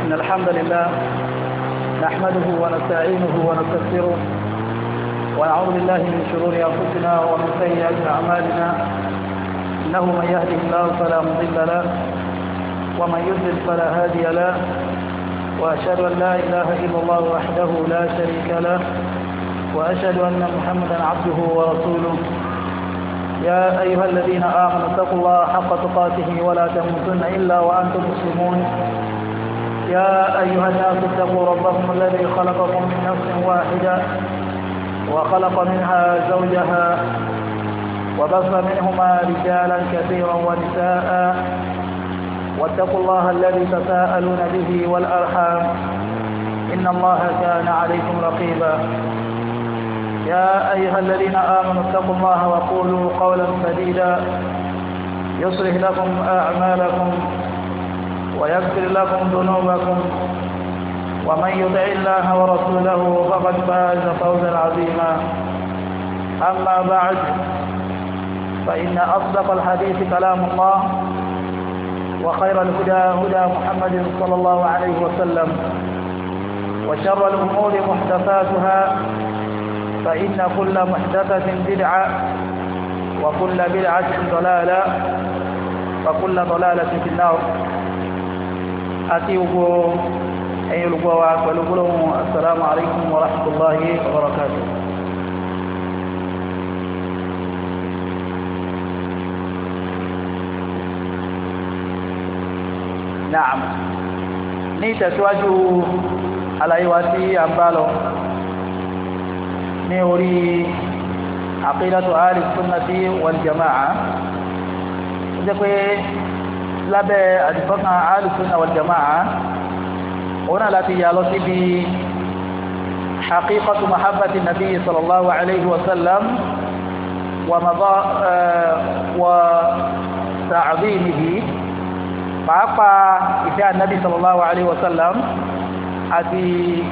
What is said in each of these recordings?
إن الحمد لله نحمده ونستعينه ونستغفره ونعوذ بالله من شرور أنفسنا ومن سيئات أعمالنا إنه من يهده الله فلا مضل له ومن يضلل فلا هادي له وأشهد أن لا إله إلا الله وحده لا شريك له وأشهد أن محمدا عبده ورسوله يا أيها الذين آمنوا اتقوا الله حق تقاته ولا تموتن إلا وأنتم مسلمون يا أيها الناس اتقوا ربكم الذي خلقكم من نفس واحدة وخلق منها زوجها وبث منهما رجالا كثيرا ونساء واتقوا الله الذي تساءلون به والأرحام إن الله كان عليكم رقيبا يا أيها الذين آمنوا اتقوا الله وقولوا قولا سديدا يصلح لكم أعمالكم ويغفر لكم ذنوبكم ومن يطع الله ورسوله فقد فاز فوزا عظيما أما بعد فإن أصدق الحديث كلام الله وخير الهدى هدى محمد صلى الله عليه وسلم وشر الأمور محدثاتها فإن كل محدثة بدعة وكل بدعة ضلالة وكل ضلالة في النار أتيوكو أي القوى ولقلهم السلام عليكم ورحمة الله وبركاته. نعم نتسواجه على يواتي أمبالو نوري عقيدة أهل السنة والجماعة ذكي لبى أدفقنا أهل السنة والجماعة هنا التي يالوتي بحقيقة محبة النبي صلى الله عليه وسلم وتعظيمه pàápàá ìfẹ́ ànábì sallallahu alaihi wasallam àti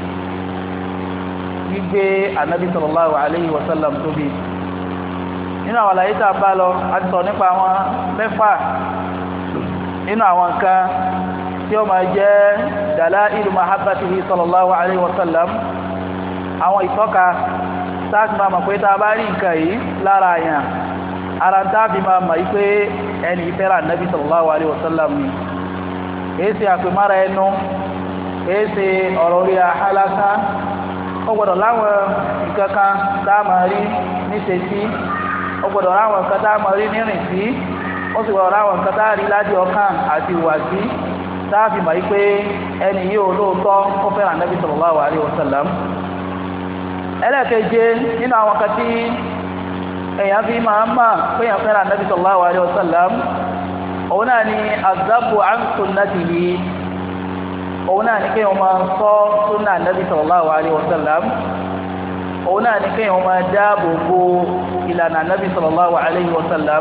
gbígbé ànábì sallallahu alaihi wasallam tóbi nínú àwọn àlàyé tá a bá lọ a ti sọ nípa àwọn mẹ́fà nínú àwọn nǹkan tí ó máa jẹ́ dalailu mahabbatihi sallallahu alaihi wasallam àwọn ìtọ́ka táàtì máa mọ̀ pé tá a bá rí nǹkan yìí lára àyàn ara táàfi máa mọ̀ pé ẹni ìfẹ́ràn ànábì sallallahu alaihi wasallam ni kìí ṣe àpèmára ẹnu kìí ṣe ọ̀rọ̀ orí ahálásá ó gbọ́dọ̀ láwọn nǹkan kan tá a máa rí níṣẹ́ sí ó gbọ́dọ̀ láwọn nǹkan tá a máa rí nírìn sí ó sì gbọ́dọ̀ láwọn nǹkan tá a rí láti ọkàn àti ìwà sí tá a fi mọ̀ pé ẹni yìí ò lóòótọ́ ó fẹ́ràn ànábì sallallahu alaihi wasallam. ẹlẹ́ẹ̀keje nínú àwọn kan tí èèyàn fi máa ń mọ̀ pé èèyàn fẹ́ràn ànábì sallallahu alaihi wasallam òun náà ni azabu an sunnatihi òun náà ni kéèyàn máa sọ sunna ànábì sallallahu alaihi wasallam òun náà ni kéèyàn máa dáàbò bo ìlànà ànábì sallallahu alaihi wasallam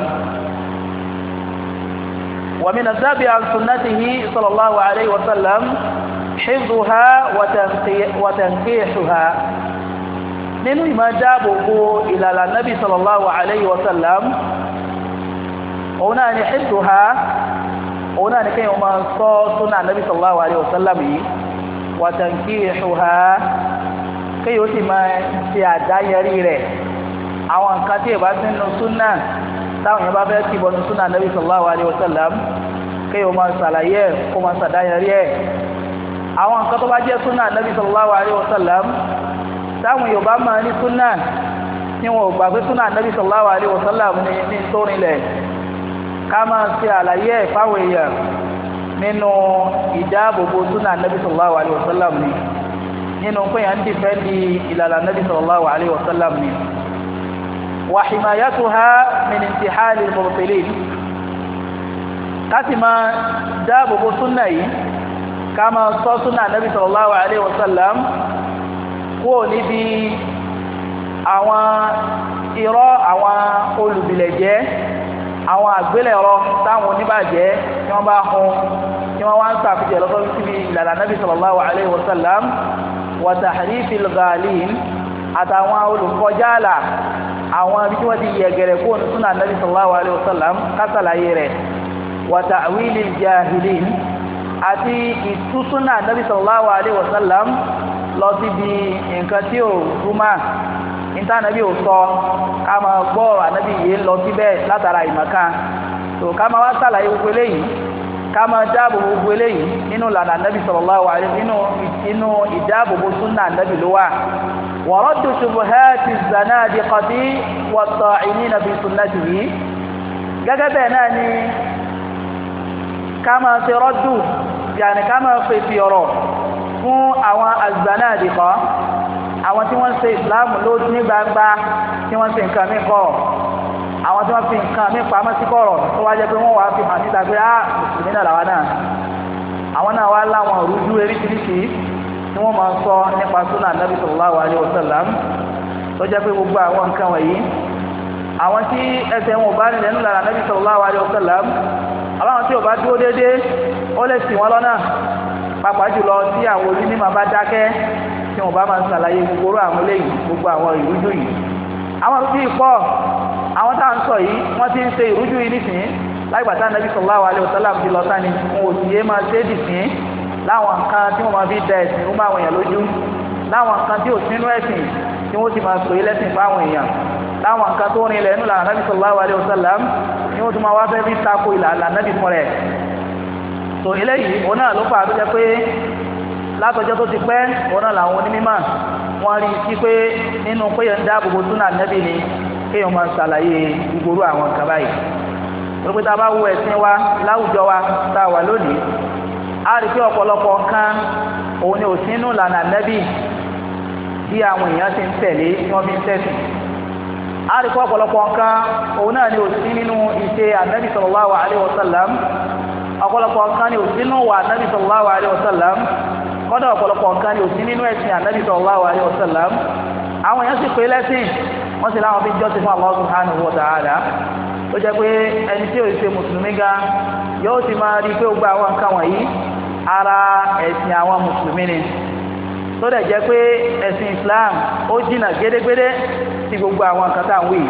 wa min azabi an sunnatihi sallallahu alaihi wasallam hifdhuha wa tanqihuha nínú ìmọ̀ dáàbò bo ìlànà ànábì sallallahu alaihi wasallam òun náà ni hifdhuha òun náà ni kéèyàn máa sọ sunna ànábì sallallahu alaihi wasallam yìí wa tanqihuha kéèyàn ó sì máa ṣe àdáyẹrí rẹ̀ àwọn nǹkan tí ìbá sínú sunna táwọn èèyàn bá fẹ́ kí bọ́nu sunna ànábì sallallahu alaihi wasallam kéèyàn máa ṣàlàyé kó máa ṣàdáyẹrí ẹ̀ àwọn nǹkan tó bá jẹ́ sunna ànábì sallallahu alaihi wasallam táwọn èèyàn bá máa ní sunna tí wọn ò gbà pé sunna ànábì sallallahu alaihi wasallam ní tórinlẹ̀ ká máa ṣe àlàyé ẹ̀ fáwọn èèyàn nínú ìdáàbòbò súnà nàbí sallallahu alaihi wasallam ni nínú pé yàn ń dìfẹ́ndì ìlànà nàbí sallallahu alaihi wasallam ni wa himayatuha min intihali al-mubtilin ká sì máa dáàbòbò súnà yìí ká máa sọ súnà nàbí sallallahu alaihi wasallam kúrò níbi àwọn irọ́ àwọn olùbìlẹ̀jẹ́ àwọn àgbélẹ̀rọ táwọn oníbàjẹ́ tí wọ́n bá hun tí wọ́n wá ń sàfihàn lọ́sọ́ síbi ìlànà Nabi sallallahu alaihi wasallam wa tahrifil ghalin àtàwọn olùkọjáàlà àwọn ibi tí wọ́n ti yẹ̀gẹ̀rẹ̀ kó ní súnà Nabi sallallahu alaihi wasallam kásàlàyé rẹ̀ wa ta'wilil jahilin àti ìtúsúnà Nabi sallallahu alaihi wasallam lọ síbi nǹkan tí ò rúmà níta Nabi ò sọ ká máa gbọ́ ànábì yìí lọ síbẹ̀ látara ìmọ̀kan tó ká máa wá sàlàyé gbogbo eléyìí ká máa dáàbò gbogbo eléyìí nínú lànà Nabi sallallahu alaihi nínú ìdáàbòbò súnà Nabi ló wà wa raddu shubuhati zanadiqati wat-ta'inina fi sunnatihi gẹ́gẹ́ bẹ́ẹ̀ náà ni ká máa ṣe rọ́dù yàní ká máa fèsì ọ̀rọ̀ fún àwọn az-zanadiqa àwọn tí wọ́n ṣe Islam lójú ní gbangba tí wọ́n ṣe nǹkan mí kọ̀rọ̀ àwọn tí wọ́n fi nǹkan mí pamọ́ sí kọ̀rọ̀ tó wá jẹ́ pé wọ́n wá fi hàn síta pé mùsùlùmí náà làwọn náà àwọn náà wá láwọn rújú eríṣiríṣi tí wọ́n máa sọ nípa súnà Nabi sallallahu alaihi wasallam tó jẹ́ pé gbogbo àwọn nǹkan wọ̀nyí àwọn tí ẹsẹ̀ wọn ò bá nílẹ̀ nínú lára Nabi sallallahu alaihi wasallam àwọn tí ò bá dúró déédéé ó lè ṣì wọ́n lọ́nà pàápàá jùlọ tí àwọn onímọ̀ bá dákẹ́ tí wọ́n bá máa ń ṣàlàyé gbogbo àwọn eléyìí gbogbo àwọn ìrújú yìí àwọn ìrújú yìí pọ̀ àwọn tá à ń sọ yìí wọ́n ti ń ṣe ìrújú yìí nísìnyí láìgbàtà Nabi sallallahu alaihi wasallam ti lọ sáni wọn ò sì yé máa ṣe é dìsín láwọn nǹkan tí wọ́n máa fi da ẹ̀sìn rúmọ́ àwọn èèyàn lójú láwọn nǹkan tí ò sínú ẹ̀sìn tí wọ́n sì máa pè é lẹ́sìn fáwọn èèyàn láwọn nǹkan tó rin ilẹ̀ nínú lànà Nabi sallallahu alaihi wasallam ni wọ́n tún máa wá fẹ́ fi tako ìlànà Nabi fún rẹ̀ tó eléyìí òun náà ló fà á tó jẹ́ pé látọjọ́ tó ti pẹ́ òun náà làwọn onímọ̀ wọ́n rí sí pé nínú pé yẹn ń dáàbòbò súnà Nabi ni kéèyàn máa ṣàlàyé gbogbo àwọn nǹkan báyìí tó pé tá a bá wo ẹ̀sìn wa láwùjọ wa tá a wà lónìí a rí pé ọ̀pọ̀lọpọ̀ nǹkan òun ni ò sínú lànà Nabi bí àwọn èèyàn ti ń tẹ̀lé tí wọ́n fi ń tẹ̀sìn a rí pé ọ̀pọ̀lọpọ̀ nǹkan òun náà ni ò sí nínú ìṣe Ànábì sallallahu alaihi wasallam ọ̀pọ̀lọpọ̀ nǹkan ni ò sí nínú wà Ànábì sallallahu alaihi wasallam kọ́dọ̀ ọ̀pọ̀lọpọ̀ nǹkan ni ò sí nínú ẹ̀sìn Ànábì sallallahu alaihi wasallam àwọn èèyàn sì pé lẹ́sìn wọ́n sì láwọn fi jọ́sìn fún Allah subhanahu wa ta'ala tó jẹ́ pé ẹni tí ò ṣe mùsùlùmí gan yóò ti máa rí pé ó gba àwọn nǹkan wọ̀nyí ara ẹ̀sìn àwọn mùsùlùmí ni tó dẹ̀ jẹ́ pé ẹ̀sìn Islam ó jìnà gédégbédé sí gbogbo àwọn nǹkan tá à ń wí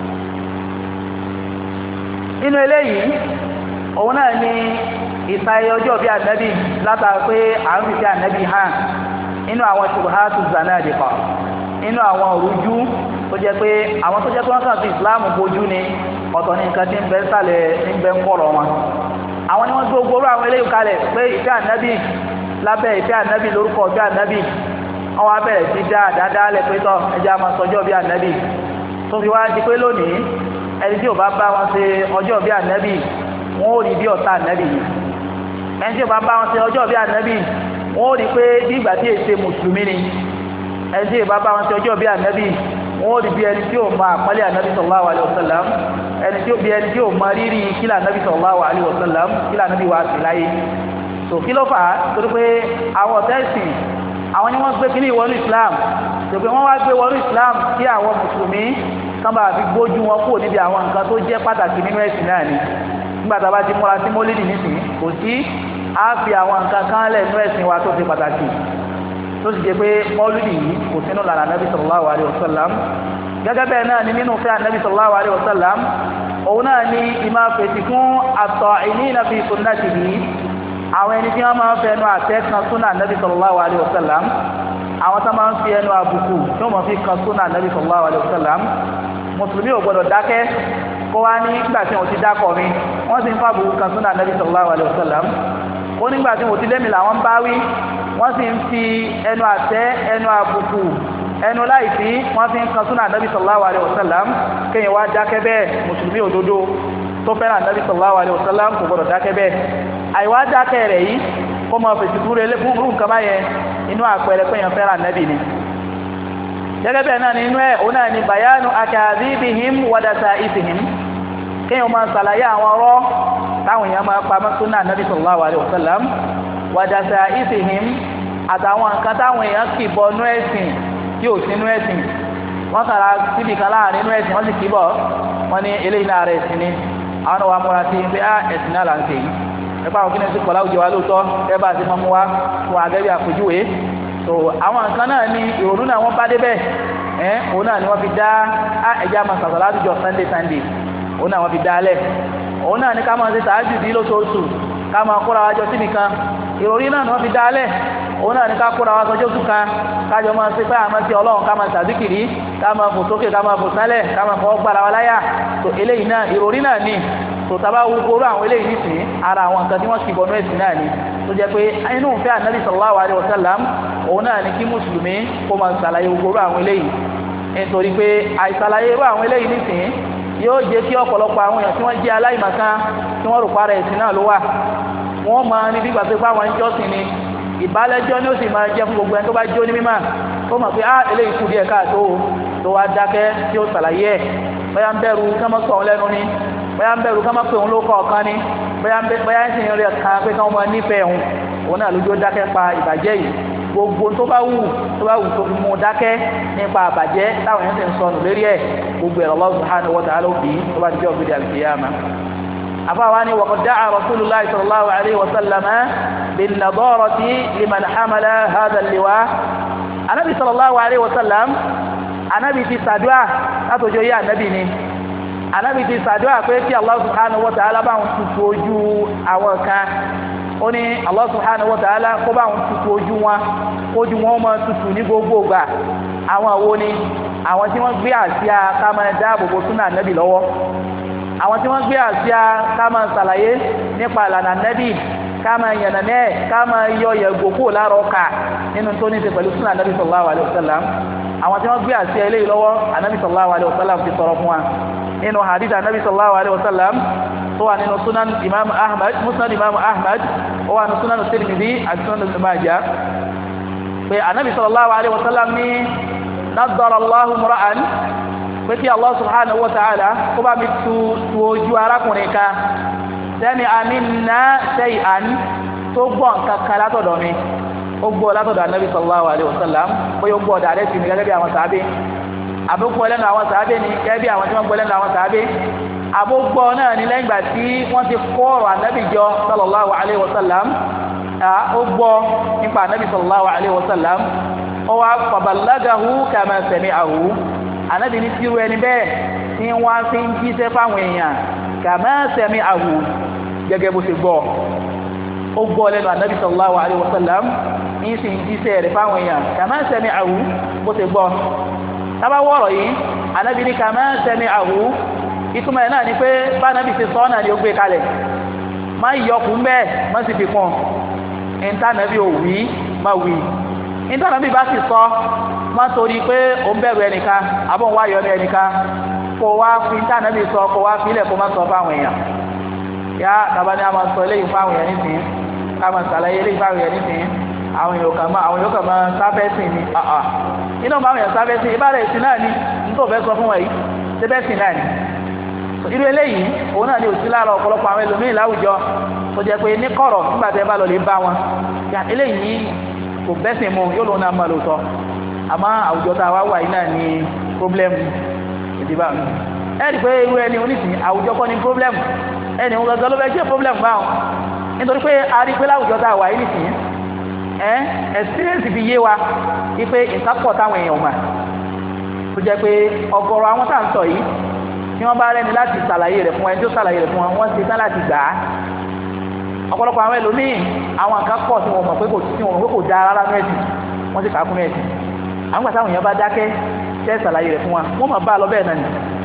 inú eléyìí òun náà ni ìtayé ọjọ́ bí ànábì látara pé à ń fi sí ànábì hàn inú àwọn ṣubuhatu zanadiqa inú àwọn òrújú tó jẹ́ pé àwọn tó jẹ́ pé wọ́n kàn fi Islam bojú ni ọ̀tọ̀ ní nǹkan tí ń bẹ sálẹ̀ ń bẹ ń kọ̀rọ̀ wọn àwọn ni wọ́n gbé gbogbo àwọn eléyìí kalẹ̀ pé ìfẹ́ ànábì lábẹ́ ìfẹ́ ànábì lórúkọ ọjọ́ ànábì wọ́n wá bẹ̀rẹ̀ sí dáadáa lẹ̀ pé tọ́ ẹjẹ́ a máa sọjọ́ bí ànábì tó fi wá di pé lónìí ẹni tí ò bá bá wọn ṣe ọjọ́ bí ànábì wọn ò rí bí ọ̀tá ànábì yìí ẹni tí ò bá bá wọn ṣe ọjọ́ bí ànábì wọn ò rí pé bí ìgbà tí èsè mùsùlùmí ni ẹni tí ò bá bá wọn ṣe ọjọ́ bí ànábì wọn ò rí bí ẹni tí ò mọ àpọ́nlé ànábì sallallahu alaihi wasallam ẹni tí ò mọ rírì kílà ànábì sallallahu alaihi wasallam kílà ànábì wà sí láyé tó kí ló fà á torí pé àwọn ọ̀tẹ́sìn àwọn ni wọ́n gbé kíní ìwọ̀nú Islam tó pé wọ́n wá gbé wọnú Islam kí àwọn mùsùlùmí kan bá fi gbójú wọn kúrò níbi àwọn nǹkan tó jẹ́ pàtàkì nínú ẹ̀sìn náà ni nígbà tá a bá ti múra sí mólídì nísìnyí kò sí á fi àwọn nǹkan kan lẹ̀ nínú ẹ̀sìn wa tó ṣe pàtàkì tó sì jẹ́ pé mólídì yìí kò sínú lára Nabi sallallahu alaihi wasallam gẹ́gẹ́ bẹ́ẹ̀ náà ni nínú fẹ́ Nabi sallallahu alaihi wasallam òun náà ni ìmá fèsì fún at-ta'inina fi sunnatihi àwọn ẹni tí wọ́n máa ń fẹ́ ẹnu àtẹ́ kan súnà Nabi sallallahu alaihi wasallam àwọn tó máa ń fi ẹnu àbùkù tí wọ́n máa fi kan súnà Nabi sallallahu alaihi wasallam mùsùlùmí ò gbọdọ̀ dákẹ́ kó wá ní nígbà tí wọ́n ti dákọ̀ mi wọ́n sì ń fa àbùkù kan súnà Nabi sallallahu alaihi wasallam ó nígbà tí wọ́n ti lẹ́mìí làwọn bá wí wọ́n sì ń fi ẹnu àtẹ́ ẹnu àbùkù ẹnu láìsí wọ́n fi ń kan súnà Nabi sallallahu alaihi wasallam kéèyàn wá dákẹ́ bẹ́ẹ̀ mùsùlùmí òdodo tó fẹ́ràn Nabi sallallahu alaihi wasallam kò gbọdọ̀ dákẹ́ bẹ́ẹ̀ àìwá dákẹ́ rẹ̀ yìí kó máa fèsì fúnre fún nǹkan báyẹn inú àpẹẹrẹ pé èèyàn fẹ́ràn Nabi ni gẹ́gẹ́ bẹ́ẹ̀ náà nínú ẹ̀ òun náà ni bayanu akadhibihim wa dasaisihim kéèyàn máa ṣàlàyé àwọn ọ̀rọ̀ táwọn èèyàn máa pa súnà Nabi sallallahu alaihi wasallam wa dasaisihim àtàwọn nǹkan táwọn èèyàn kì bọ nú ẹ̀sìn tí ò sínú ẹ̀sìn wọ́n kàrà síbi kan láàrin inú ẹ̀sìn wọ́n sì kì bọ̀ wọ́n ní eléyìí náà rẹ̀ ẹ̀sìn ni àwọn ọ̀wà múra sí pé ẹ̀sìn náà là ń ṣe yìí ẹ̀pá àwọn kíni sí pọ̀lá òjò wa lóòótọ́ ẹ̀bá àti mọ́mú wa fún agẹ́bí àpèjúwe so àwọn nǹkan náà ni ìrònú náà wọ́n bá débẹ̀ òun náà ni wọ́n fi dá ẹ̀já máa sàtọ̀ látijọ́ Sunday òun náà wọ́n fi dá alẹ̀ òun náà ni ká máa ṣe tààjù bí lóṣooṣù ká máa kóra wájọ síbi kan ìròrí náà ni wọ́n fi dálẹ̀ òun náà ni ká kóra wá sọjọ́ tún kan kájọ máa ṣe pé àmọ́ sí ọlọ́run ká máa ṣàdíkìrí ká máa fò sókè ká máa fò sálẹ̀ ká máa fọwọ́ gbára wa láyà tó eléyìí náà ìròrí náà ni tó tábà wú gbóró àwọn eléyìí nìsín ara àwọn nǹkan tí wọ́n kì bọ́nú ẹ̀sìn náà ni tó jẹ́ pé inú ìfẹ́ ànábì sallallahu alaihi wasallam òun náà ni kí mùsùlùmí kó máa ṣàlàyé gbóró àwọn eléyìí nítorí pé àìṣàlàyé irú àwọn eléyìí nìsín yóò jẹ́ kí ọ̀pọ̀lọpọ̀ àwọn èèyàn tí wọ́n jẹ́ aláìmọ̀kan tí wọ́n rò para ẹ̀sìn náà ló wà wọ́n máa ní bí gbàgbé pàwọn ìjọsìn ni ìbálẹ́jọ́ ni ó sì máa jẹ́ fún gbogbo ẹni tó bá jó ní mímọ̀ tó mọ̀ pé eléyìí kù díẹ̀ káàtó tó wá dákẹ́ tí ó ṣàlàyé ẹ̀ bóyá ń bẹ̀rù ká má sọ òun lẹ́nu ni bóyá ń bẹ̀rù ká má pè òun ló kọ̀ ọ̀kan ni bóyá ń sì ń rí ẹ̀ka pé káwọn máa nífẹ̀ẹ́ òun náà lójú ó dákẹ́ pa ìbàjẹ́ yìí gbogbo tó bá wù tó fi mú dákẹ́ nípa àbàjẹ́ táwọn èèyàn ti ń sọnù lérí ẹ̀ gbogbo ẹ̀rọ Allah subhanahu wa ta'ala bí tó bá jẹ́ òbí al-qiyama afáwání wa qad da'a rasulullahi sallallahu alaihi wa sallam bin nadarati liman hamala hadha al-liwa anabi sallallahu alaihi wa sallam anabi ti sàdúà látòjò yá anabi ni anabi ti sàdúà pé kí Allah subhanahu wa ta'ala bá ń tutù ojú àwọn kan ó ní Allah subhanahu wa ta'ala kó bá ń tutù ojú wọn máa tutù ní gbogbo ìgbà àwọn wo ni àwọn tí wọ́n gbé àsíá ká máa dáàbòbò súnà nẹ́bì lọ́wọ́ àwọn tí wọ́n gbé àsíá ká máa ṣàlàyé nípa ìlànà nẹ́bì ká máa yànnànẹ́ ká máa yọ yẹ̀gò kúrò lára ọkà nínú tó ní ṣe pẹ̀lú súnà nẹ́bì sallallahu alaihi wasallam àwọn tí wọ́n gbé àsíá eléyìí lọ́wọ́ ànábì sallallahu alaihi wasallam ti sọ̀rọ̀ fún wa nínú hadith ànábì sallallahu alaihi wasallam tó wà nínú sunan imam ahmad musnad imam ahmad ó wà nínú sunan tirmidhi àti sunan ibn majah pé ànábì sallallahu alaihi wasallam ní nadara allahu mura'an pé kí allah subhanahu wa ta'ala kó bá mi tu ojú arákùnrin kan sami'a minna shay'an tó gbọ́ nǹkan kan látọ̀dọ̀ mi ó gbọ́ látọ̀dọ̀ ànábì sallallahu alaihi wasallam pé ó gbọ́ dàrẹ́ sí mi gẹ́gẹ́ bí àwọn sàábé àbúgbọ́ lẹ́nu àwọn sàábé ni gẹ́gẹ́ bí àwọn tí wọ́n gbọ́ lẹ́nu àwọn sàábé àbúgbọ́ náà ní lẹ́yìn ìgbà tí wọ́n ti kó ọ̀rọ̀ ànábì jọ sallallahu alaihi wasallam ó gbọ́ nípa ànábì sallallahu alaihi wasallam ó wá fàbàlágàhù kama sami'ahu ànábì ní tí ẹni bẹ́ẹ̀ tí wọ́n fi ń jíṣẹ́ fáwọn èèyàn kama sami'ahu gẹ́gẹ́ bó ṣe gbọ́ ó gbọ́ lẹ́nu ànábì sallallahu alaihi wasallam ní sì ń jíṣẹ́ rẹ̀ fáwọn èèyàn kama sami'ahu bó ṣe gbọ́ tábà wọ́rọ̀ yìí ànábì ní kama sami'ahu ìtumọ̀ ẹ̀ náà ni pé bá ànábì ṣe sọ náà ni ó gbé kalẹ̀ má yọkù mẹ́ẹ̀ má sì fi kún ìntànàbí ò wí má wí ìntànàbí bá sì sọ má torí pé ó ń bẹ̀rù ẹnìkan àbọ̀ ń wá yọ ní ẹnìkan kó wá fi ìntànàbí sọ kó wá fílẹ̀ kó má sọ fáwọn èèyàn yá tàbá ní a máa sọ eléyìí fáwọn èèyàn nísìnyí ká máa ṣàlàyé eléyìí fáwọn èèyàn nísìnyí àwọn èèyàn kan máa sáfẹ́sìn ni iná bá àwọn èèyàn sáfẹ́sìn ìbára ìsìn náà ni nítorí fẹ́ sọ fún wọn yìí sẹ́fẹ́sìn náà ni irú eléyìí òun náà ni ò sí lára ọ̀pọ̀lọpọ̀ àwọn ẹlòmíín láwùjọ tó jẹ́ pé ní kọ̀rọ̀ nígbà tẹ́ bá lọ lè bá wọn eléyìí kò bẹ́sìn mu yóò lóun náà mọ̀ lóòótọ́ àmọ́ àwùjọ tá a wá wà yìí náà ní pọ́blẹ́mù ìdìbà ẹ̀rí pé irú ẹni onísìn àwùjọ kọ́ ní pọ́blẹ́mù ẹni òun gangan ló fẹ́ jẹ́ pọ́blẹ́mù báwọn nítorí pé a rí pé láwùjọ tá a wà yìí nìsín experience fi yé wa wípé nǹkan pọ̀ táwọn èèyàn mà tó jẹ́ pé ọ̀gọ̀rọ̀ àwọn tá à ń sọ yìí tí wọ́n bá rẹ́ni láti ṣàlàyé rẹ̀ fún ẹni tó ṣàlàyé rẹ̀ fún wọn wọ́n ṣe tán láti gbà á ọ̀pọ̀lọpọ̀ àwọn ẹlòmíì àwọn nǹkan pọ̀ tí wọ́n mọ̀ pé kò dáa rárá ní ẹ̀sìn wọ́n sì kà á fún ẹ̀sìn àwọn gbàtà àwọn èèyàn bá dákẹ́ tẹ́ ṣàlàyé rẹ̀ fún wa wọ́n mọ̀ bá a lọ bẹ́ẹ̀ náà ni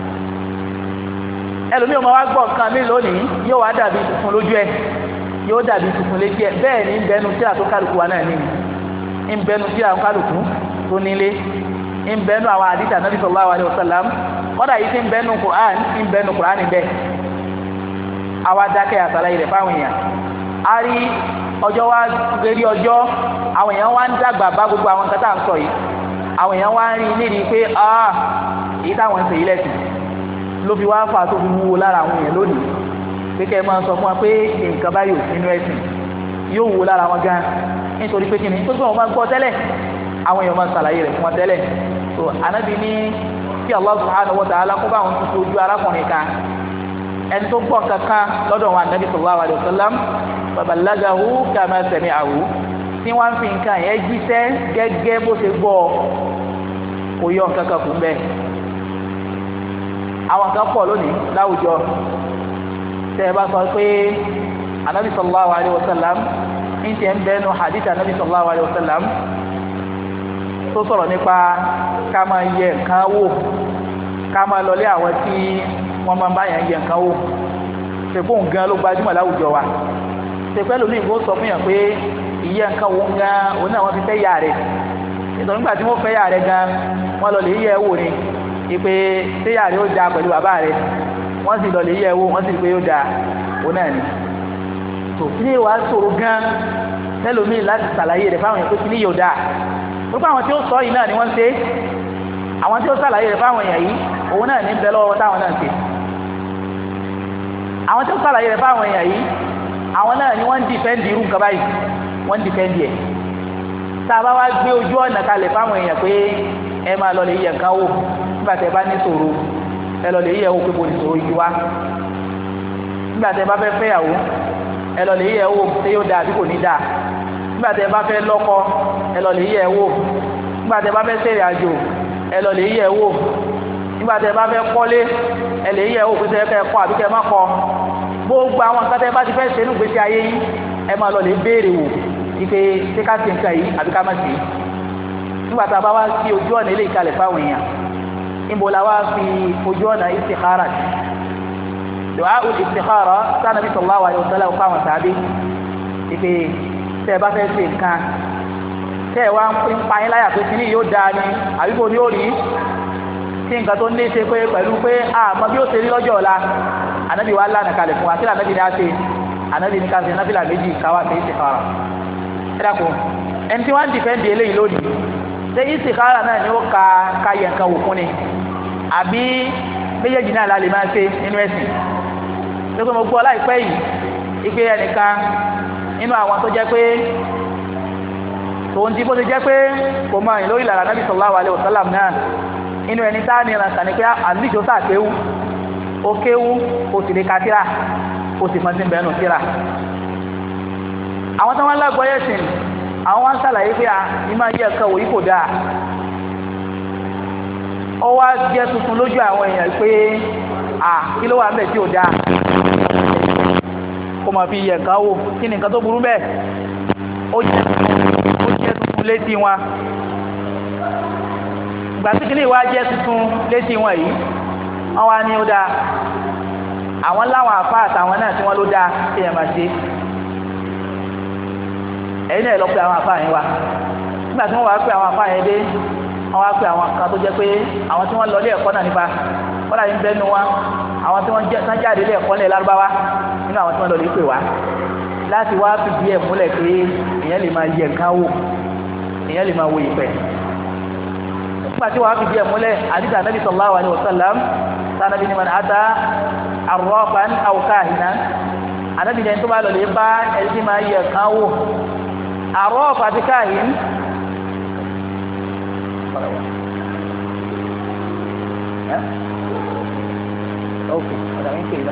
ẹlòmíì ọmọ wa gbọ́ nǹkan mi lónìí yóò wá dàbí tuntun lójú ẹ̀ yóò dàbí tuntun létí ẹ̀ bẹ́ẹ̀ ni ń bẹnu tíra tó kálukú wa náà ní ń bẹnu tíra tó kálukú tó nílé ń bẹnu àwọn àdìsí Ànábì sallallahu alaihi wasallam kọ́dà yìí ti ń bẹnu Qur'an bẹ́ẹ̀ àwa dákẹ́ àṣàlàyé rẹ̀ fáwọn èèyàn a rí ọjọ́ wa gẹ́rí ọjọ́ àwọn èèyàn wá ń dàgbà bá gbogbo àwọn nǹkan tá à ń sọ yìí àwọn èèyàn wá ń rí nídìí pé èyí táwọn ń ṣe yìí lẹ́sìn ló fi wá fà tó fi wúwo lára àwọn èèyàn lónìí pé kẹ́ ẹ máa sọ fún wa pé nǹkan báyìí ò sínú ẹ̀sìn yóò wúwo lára wọn gan nítorí pé kíni tó gbọ́n wọn máa gbọ́ tẹ́lẹ̀ àwọn èèyàn máa ṣàlàyé rẹ̀ fún wọn tẹ́lẹ̀ so Ànábì ní kí Allah subhanahu wa ta'ala kó bá wọn tutù ojú arákùnrin kan ẹni tó gbọ́ kankan lọ́dọ̀ wọn Ànábì sallallahu alaihi wasallam babalagahu kama sami'ahu tí wọ́n fi nǹkan yẹn jíṣẹ́ gẹ́gẹ́ bó ṣe gbọ́ kò yọ nǹkan kan kún bẹ́ẹ̀ àwọn kan pọ̀ lónìí láwùjọ tẹ́ ẹ bá sọ pé anabi sallallahu alayhi wa sallam ní tiẹ̀ ń bẹ́ẹ̀ nù hadith anabi sallallahu alayhi wa sallam tó sọ̀rọ̀ nípa ká máa yẹ nǹkan wò ká máa lọlé àwọn tí wọ́n máa bá yẹn yẹ nǹkan wò ṣèpọ̀ nǹkan ló gbajúmọ̀ láwùjọ wa ṣèpẹ́ lómi ìgbó sọ fún yàn pé ìyẹ nǹkan wò gan òun náà wọ́n fi fẹ́ yà rẹ̀ nítorí nígbà tí wọ́n fẹ́ yà rẹ̀ gan wọ́n lọ lè yẹ wò ni ìpè ṣé yà rẹ̀ ó da pẹ̀lú bàbá rẹ̀ wọ́n sì lọ lè yẹ wò wọ́n sì rí pé ó da òun náà ni tó kí ni wàá sọ̀rọ̀ gan tẹ́lómi láti ṣàlàyé rẹ̀ fáwọn èèyàn pé kí ni yóò da gbogbo àwọn tí ó sọ yìí náà ni wọ́n ń ṣe àwọn tí ó ṣàlàyé rẹ̀ fáwọn èèyàn yìí òun náà ní bẹ lọ́wọ́ táwọn náà ń ṣe àwọn tí ó ṣàlàyé rẹ̀ fáwọn èèyàn yìí àwọn náà ni wọ́n ń dìfẹ́ǹdì irú nǹkan báyìí wọ́n ń dìfẹ́ǹdì ẹ̀ tá a bá wá gbé ojú ọ̀nà kalẹ̀ fáwọn èèyàn pé ẹ máa lọ lè yẹ nǹkan wò nígbà tẹ́ bá ní ṣòro ẹ lọ lè yẹ wò pé mo ní ṣòro yìí wá nígbà tẹ́ bá fẹ́ fẹ́yàwó ẹ lọ lè yẹ wò pé yóò dáa àbí kò ní dáa nígbà tẹ́ bá fẹ́ lọ́kọ ẹ lọ lè yẹ wò nígbà tẹ́ bá fẹ́ ṣèrìn àjò ẹ lọ lè yẹ wò nígbà tẹ́ bá fẹ́ kọ́lé ẹ lè yẹ wò pé tẹ́ kẹ́ kọ́ àbí kẹ́ má kọ́ gbogbo àwọn nǹkan tẹ́ bá ti fẹ́ ṣe nínú ìgbésí ayé yìí ẹ máa lọ lè béèrè wò ike ṣé ká ṣe nǹkan yìí àbí ká má ṣe nígbà tá a bá wá sí ojú ọ̀nà ilé ìkalẹ̀ fáwọn èèyàn níbo la wá fi ojú ọ̀nà istikhara du'a al-istikhara sanabi sallallahu alaihi wasallam fáwọn tàbí ike tẹ́ ẹ bá fẹ́ ṣe nǹkan tẹ́ ẹ wá ń pa yín láyà pé kíní yóò dáa ni àbí kò ní ó rí tí nǹkan tó ní ṣe pé pẹ̀lú pé àmọ́ bí ó ṣe rí lọ́jọ́ ọ̀la ànábì wa lánàá kalẹ̀ fún wa kí ànábì ní á ṣe ànábì ní ká ṣe náfìlà méjì káwá ṣe istikhara ẹ dákun ẹni tí wọ́n ń dìfẹ́ǹdì eléyìí lónìí ṣé istikhara náà ni ó ka yẹ nǹkan wò fún ni àbí méjèèjì náà la lè máa ṣe nínú ẹ̀sìn lókè mo gbọ́ láìpẹ́ yìí ìpè ẹnìkan nínú àwọn tó jẹ́ pé tòun ti bó ti jẹ́ pé kò mọ ìlú ìlànà Nabi sallallahu alaihi wasallam náà inú ẹni tá ní ìrànkà ní pé àdúgbò sàkéwú ó kéwú ó sì lè ka tírà ó sì fọ́n sí bẹ́ẹ̀nù tírà àwọn tó wọ́n lágbọ́yé sìn àwọn wọ́n ń sàlàyé pé ìmọ̀ yẹ ẹ̀kọ́ wòyí kò dáa ó wá jẹ́ tuntun lójú àwọn èèyàn pé kí ló wà ń bẹ̀ tí ò dáa kó máa fi yẹ ẹ̀kọ́ wò kí ni nǹkan tó burú bẹ́ẹ̀ ó jẹ́ tuntun létí wọn ìgbà tí kìíní wá jẹ́ tuntun létí wọn yìí wọ́n wá ní ó dáa àwọn láwọn àfáà àtàwọn náà tí wọ́n ló dáa kí ẹ máa ṣe ẹ̀yin náà lọ pé àwọn àfáà yẹn wá nígbà tí wọ́n wá pé àwọn àfáà yẹn dé wọ́n wá pé àwọn kan tó jẹ́ pé àwọn tí wọ́n lọ ilé ẹ̀kọ́ náà nípa wọ́n láyé ń bẹ́nu wa àwọn tí wọ́n jáde ilé ẹ̀kọ́ nílẹ̀ lárúbáwá nínú àwọn tí wọ́n lọ lè pè wá láti wá fìdí ẹ̀ múlẹ̀ pé èèyàn lè máa yẹ nǹkan wò èèyàn lè máa wo ìpẹ́ nígbà tí wọ́n á fìdí ẹ̀ múlẹ̀ àdìsá Nabi sallallahu alaihi wasallam sanabi ni man ata arrafan aw kahinan anabi ni tó bá lọ lè bá ẹni tí máa yẹ nǹkan wò arraf àti kahin اوكي هذا وين كده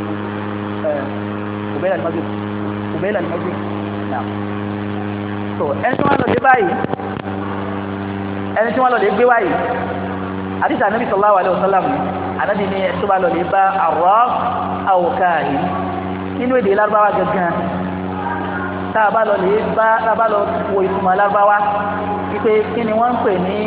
قبيل المسجد نعم so ẹni tí wọ́n lọ lè báyìí ẹni tí wọ́n lọ lè gbé wáyìí àdìsá Ànábì sallallahu alaihi wasallam Ànábì ní tó bá lọ lè bá arraf aw kahin nínú èdè Lárúbáwá gangan tá a bá lọ lè bá tá a bá lọ wo ìtumọ̀ Lárúbáwá wípé kí ni wọ́n ń pè ní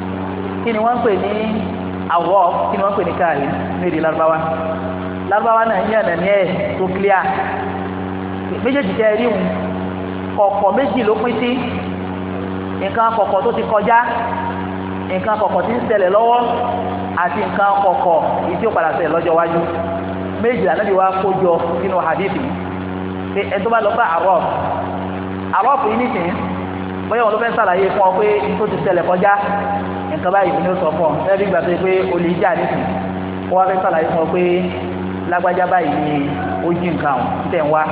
arraf kí ni wọ́n ń pè ní kahin ní èdè Lárúbáwá náà ní ẹ̀nà ní ẹ̀ tó clear méjèèjì tẹ́ rí wọn kọ̀kọ̀ méjì ló pín sí nǹkan kọ̀kọ̀ tó ti kọjá nǹkan kọ̀kọ̀ tí ń ṣẹlẹ̀ lọ́wọ́ àti nǹkan kọ̀kọ̀ èyí tí ó padà ṣẹlẹ̀ lọ́jọ́ iwájú méjì Ànábì wa kó jọ nínú hadith pé ẹ tó bá lọ bá arraf yìí nìsín bóyá wọn ló fẹ́ sàlàyé fún ọ pé tó ti ṣẹlẹ̀ kọjá nǹkan báyìí ni ó sọ fún ọ ẹbí gbà pé olè jà nìsín ó wá fẹ́ sàlàyé fún ọ pé lágbájá báyìí ni ó jí nǹkan tẹ̀ ń wá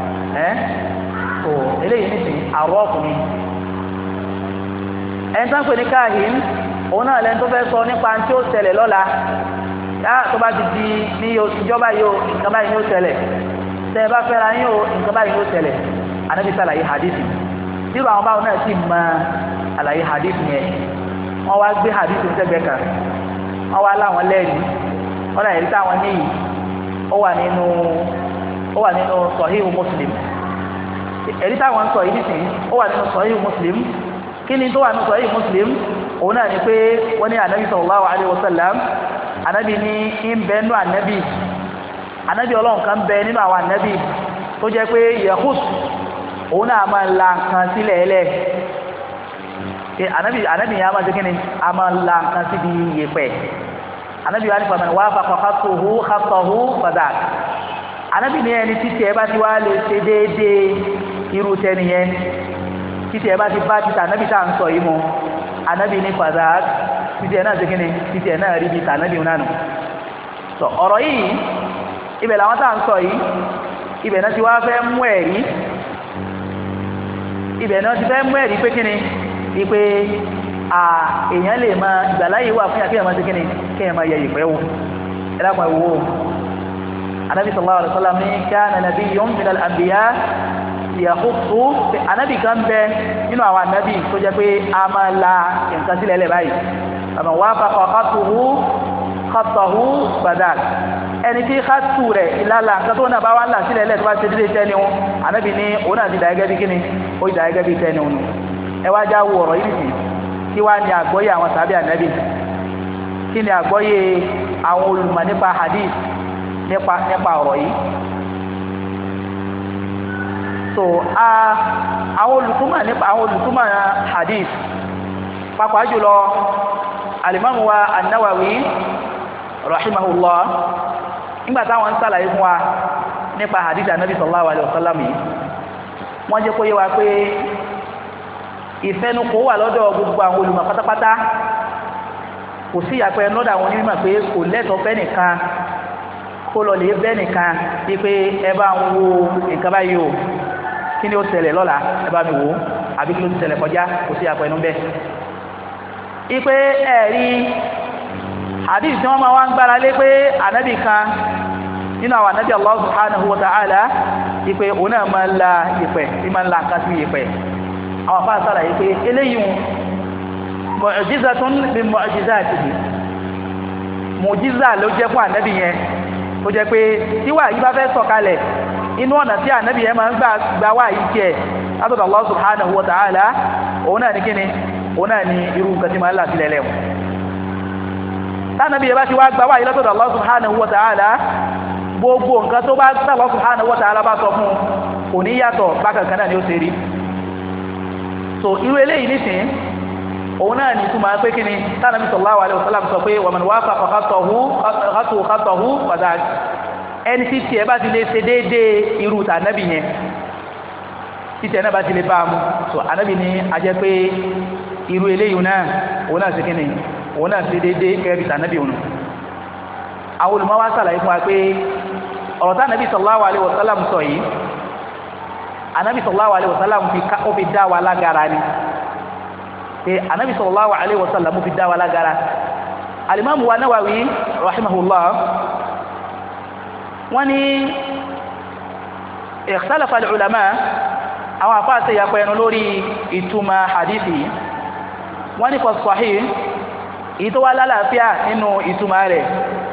so eléyìí nìsín arraf ni ẹni tó ń pè ní káàhìn òun náà lẹ́ni tó fẹ́ sọ nípa tí ó ṣẹlẹ̀ lọ́la tó bá ti di ní ìjọba yìí o nǹkan báyìí ni ó ṣẹlẹ̀ tẹ́ ẹ bá fẹ́ra yín o nǹkan báyìí ni ó ṣẹlẹ̀ Ànábì sàlàyé hadithi nírú àwọn báwọn náà sì mọ àlàyé hadithi yẹn wọ́n wá gbé hadithi sẹ́gbẹ̀ẹ́ kan wọ́n wá láwọn lẹ́rìí wọ́n náà yẹ̀rí táwọn níyì ó wà nínú ó wà nínú Sahihu Muslim ẹ̀rí táwọn ń sọ yìí nìsín ó wà nínú Sahihu Muslim kí ni tó wà nínú Sahihu Muslim òun náà ni pé wọ́n ní ànábì sallallahu alaihi wasallam ànábì ní ń bẹ nínú ànábì ọlọ́run kan bẹ nínú àwọn ànábì tó jẹ́ pé yahud òun náà máa la nǹkan sílẹ̀ ẹlẹ́ ànábì yẹn a máa jẹ́ kí ni a máa la nǹkan síbi yẹ̀pẹ̀ ànábì wa ní faman wafaqa khattahu fadak ànábì ní ẹni títí ẹ bá ti wá lè ṣe déédéé irú tẹni yẹn títí ẹ bá ti bá títà ànábì tá à ń sọ yìí mu ànábì ní fadak títí ẹ náà jẹ́ kí ni títí ẹ náà rí bí tànábì náà nù ọ̀rọ̀ yìí ibẹ̀ làwọn tá à ń sọ yìí ibẹ̀ náà ti wá fẹ́ mú ẹ̀rí ibẹ̀ náà ti fẹ́ mú ẹ̀rí pé kíni ipe èèyàn lè máa ìgbàláyè wà fún àkíyàn máa ti kíni kíyàn máa yẹ ìpẹ́ wò ẹ̀dàpọ̀ ìwò anábì sallallahu alaihi wasallam ní kana nabiyyun minal anbiya yakhussu anábì kan bẹ nínú àwọn anábì tó jẹ́ pé a máa la nǹkan sílẹ̀ lẹ̀ báyìí àmọ́ wafaqa khattahu fadak ẹni tí khattu rẹ̀ ìlàlà nǹkan tó náà bá wá ń là sílẹ̀ lẹ̀ tó bá ti dídé tẹ́ni wọn anábì ní òun náà ti dà gẹ́gẹ́ bí kíni ó ti dà gẹ́gẹ́ bí tẹ́ni wọn ẹ wá já wo ọ̀rọ̀ yìí nìsín kí wá ní àgbọ́yé àwọn sàbí ànábì kí ni àgbọ́yé àwọn olùmọ̀ nípa hadith nípa ọ̀rọ̀ yìí so àwọn olùtúmọ̀ hadith pàápàá jùlọ alimamu wa an-Nawawi rahimahullah nígbà táwọn ń sàlàyé fún wa nípa hadith ànábì sallallahu alaihi wasallam yìí wọ́n jẹ́ kó yé wa pé ìfẹ́nukò wà lọ́dọ̀ gbogbo àwọn olùmọ̀ pátápátá kò sí ìyàpẹ́ lọ́dọ̀ àwọn onímọ̀ pé kò lẹ́tọ̀ọ́ fẹ́ nìkan kó lọ lè bẹ́ nìkan bí pé ẹ bá ń wo nǹkan báyìí o kí ni ó ṣẹlẹ̀ lọ́la ẹ bá mi wò ó àbí kí ló ti ṣẹlẹ̀ kọjá kò sí ìyàpẹ́ nú bẹ́ẹ̀. ipe ẹ̀rí hadith tí wọ́n máa wá ń gbára lé pé ànábì kan nínú àwọn ànábì Allah subhanahu wa ta'ala ipe òun náà máa ń la ìpẹ́ tí máa ń la nǹkan sí ìpẹ́ àwọn afá sára yìí pé eléyìí mu'jizatun min mu'jizatihi mu'jiza ló jẹ́ fún ànábì yẹn ó jẹ́ pé tíwà yìí bá fẹ́ sọ̀kalẹ̀ inú ọ̀nà tí ànábì yẹn máa ń gbà wá yìí jẹ́ látọ̀dọ̀ Allah subhanahu wa ta'ala òun náà ní kíni òun náà ní irú nǹkan tí máa ń là sílẹ̀ lẹ́wọ̀n tánàbí yẹn bá ti wá gbà wá yìí látọ̀dọ̀ Allah subhanahu wa ta'ala gbogbo nǹkan tó bá Allah subhanahu wa ta'ala bá sọ fún kò ní yàtọ̀ bákan kan náà ni ó ṣe rí so irú eléyìí nísìn òun náà ní túmọ̀ pé kí ni tánàbí sallallahu alaihi wasallam sọ pé wa man wafaqa khattahu fadak ẹni tí tiẹ̀ bá ti lè ṣe déédéé irú tànàbí yẹn tí tiẹ̀ náà bá ti lè bá a mú so ànábì ní ajẹ́ pé irú eléyìí náà òun náà ṣe kí ni òun náà ṣe déédéé gẹ́gẹ́ bí tànàbí òun àwọn olùmọ̀ wá sàlàyé fún wa pé ọ̀rọ̀ tánàbí sallallahu alaihi wasallam sọ yìí anabi sallallahu alaihi wasallam ó fi dá wa lágara ni anabi sallallahu alaihi wasallam ó fi dá wa lágara alimamu wa Nawawi rahimahullah wani ikhtalafa al-ulama àwọn afa ṣe yapa ẹnu lórí ìtumọ̀ hadithi wani fa sahih ito wà lálàáfíà nínú ìtumọ̀ rẹ̀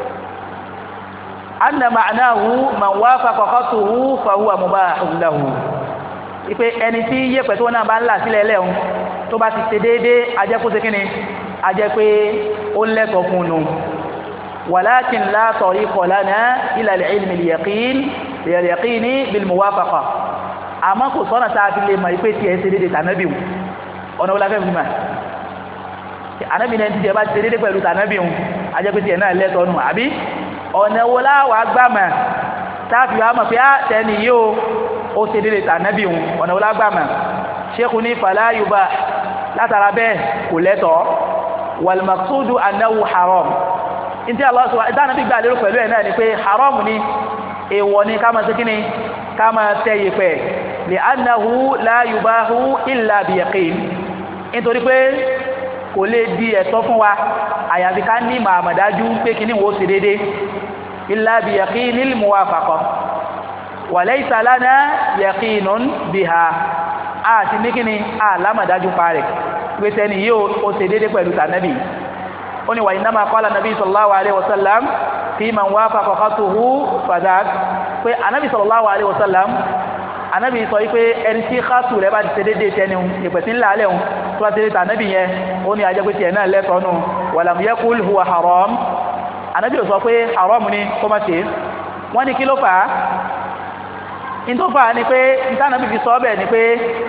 anna ma'nahu man wafaqa khattuhu fa huwa mubahun lahu ipe ẹni tí yẹ̀pẹ̀ tó náà bá ń là sílẹ̀ lẹ́hùn tó bá ti ṣe déédéé ajẹ́ kó ṣe kíni ajẹ́ pé ó lẹ́tọ̀ọ́ fún un walakin la tariqa lana ila al-ilmi al-yaqini bil-muwafaqa àmọ́ kò sọ́nà tá a fi lè mọ̀ ipe tí ẹ ṣe déédéé tànábì ọ̀nà wọlé afẹ́ fún ànábì náà ti jẹ́ bá ti ṣe déédéé pẹ̀lú tànábì ajẹ́ pé tí ẹ náà lẹ́tọ̀ọ́ nù àbí ọ̀nà wo láwàá gbàmà táàfì wá mọ̀ pé á tẹ́ni yóò ó ṣe dédé tànábì ọ̀nà wo lágbàmà ṣékù ní fala yubah látara bẹ́ẹ̀ kò lẹ́tọ̀ọ́ wal maqsudu annahu haram ìdí aláṣọ ìdánàbí gbà lérò pẹ̀lú ẹ̀ náà ni pé haram ni èèwọ̀ ni ká máa ṣe kíni ká máa tẹ́ yẹpẹ̀ li annahu la yubahu illa bi yaqin nítorí pé kò lè di ẹ̀tọ́ fún wa àyàfi ká ní màmàdájú pé kíní wo ṣe dédé illa bi yaqinil muwafaqa wa laysa lana yaqinun biha àti ní kíní àlámàdájú parẹ̀ pé tẹni yóò ó ṣe dédé pẹ̀lú tànábì ó ní wa innama qala nabi sallallahu alaihi wasallam fi man wafaqa khattuhu fadak pé anábì sallallahu alaihi wasallam anábì sọ wípé ẹni tí kásù rẹ̀ bá ti ṣe déédéé tẹni ìpẹ̀sí ńlá alẹ́ òun tó bá ti déédéé tànábì yẹn ó ní ajẹ́ pé tiẹ̀ náà lẹ́tọ̀ọ́nù walam yaqul huwa haram anábì ò sọ pé haram ni kó má ṣe wọ́n ní kí ló fà á in tó fà á ni pé ìtànàbì fi sọ bẹ́ẹ̀ ni pé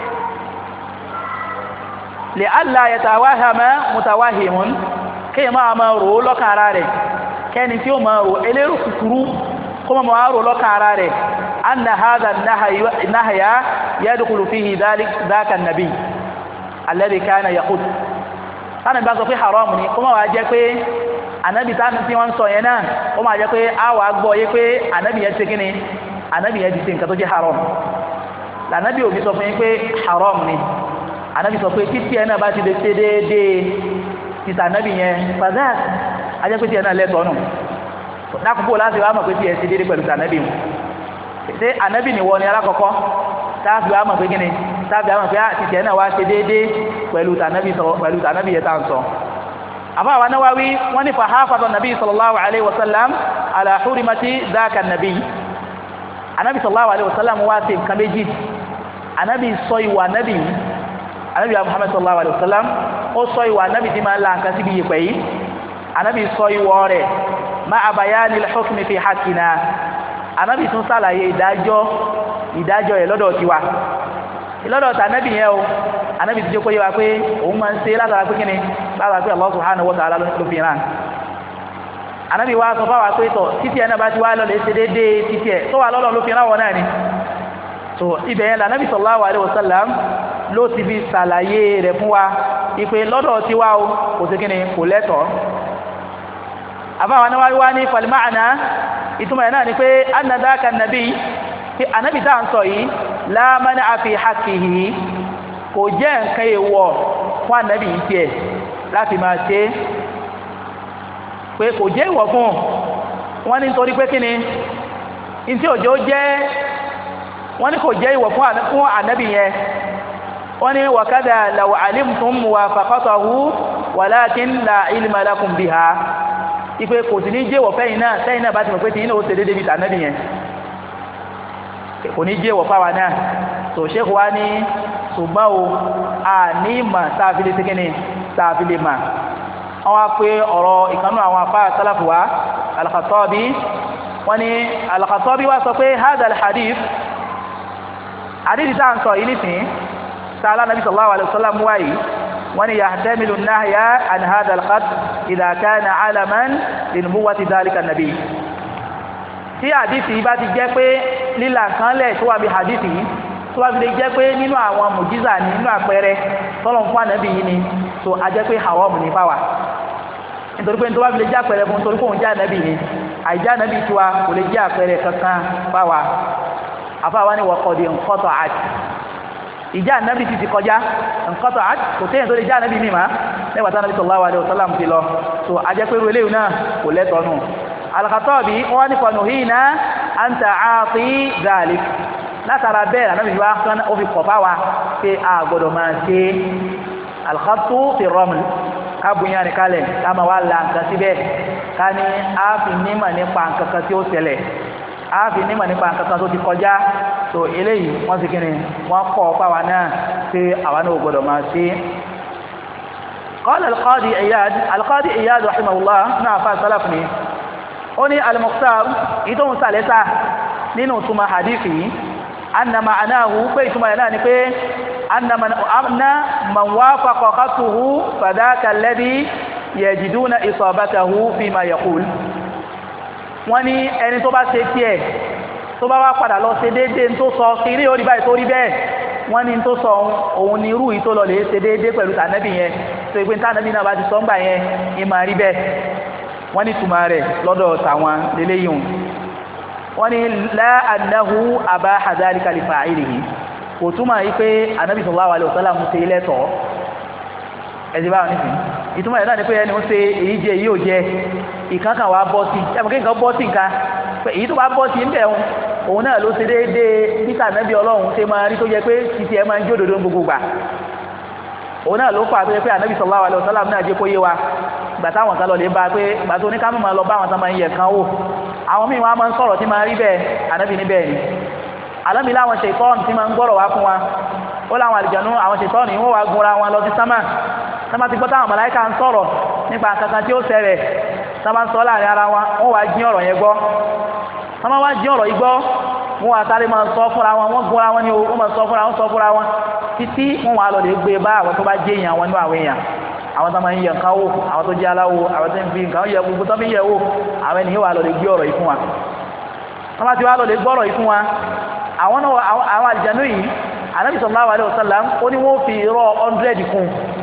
li'alla yatawahama mutawahimun kéèyàn máa rò ó lọ́kàn ara rẹ̀ kẹ́ni tí ó máa rò elérò kúkúrú kó máa rò lọ́kàn ara rẹ̀ anna hadha nahya yadkhulu fihi dhaka an-nabi alladhi kana yaqut tánà bá sọ pé haram ni kó máa wá jẹ́ pé ànábì tánà tí wọ́n sọ yẹn náà ó máa jẹ́ pé a wà gbọ́ yé pé ànábì yẹn ti kí ni ànábì yẹn ti ṣe nǹkan tó jẹ́ haram lànábì òbí sọ fún yín pé haram ni ànábì sọ pé títí ẹ̀ náà bá ti lè ṣe déédéé títà ànábì yẹn fàdá ajẹ́ pé tí ẹ̀ náà lẹ́tọ̀ọ́ nù lákòókò láti wá mọ̀ pé tí ẹ̀ ṣe déédéé pẹ̀lú tànábì mu ṣé ànábì nìwọ ni alákọ̀ọ́kọ́ táàbì wá mọ̀ pé kíni táàbì wá mọ̀ pé títí ẹ̀ náà wá ṣe déédéé pẹ̀lú tànábì yẹn tá à ń sọ. àfa àwọn Nawawi wọ́n ní fahafadha nàbí sallallahu alayhi wa sallam ala hurimati dhaka nàbí ànábì sallallahu alayhi wa sallam wá sí nǹkan méjì ànábì sọ ìwà ànábì Muhammad sallallahu alayhi wa sallam ó sọ ìwà ànábì tí máa ń la nǹkan síbi yìpẹ̀ yìí ànábì sọ ìwọ rẹ̀ ma'a bayanil hukmi fi haqqina ànábì tún sàlàyé ìdájọ́ rẹ̀ lọ́dọ̀ tiwa lọ́dọ̀ tànábì yẹn o ànábì ti jẹ́ kó yé wa pé òun máa ń ṣe látara pé kíni látara pé Allah subhanahu wa ta'ala ló fi ràn ànábì wa sọ fáwọn pé tọ̀ títí ẹ̀ náà bá ti wá lọ́lẹ̀ ṣe déédéé títí ẹ̀ tó wà lọ́lọ́ ló fi ràn wọ́n náà ni so ibẹ̀ yẹn lànábì sallallahu alaihi wasallam ló ti fi sàlàyé rẹ̀ fún wa ìpè lọ́dọ̀ tiwa o kò sí kíni kò lẹ́tọ̀ọ́ àbáwọn náà wá ní falma'ana ìtumọ̀ ẹ̀ náà ni pé anna dhaka nàbí pé ànábì tá à ń sọ yìí la man'a fi haqqihi kò jẹ́ nǹkan èèwọ̀ fún ànábì yìí tiẹ̀ láti máa ṣe pé kò jẹ́ ìwọ̀ fún wọn ní nítorí pé kíni ntí òjò jẹ́ wọ́n ní kò jẹ́ ìwọ̀ fún ànábì yẹn wọ́n ní wakada law alimtum muwafaqatahu walakin la ilma lakum biha ipe kò sí ní jẹ́ ìwọ̀ fẹ́yìn náà sẹ́yìn náà bá ti mọ̀ pé tí yín náà ó ṣe déédéé bí tànábì yẹn kò ní jẹ́ ìwọ̀ fáwa náà tó ṣéèkù wá ní ṣùgbọ́n o a ní mà táàfilé tí kíni táàfilé mà wọ́n wá pé ọ̀rọ̀ ìkanú àwọn afá sálàfù wa al-Khattabi wọ́n ní al-Khattabi wá sọ pé hadha al-hadith àdídì tá à ń sọ yìí nìsín tààlà nàbí sallallahu alaihi wasallam wáyìí wọ́n ní yahtamilu an-nahya an hadha al-khat idha kana alaman li nubuwwati dhalika an-nabi tí àdídì bá ti jẹ́ pé lílà kan lẹ̀ tó wà bí àdídì tó wà fi lè jẹ́ pé nínú àwọn mùjíza ní nínú àpẹẹrẹ tọ́lọ̀ fún ànábì yìí ni tó a jẹ́ pé haram ní fáwà nítorí pé tó wà fi lè jẹ́ àpẹẹrẹ fún torí kóhun jẹ́ ànábì ni àìjẹ́ ànábì tiwa kò lè jẹ́ àpẹẹrẹ kankan fáwà àfáwá ní wọ́kọ̀dì ǹkọ́tọ̀ àti ìjà ànábì ti kọjá ǹkọ́tọ̀ àti kò tẹ́yìn tó lè já ànábì mímá lẹ́gbàtà ànábì sallallahu alaihi wasallam ti lọ so ajẹ́pẹ́rú eléyìí náà kò lẹ́tọ̀ọ́nù al-Khattabi wọ́n ní fanuhina an ta'ati dhalik látara bẹ́ẹ̀ ànábì wá kán ó fi kọ̀ fáwa pé a gbọ́dọ̀ máa ṣe al-khattu fi raml kábùnyá ní kalẹ̀ ká máa wá la nǹkan síbẹ̀ ká ní a fi nímọ̀ nípa nǹkan kan tí ó ṣẹlẹ̀ a fi nímọ̀ nípa nǹkan kan tó ti kọjá so eléyìí wọ́n ti kí ni wọ́n kọ́ fáwa náà pé àwa náà gbọ́dọ̀ máa ṣe. قال القاضي إياد رحمه الله نعفى سلفني أني المختار إذن سالسة nínú túnmà hadithi anna ma'anahu pé ìtumọ̀ yana ni pé anna man wafaqa khatuhu fadhaka alladhi yajiduna isabatahu fima yaqul wọ́n ní ẹni tó bá ṣe tiẹ̀ tó bá wá padà lọ ṣe déédéé tó sọ kí ní orí báyìí tó rí bẹ́ẹ̀ wọ́n ní tó sọ òun ni irú yìí tó lọ lè ṣe déédéé pẹ̀lú tànẹ́bì yẹn tó ìpé tànẹ́bì náà bá ti sọ ń gbà yẹn ìmọ̀ rí bẹ́ẹ̀ wọ́n ní túmọ̀ rẹ̀ lọ́dọ̀ tàwọn lélẹ́yìn wọ́n ní la annahu abaha dhalika li fa'ilihi kò túmọ̀ yí pé Ànábì sallallahu alaihi wasallam ṣe lẹ́tọ̀ọ́ ẹ̀sìn báwọn nìsín ìtumọ̀ ẹ̀ náà ni pé ẹni ó ṣe èyí jẹ èyí ò jẹ ìkankan wà bọ́ sí ẹmọ kí nǹkan bọ́ sí nǹkan èyí tó bá bọ́ sí ń bẹ̀ òun náà ló ṣe déédéé títà Ànábì Ọlọ́run ṣe máa rí tó jẹ pé títí ẹ máa ń jó òdodo gbogbo gbà òun náà ló fà tó jẹ pé Ànábì sallallahu alaihi wasallam náà jẹ́ kó yé wa gbà táwọn kan lọ lè bá pé gbà tó ní ká mọ̀ lọ bá àwọn tán máa ń yẹ kan wò àwọn míì wọn máa ń sọ̀rọ̀ tí máa rí bẹ́ẹ̀ ànábì ní bẹ́ẹ̀ ni ànábì láwọn ṣètọ́ọ̀nù tí máa ń gbọ́rọ̀ wá fún wa ó láwọn àlìjànú àwọn ṣètọ́ọ̀nù yìí wọ́n wá gunra wọn lọ sí sámà sámà ti gbọ́ táwọn màláíkà ń sọ̀rọ̀ nípa kankan tí ó ṣẹlẹ̀ sámà ń sọ láàrin ara wọn wọ́n wá jí ọ̀rọ̀ yẹn gbọ́ sámà wá jí ọ̀rọ̀ yìí gbọ́ wọ́n wá sáré máa sọ fúnra wọn wọ́n gunra wọn ni wọ́n máa sọ fúnra wọn títí wọ́n wá lọ lè gbé bá àwọn tó bá jẹ́ èèyàn wọn nínú àwọn èèyàn àwọn tó máa ń yẹ nǹkan wò àwọn tó jẹ́ aláwo àwọn tó ń fi nǹkan yẹ gbogbo tó fi ń yẹ wò àwọn ènìyàn wà lọ lè gbé ọ̀rọ̀ yìí fún wa wọ́n bá ti wá lọ lè gbọ́ ọ̀rọ̀ yìí fún wa àwọn àlìjànú yìí Ànábì sallallahu alaihi wasallam ó ní wọ́n fi irọ́ 100 kún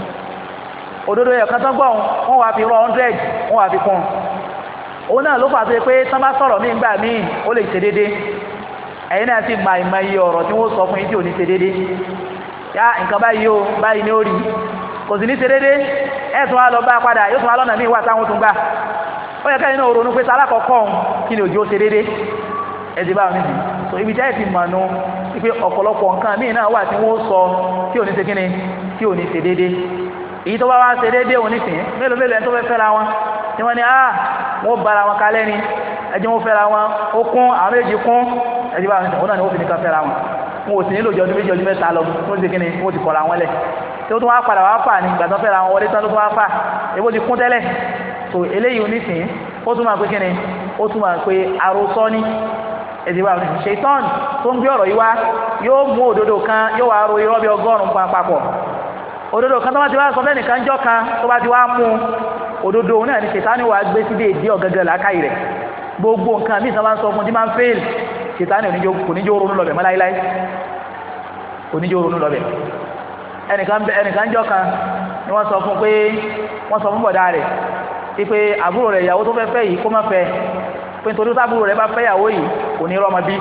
òdodo yẹ kan tó gbọ́ wọ́n wá fi irọ́ 100 wọ́n wá fi kún òun náà ló fà tó pé tán bá sọ̀rọ̀ mí gbà míì ó lè ṣe déédéé ẹ̀yin náà sì máa ìmọ̀ iye ọ̀rọ̀ tí wọ́n sọ fún yín tí ò ní ṣe déédéé yá nǹkan báyìí ó báyìí ní ó rí kò sì ní ṣe déédéé ẹ̀ tún wá lọ bá padà yóò tún wá lọ́nà míì wà táwọn tún gbà ó yẹ kẹ́yìn náà ronú pé sálákọ̀ọ́kọ́ kí ni òjò ṣe déédéé ẹ̀ ti bá wọn níbi so ibi tẹ́ ẹ̀ ti mọ̀ nù wípé ọ̀pọ̀lọpọ̀ nǹkan míì náà wà tí wọ́n sọ tí ò ní ṣe kíni tí ò ní ṣe déédéé èyí tó bá wá ṣe déédéé òun nísìn mélòó mélòó ẹni tó fẹ́ fẹ́ra wọn tí wọ́n ní wọ́n bára wọn kalẹ́ ni ẹjẹ́ wọn fẹ́ra wọn ó kún àwọn méjì kún ẹjẹ́ bá wọn sọ wọn náà ni wọ́n fi nìkan fẹ́ra wọn wọn ò sì nílò ọdún méjì ọdún mẹ́ta lọ tó ń ṣe kíni wọ́n ti kọ̀ra wọn lẹ̀ tí ó tún wá padà wá fà ní ìgbà tó fẹ́ra wọn wọlé tán tó tún wá fà èbó ti kún tẹ́lẹ̀ so eléyìí onísìn ó tún máa pé kíni ó tún máa pé àròsọ ní ẹ̀dìbà ṣètọ́n tó ń gbé ọ̀rọ̀ yìí wá yóò mú òdodo kan yóò wá ro irọ́ bí 100 papọ̀ òdodo kan tó bá ti wá sọ fẹ́ nìkan jọ́ kan tó bá ti wá mú òdodo òun náà ni ṣètánì wà gbé sí déédéé ọ̀gẹ́gẹ́ làákàyè rẹ̀ gbogbo nǹkan míì sábà ń sọ fún tí máa ń fail ṣètánì kò ní jó ronú lọ́bẹ̀ mọ́ láíláí kò ní jó ronú lọ́bẹ̀ ẹnìkan jọ́ kan ni wọ́n sọ fún pé wọ́n sọ fún bọ̀dá rẹ̀ pé àbúrò rẹ̀ ìyàwó tó fẹ́ fẹ́ yìí kó má fẹ́ pé nítorí tábúrò rẹ̀ bá fẹ́ ìyàwó yìí kò ní rọ́mọ bí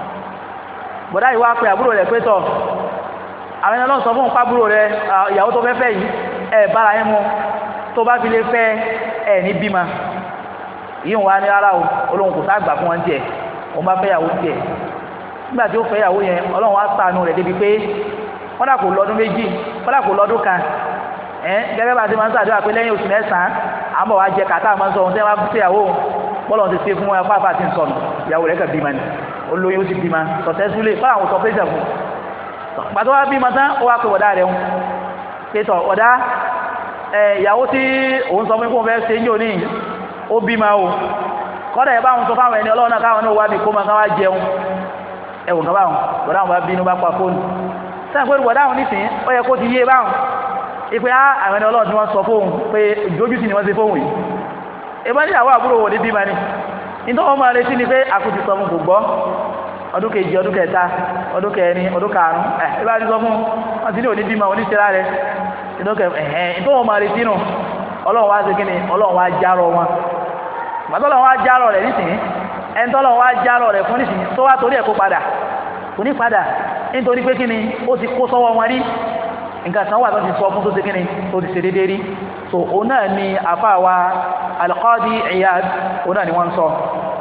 bọ̀dá yìí wá pé àbúrò rẹ̀ pé tọ̀ àwọn ẹni ọlọ́run sọ fún pábúrò rẹ̀ ìyàwó tó fẹ́ fẹ́ yìí bára yẹn mu tó bá fi lè fẹ́ ní bímọ yíò wá ní rárá o olóhun kò sáà gbà fún wọn tiẹ̀ òun bá fẹ́ ìyàwó tiẹ̀ nígbà tí ó fẹ́ ìyàwó yẹn ọlọ́run wá ṣàánú rẹ̀ débi pé kọ́dà kò lọ́dún méjì kọ́dà kò lọ́dún kan gẹ́gẹ́ bá ti máa ń ṣàdúrà pé lẹ́yìn oṣù mẹ́sàn-án àmọ́ wá jẹ kàtà máa ń sọ ohun tẹ́ wá fẹ́ ìyàwó bọ́lọ̀ ti ṣe fún afáfá tí ń sọnù ìyàwó rẹ̀ kàn bímọ ni olóyún ó sì bímọ sọ̀tẹ́súlẹ̀ fún àwọn sọpẹ́sẹ̀ fún pàtó wá bímọ tán ó wá pé wọ̀dá rẹ̀ ń pẹ́tọ̀ wọ̀dá ìyàwó tí òun sọ fún fẹ́ ṣe ń jò ní ó bímọ o kọ́dà ẹ̀ báwọn sọ fáwọn ẹni ọlọ́run náà káwọn náà wá bí kó máa káwá jẹun ẹ̀wọ̀n kan báwọn wọ̀dá wọn bá bínú bá pa fóònù sẹ́yìn pé wọ̀dá wọn nísìn ó yẹ kó ti yé báwọn ipe àwọn ẹni ọlọ́run tí wọ́n sọ fóun pé ìdójútì ni wọ́n ṣe fóun yìí ìbọn ní àwọn àbúrò wò ní bímọ ni nítorí wọ́n máa retí ni pé àkùtì sọ fún kò gbọ́ ọdún kejì ọdún kẹta ọdún kẹrin ọdún karùn-ún ìbá ti sọ fún wọn ti ní òní bímọ oníṣẹ́lá rẹ nítorí wọ́n máa retí nù ọlọ́run wá ṣe kí ni ọlọ́run wá járọ wọn gbàtọ́lọ́run wá járọ rẹ̀ nísìnyí ẹni tọ́lọ́run wá járọ rẹ̀ fún nísìnyí tó wá torí ẹ̀ kó padà kò ní padà nítorí pé kí ni ó ti kó sọ́wọ́ wọn rí nǹkan kan wà tó ti sọ fún tó ṣe kí ni tó ti ṣe déédéé rí so òun náà ni àfáà wa Al-Qadi Iyad òun náà ni wọ́n sọ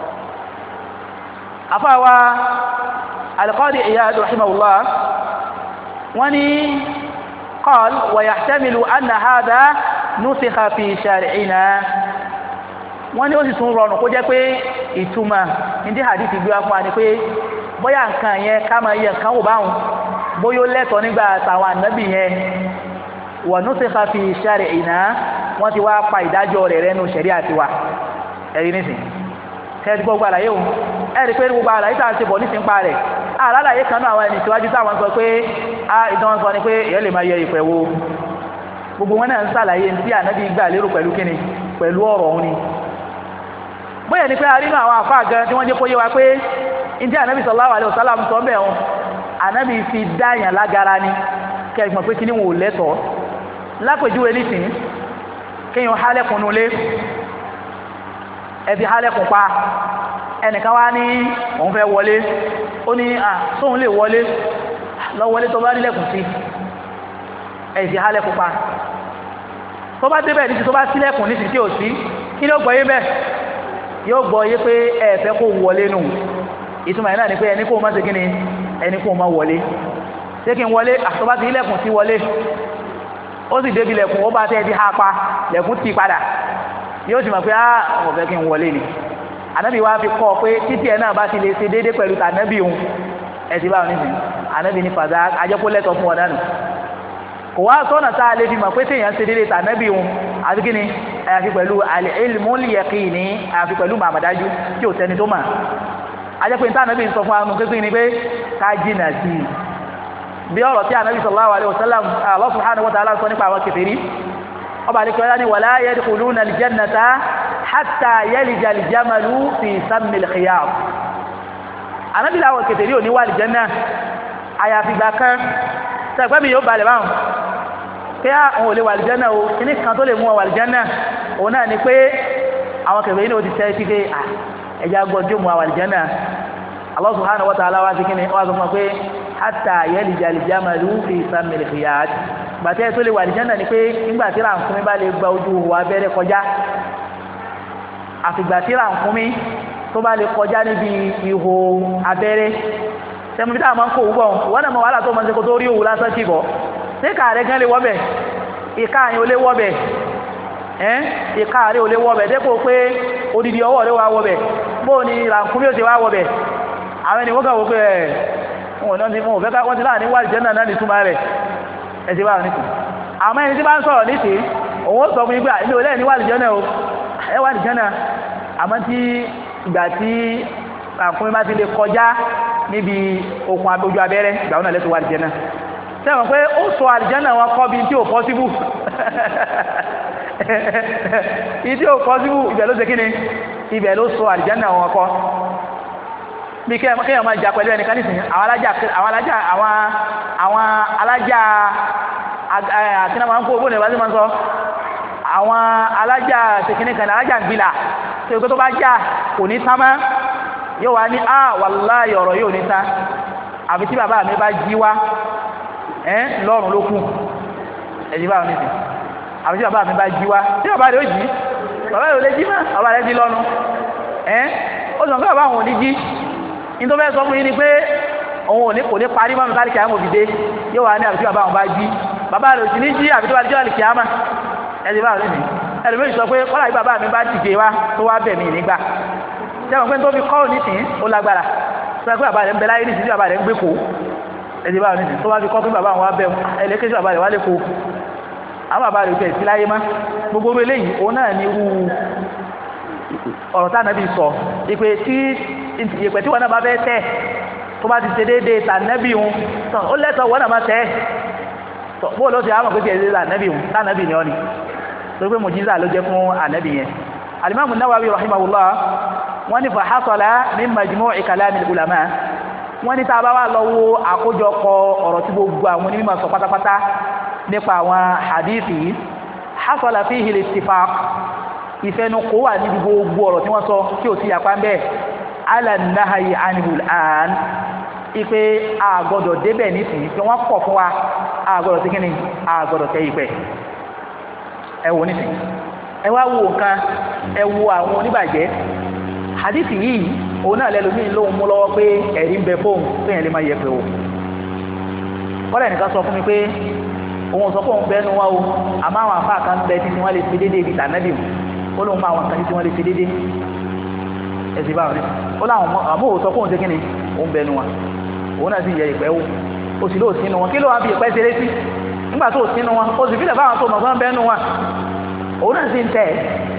àfáà wa Al-Qadi Iyad rahimahullah wọ́n ni قال ويحتمل أن هذا نسخ في شارعنا wọ́n ní ó sì tún rọrùn kó jẹ́ pé ìtumọ̀ ní hadithi gbé wá fún wa ni pé bóyá nǹkan yẹn ká máa yẹ nǹkan wò báhùn bóyá ó lẹ́tọ̀ọ́ nígbà tàwọn ànábì yẹn wa nusikha fi shari'ina wọ́n ti wá pa ìdájọ́ rẹ̀ rẹ́nu ṣẹ̀rí àti wa ẹ̀rí nísìn ẹ̀rí gbogbo àlàyé òun ẹ̀rí pé gbogbo àlàyé tá à ń ṣe bọ̀ nísìn pa rẹ̀ àlàyé kan náà àwọn ẹni síwájú táwọn sọ pé ìdán sọ ni pé èyàn lè máa yẹ ìpẹ̀ wo gbogbo wọn náà ń sàlàyé tí ànábì gbà lérò pẹ̀lú kíni pẹ̀lú ọ̀rọ̀ òun ni bóyá ni pé a rí náà àwọn àfáà gan tí wọ́n jẹ́ kó yé wa pé ìdí ànábì sallallahu alaihi wasallam sọ bẹ́ẹ̀ wọn ànábì fi dáyàn lágara ni kẹ́gbọ̀n pé kíní wọn ò lẹ́tọ̀ọ́ lápèjúwe nísìn kéèyàn hálẹ̀kùn nulẹ̀ ẹbí hálẹ̀kùn pa ẹnìkan wá ní òun fẹ́ wọlé ó ní sóhun lè wọlé lọ wọlé tó bá nílẹ̀kùn sí ẹ̀sì hálẹ̀kùn pa tó bá débẹ̀ nítorí tó bá sílẹ̀kùn nítorí tí ò sí kí ni ó gbọ́ yé bẹ́ẹ̀ yóò gbọ́ yé pé ẹ̀fẹ́ kó wọlé nù ìtumọ̀ yìí náà ni pé ẹni kó má ṣe kí ni ẹni kó má wọlé ṣé kí n wọlé tó bá ti ilẹ̀kùn sí wọlé ó sì débi lẹ̀kùn ó bá tẹ́ ti há pa lẹ̀kùn ti padà yóò sì mọ̀ pé ọ̀fẹ́ kí n wọlé ni ànábì wá fi kọ́ pé títí ẹ̀ náà bá ti lè ṣe déédéé pẹ̀lú tànábì òun ẹ̀ ti bá wọn nísìnyí ànábì ní fàdá ajẹ́kó lẹ́tọ̀ fún wọn dànù kò wá sọ́nà tá a lè fi mọ̀ pé téèyàn ṣe déédéé tànábì òun àti kí ni àyàfi pẹ̀lú al-ilmul yaqini àyàfi pẹ̀lú màmàdájú tí ò sẹ́ni tó mà ajẹ́pé níta ànábì sọ fún àwọn kékeré ni pé ká jìnà sí i bí ọ̀rọ̀ tí ànábì sallallahu alaihi wasallam Allah subhanahu wa ta'ala sọ nípa àwọn kèfèrí ọba àdìkọ́ yá ni wala yadkhuluna al-jannata hatta yalija al-jamalu fi sammil khiyat ànábì láwọn kèfèrí ò ní wà al-janna àyàfi gbà kan sẹ́gbẹ́ mi yóò balẹ̀ báwọn pé àwọn ò lè wà al-janna o kíní kan tó lè mú wà al-janna òun náà ni pé àwọn kèfèrí ní o ti tẹ́ sí pé ẹja gbọ́dọ̀ mú wà al-janna Allah subhanahu wa ta'ala wá sí kíni wá sọ fún pé hatta yalija al-jamalu fi sammil khiyat gbàtẹ́ tó lè wà al-janna ni pé nígbà tí ràǹkúnmí bá lè gba ojú wa abẹ́rẹ́ kọjá àfìgbà tí ràǹkúnmí tó bá lè kọjá níbi ihò abẹ́rẹ́ tẹmọ̀bí táwọn máa ń kó òwúgbọ̀ wọ́n náà mọ̀ wàhálà tó máa ń ṣe kó tó rí òwú lásán tì bọ̀ ṣé ìka rẹ̀ gan lè wọ́bẹ̀ ìka yẹn ò lè wọ́bẹ̀ ìka rẹ̀ ò lè wọ́bẹ̀ dépò pé odidi ọwọ́ rẹ̀ wá wọ́bẹ̀ bóò ni ràǹkúnmí ó ti wá wọ́bẹ̀ àwọn ènìyàn kàn wọ́n pé wọ́n ti láàrin wà ìjẹ́ náà ní túmọ̀ rẹ̀ ẹ̀sìn bá ní kù àmọ́ ẹni tí bá ń sọ̀rọ̀ níṣe òun ó sọ fún igbá ilé olẹ́ ní wà ìjẹ́ náà ẹ wà ìjẹ́ náà àmọ́ tí ìgbà tí àkúnmí bá ti lè kọjá níbi okùn ojú abẹ́rẹ́ ìgbà náà lẹ́tọ̀ wà ìjẹ́ náà sẹ́wọ̀n pé ó sọ àlìjẹ́nà wọn kọ́ bí tí ò pọ́síbù ìdí ò pọ́síbù ibẹ̀ ló ṣe kí ni ibẹ̀ ló sọ àlìjẹ́nà wọn kọ́ bí kéèyàn máa jà pẹ̀lú ẹnìkan nísìnyí àwọn alájà àkínà máa ń kó owó nìbá sí máa ń sọ àwọn alájà ṣèkínní kan alájà gbìlà tó yẹ kó tó bá jà kò ní tán mọ́ yóò wá ní wàláhì ọ̀rọ̀ yóò ní tán àfi tí bàbá mi bá jí wá lọ́rùn ló kù ẹ̀jí báwọn nìsín àfi tí bàbá mi bá jí wá tí bàbá rẹ̀ ó jí bàbá rẹ̀ ò lè jí mọ́ bàbá rẹ̀ jí lọ́nu ó sọ pé bàbá àwọn ò ní jí ní tó fẹ́ sọ fún yín ni pé òun kò ní parí mọ́nu sáré kìámù òfìdé yóò wá ní àfi tí bàbá àwọn bá jí bàbá rẹ̀ ò sì ní jí àfi tí bàbá rẹ̀ kìámù ẹ̀jí báwọn nìsín ẹlòmíràn sọ pé kọ́lá yìí bàbá mi bá dìde wá tó wá bẹ̀ mí nígbà sẹ́wọ̀n pé tó fi kọ́ nísìn ó lágbára sọ pé bàbá rẹ̀ ń bẹ láyé nísìn tí bàbá rẹ̀ ń gbé kó ẹ̀dí báwọn nísìn tó wá fi kọ́ pé bàbá wọn wá bẹ̀ ẹlẹ́kẹ́sì bàbá rẹ̀ wá lè kó àwọn bàbá rẹ̀ bẹ̀ sí láyé má gbogbo eléyìí òun náà ní irú ọ̀rọ̀ tá nàbí sọ ìpè tí ìpè tí wọn náà bá fẹ́ tẹ̀ tó bá ti ṣe déédéé tànẹ́bì òun ó lẹ́tọ̀ọ́ wọn náà má tẹ̀ bóò ló ti àwọn pé tiẹ̀ tànẹ́bì òun tànẹ́bì ni ọ́ ni torí pé mùjíza ló jẹ́ fún ànẹ́bì yẹn Al-Imam An-Nawawi rahimahullah wọ́n ní fàhásọ̀lá ní majmu'i kalamil ulama wọ́n ní tàbá wà lọ wo àkójọpọ̀ ọ̀rọ̀ tí gbogbo àwọn onímọ̀ sọ pátápátá nípa àwọn hadithi hasọ̀lá fihi al-ittifaq ìfẹnukò wà níbi gbogbo ọ̀rọ̀ tí wọ́n sọ tí ò sí yapa ń bẹ́ẹ̀ ala an-nahyi anhu al-an ipe àgbọ̀dọ̀ débẹ̀ nísìnyí pé wọ́n pọ̀ fún wa àgbọ̀dọ̀ tí kíni àgbọ̀dọ̀ tẹ́ ìpẹ́ ẹ wò nísìnyí ẹ wá wo nǹkan ẹ wo àwọn oníbàjẹ́ hadithi yìí òun náà lẹ́lòmí lóhun mú lọ́wọ́ pé ẹ̀rí ń bẹ fóun tó yẹn lè máa yẹ pé o kọ́lẹ̀ nìkan sọ fún mi pé òun sọ pé òun bẹ́nu wá o àmọ́ àwọn àfáà kan bẹ títí wọ́n lè fi déédéé ibi tànẹ́bì ó lóun máa wọn kan títí wọ́n lè fi déédéé ẹ̀sìn báwọn ní ó láwọn àmọ́ òun sọ pé òun ṣe kí ni òun bẹ́nu wa òun náà sì yẹ ìpẹ́ wò ó sì lóò sínú wọn kí ló wá fi ìpẹ́ ṣeré sí nígbà tó sínú wọn ó sì fi lẹ̀ fáwọn tó mọ̀ fún bẹ́nu wa òun náà sì ń tẹ̀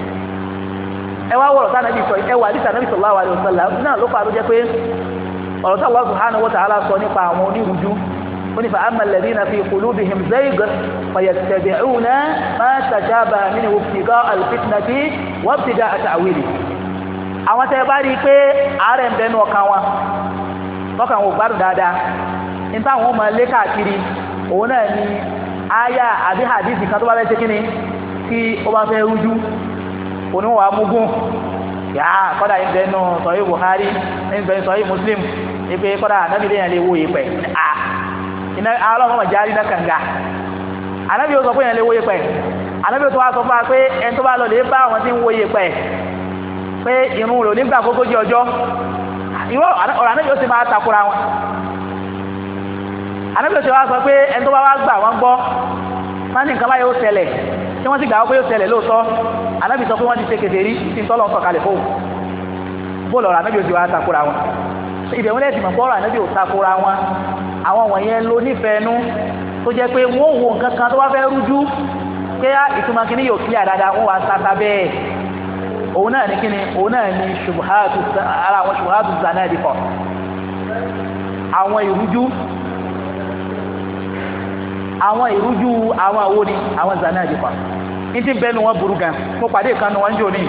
ẹ wá wọ̀rọ̀ tá nàbí sọ ẹ wà àdìsá nàbí sallallahu alaihi wasallam náà ló fà ló jẹ́ pé ọ̀rọ̀ tá Allah subhanahu wa ta'ala sọ nípa àwọn onírúurú ó ní fa amma alladhina fi qulubihim zayg fayattabi'una ma tashabaha minhu ibtigha'a al-fitnati wa ibtigha'a ta'wilihi àwọn tẹ́ bá rí i pé àárẹ̀ ń bẹnu ọkàn wọn lọ́kàn wọn ò gbádùn dáadáa ní táwọn máa lé káàkiri òun náà ni áyà àbí hadith kan tó bá fẹ́ ṣe kíni tí ó bá fẹ́ rújú oníwà mugun yàá kọ́dà ìbẹ̀nu sọ̀yí Buhari ìbẹ̀nu sọ̀yí Muslim ìpé kọ́dà anábì lèyàn lè wo ìpẹ̀ iná alọ́mọ̀ járí náà kànga anábì ó sọ fún yàn lè wo ìpẹ̀ anábì ó tó wá sọ fún wa pé ẹni tó bá lọ lè bá àwọn tí ń wo ìpẹ̀ pé irun rò nígbà fógójì ọjọ́ ọ̀rọ̀ anábì ó sì máa takura wọn anábì ó sì wá sọ pé ẹni tó bá wá gbà wọ́n gbọ́ má ní nǹkan báyìí ó ṣẹlẹ̀ tí wọ́n sì gbà wọ́n pé ó ṣẹlẹ̀ lóòótọ́ anábì sọ pé wọ́n ti ṣe kèfèrí tí tọ́lọ̀ ń sọ̀kalẹ̀ fóun bó lọ́rọ̀ ànábì òsì wa takora wọn ibẹ̀ wọn lẹ́sìn mọ̀pọ̀ ọ̀rọ̀ ànábì ò takora wọn àwọn wọ̀nyẹn ló nífẹ̀ẹ́ nú tó jẹ́ pé wọ́n wo nǹkan kan tó wá fẹ́ rújú pé ìtumọ̀ kìíní yóò kílẹ̀ dáadáa wọ́n wá sáta bẹ́ẹ̀ òun náà ní kíni òun náà ní ṣubuhatu ara àwọn ṣubuhatu zanadiqa àwọn ìrújú àwọn àwo ni àwọn zanadiqa ní tí bẹ́ẹ̀ ni wọ́n burú gan mo pàdé ìkànnì wọn jò ní